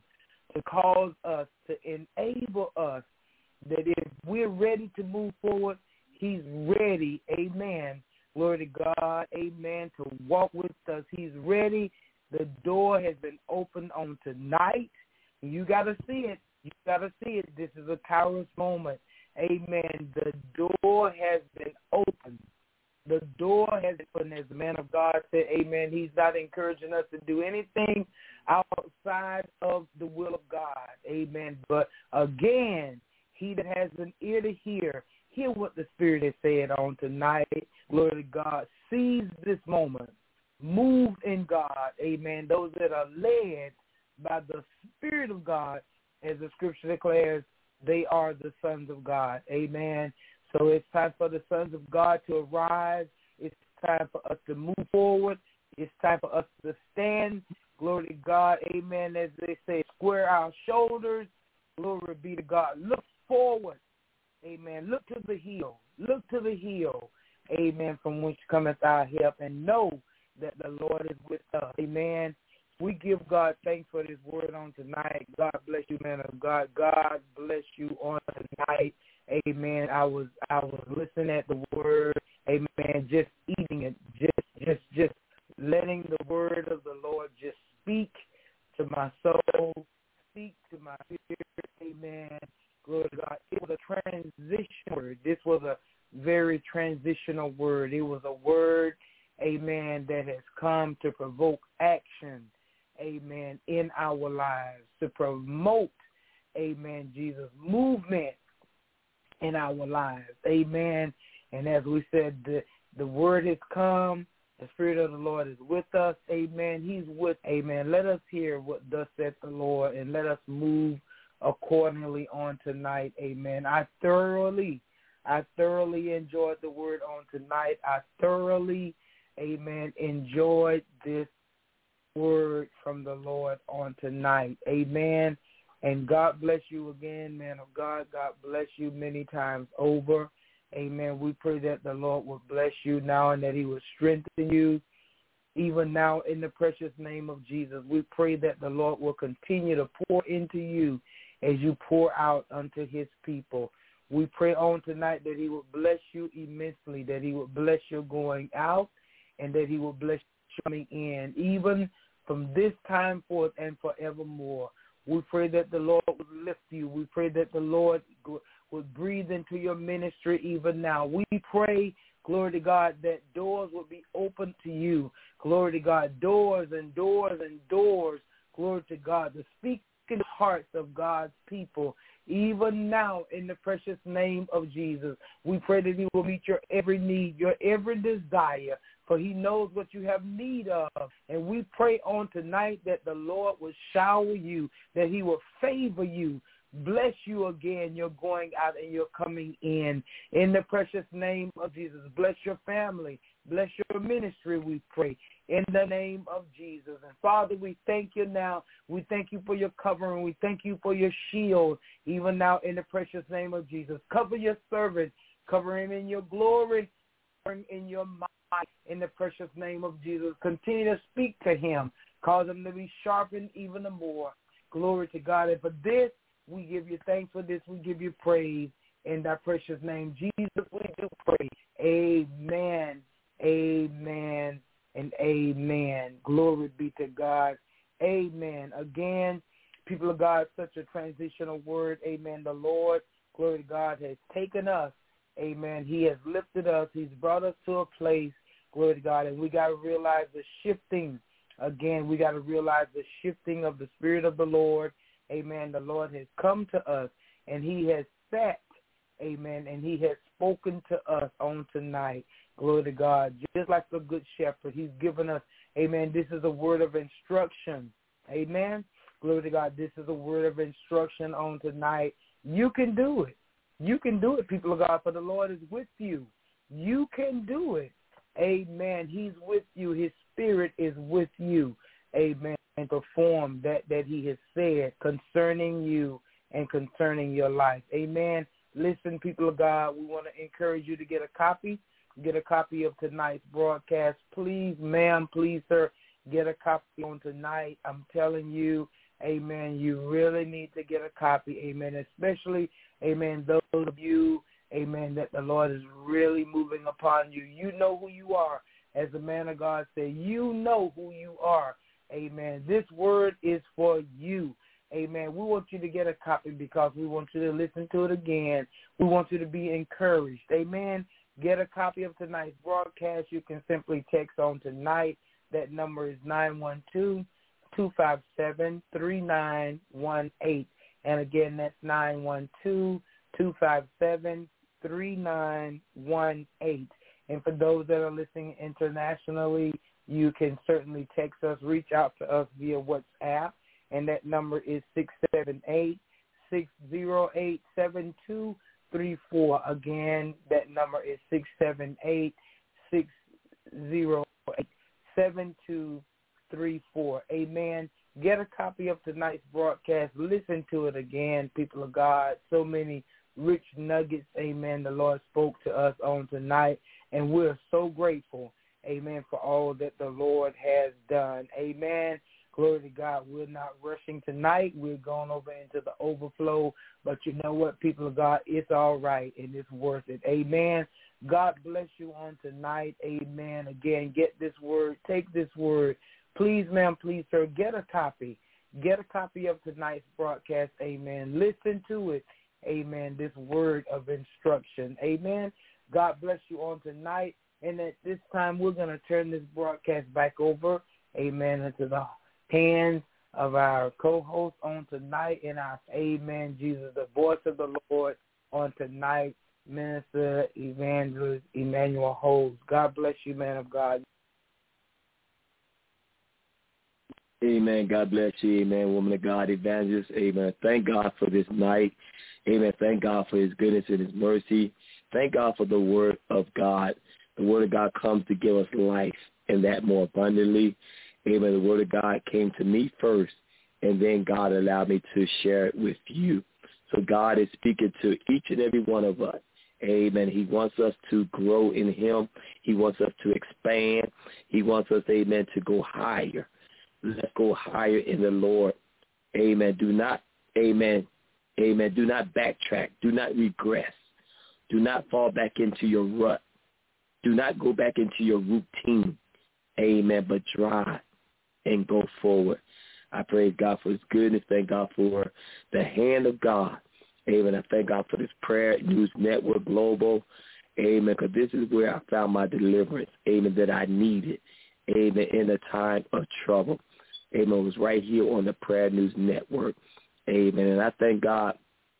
to cause us, to enable us, that if we're ready to move forward, he's ready, amen, glory to God, amen, to walk with us. He's ready. The door has been opened on tonight. You got to see it. You got to see it. This is a Kairos moment. Amen. The door has been opened. The door has been opened, as the man of God said, amen. He's not encouraging us to do anything outside of the will of God, amen. But again, he that has an ear to hear what the Spirit has said on tonight. Glory to God. Seize this moment. Move in God. Amen. Those that are led by the Spirit of God, as the Scripture declares, they are the sons of God. Amen. So it's time for the sons of God to arise. It's time for us to move forward. It's time for us to stand. Glory to God. Amen. As they say, square our shoulders. Glory be to God. Look forward. Amen. Look to the hill. Look to the hill. Amen. From which cometh our help. And know that the Lord is with us. Amen. We give God thanks for this word on tonight. God bless you, man of God. God bless you on tonight. Amen. I was listening at the word. Amen. Just eating it. Just letting the word of the Lord just speak to my soul, speak to my spirit. Amen. Glory to God. It was a transition word. This was a very transitional word. It was a word, amen, that has come to provoke action, amen, in our lives, to promote, amen, Jesus' movement in our lives, amen. And as we said, the word has come. The Spirit of the Lord is with us, amen. He's with, amen. Let us hear what thus saith the Lord, and let us move accordingly on tonight, amen. I thoroughly enjoyed the word on tonight. I thoroughly, amen, enjoyed this word from the Lord on tonight, amen. And God bless you again, man of God. God bless you many times over, amen. We pray that the Lord will bless you now and that he will strengthen you even now in the precious name of Jesus. We pray that the Lord will continue to pour into you as you pour out unto his people. We pray on tonight that he will bless you immensely, that he will bless your going out, and that he will bless you coming in, even from this time forth and forevermore. We pray that the Lord would lift you. We pray that the Lord would breathe into your ministry even now. We pray, glory to God, that doors will be open to you. Glory to God, doors and doors and doors, glory to God, to speak in the hearts of God's people, even now in the precious name of Jesus. We pray that he will meet your every need, your every desire, for he knows what you have need of. And we pray on tonight that the Lord will shower you, that he will favor you, bless you again, you're going out and you're coming in the precious name of Jesus. Bless your family. Bless your ministry, we pray, in the name of Jesus. And Father, we thank you now. We thank you for your covering. We thank you for your shield, even now in the precious name of Jesus. Cover your servant. Cover him in your glory, in your might, in the precious name of Jesus. Continue to speak to him. Cause him to be sharpened even the more. Glory to God. And for this, we give you thanks. For this, we give you praise. In that precious name, Jesus, we do pray. Amen. Amen and amen. Glory be to God. Amen. Again, people of God, such a transitional word. Amen. The Lord, glory to God, has taken us. Amen. He has lifted us. He's brought us to a place, glory to God, and we got to realize the shifting. Again, we got to realize the shifting of the Spirit of the Lord. Amen. The Lord has come to us, and he has sat, amen, and he has spoken to us on tonight. Glory to God. Just like the good shepherd, he's given us, amen, this is a word of instruction. Amen. Glory to God. This is a word of instruction on tonight. You can do it. You can do it, people of God, for the Lord is with you. You can do it. Amen. He's with you. His Spirit is with you. Amen. And perform that he has said concerning you and concerning your life. Amen. Listen, people of God, we want to encourage you to get a copy. Get a copy of tonight's broadcast. Please, ma'am, please, sir, get a copy on tonight. I'm telling you, amen, you really need to get a copy, amen, especially, amen, those of you, amen, that the Lord is really moving upon you. You know who you are. As the man of God said, you know who you are, amen. This word is for you, amen. We want you to get a copy because we want you to listen to it again. We want you to be encouraged, amen. Get a copy of tonight's broadcast. You can simply text on tonight. That number is 912-257-3918. And again, that's 912-257-3918. And for those that are listening internationally, you can certainly text us, reach out to us via WhatsApp. And that number is 678-608-7234. Again, that number is 678-608-7234. Amen. Get a copy of tonight's broadcast. Listen to it again, people of God. So many rich nuggets, amen, the Lord spoke to us on tonight, and we're so grateful, amen, for all that the Lord has done. Amen. Glory to God. We're not rushing tonight. We're going over into the overflow. But you know what, people of God? It's all right, and it's worth it. Amen. God bless you on tonight. Amen. Again, get this word. Take this word. Please, ma'am, please, sir, get a copy. Get a copy of tonight's broadcast. Amen. Listen to it. Amen. This word of instruction. Amen. God bless you on tonight. And at this time, we're going to turn this broadcast back over, amen, into the hands of our co-host on tonight in our Amen Jesus, the voice of the Lord on tonight, Minister Evangelist Emmanuel Holmes. God bless you, man of God. Amen. God bless you. Amen. Woman of God, Evangelist. Amen. Thank God for this night. Amen. Thank God for his goodness and his mercy. Thank God for the word of God. The word of God comes to give us life and that more abundantly. Amen. The word of God came to me first, and then God allowed me to share it with you. So God is speaking to each and every one of us. Amen. He wants us to grow in him. He wants us to expand. He wants us, amen, to go higher. Let's go higher in the Lord. Amen. Do not, amen, amen, do not backtrack. Do not regress. Do not fall back into your rut. Do not go back into your routine. Amen. But drive and go forward. I praise God for his goodness. Thank God for the hand of God. Amen. I thank God for this Prayer News Network Global. Amen. Because this is where I found my deliverance. Amen. That I needed. Amen. In a time of trouble. Amen. It was right here on the Prayer News Network. Amen. And I thank God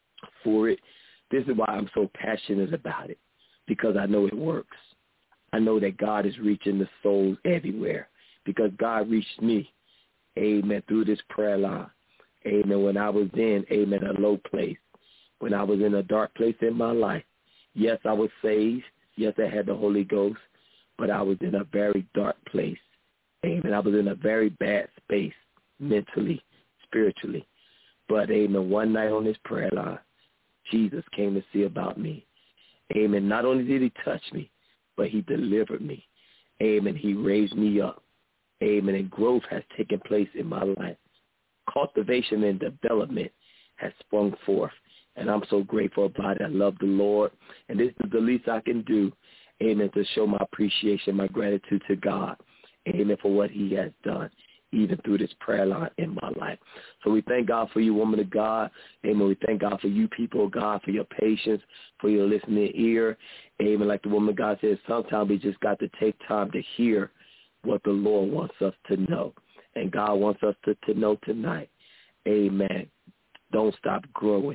for it. This is why I'm so passionate about it. Because I know it works. I know that God is reaching the souls everywhere. Because God reached me, amen, through this prayer line. Amen. When I was in, amen, a low place. When I was in a dark place in my life. Yes, I was saved. Yes, I had the Holy Ghost. But I was in a very dark place. Amen. I was in a very bad space, mentally, spiritually. But, amen, one night on this prayer line, Jesus came to see about me. Amen. Not only did he touch me, but he delivered me. Amen. He raised me up. Amen. And growth has taken place in my life. Cultivation and development has sprung forth. And I'm so grateful about it. I love the Lord. And this is the least I can do, amen, to show my appreciation, my gratitude to God, amen, for what he has done, even through this prayer line in my life. So we thank God for you, woman of God. Amen. We thank God for you, people of God, for your patience, for your listening ear. Amen. Like the woman of God says, sometimes we just got to take time to hear what the Lord wants us to know. And God wants us to know tonight. Amen. Don't stop growing.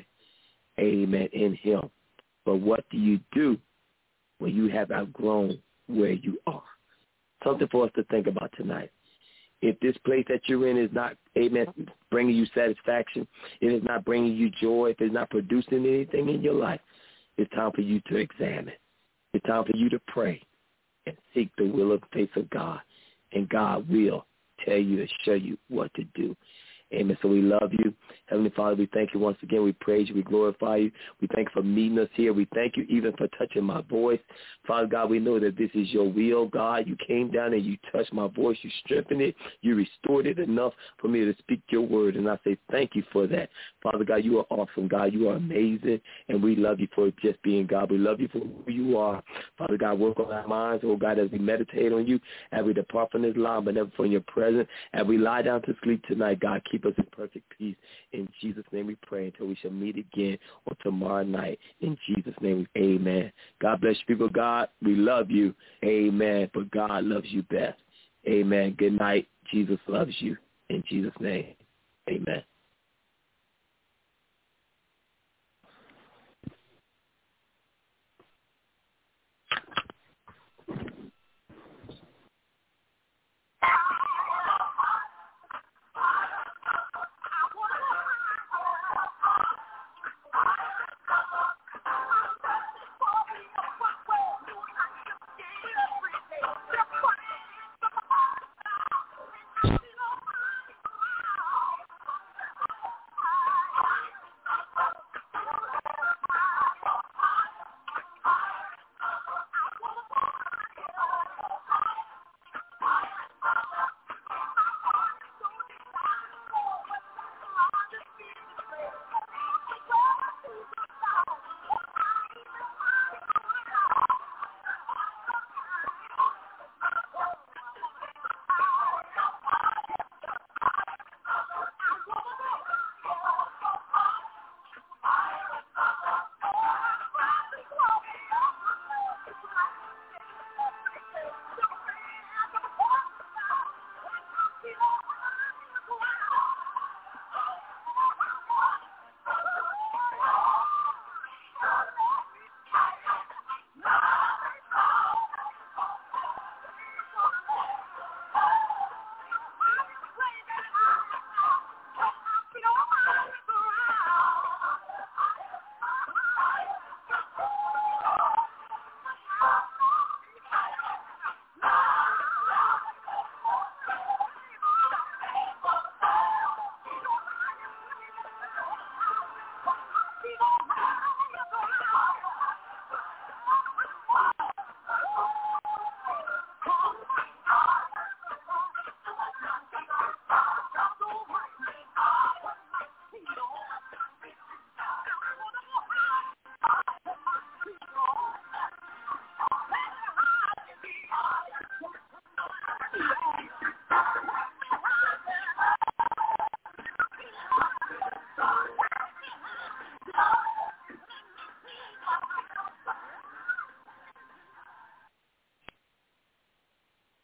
Amen. In him. But what do you do when you have outgrown where you are? Something for us to think about tonight. If this place that you're in is not, amen, bringing you satisfaction, it is not bringing you joy, if it's not producing anything in your life, it's time for you to examine. It's time for you to pray and seek the will of the face of God. And God will tell you and show you what to do. Amen. So we love you. Heavenly Father, we thank you once again. We praise you. We glorify you. We thank you for meeting us here. We thank you even for touching my voice. Father God, we know that this is your will, God. You came down and you touched my voice. You strengthened it. You restored it enough for me to speak your word. And I say thank you for that. Father God, you are awesome, God. You are amazing. And we love you for just being God. We love you for who you are. Father God, work on our minds, oh God, as we meditate on you, as we depart from this line, but never from your presence. As we lie down to sleep tonight, God, keep us in perfect peace. In Jesus' name we pray until we shall meet again on tomorrow night. In Jesus' name, amen. God bless you, people. God, we love you. Amen. But God loves you best. Amen. Good night. Jesus loves you. In Jesus' name, amen.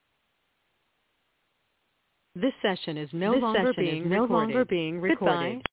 This session is no longer being recorded. Goodbye.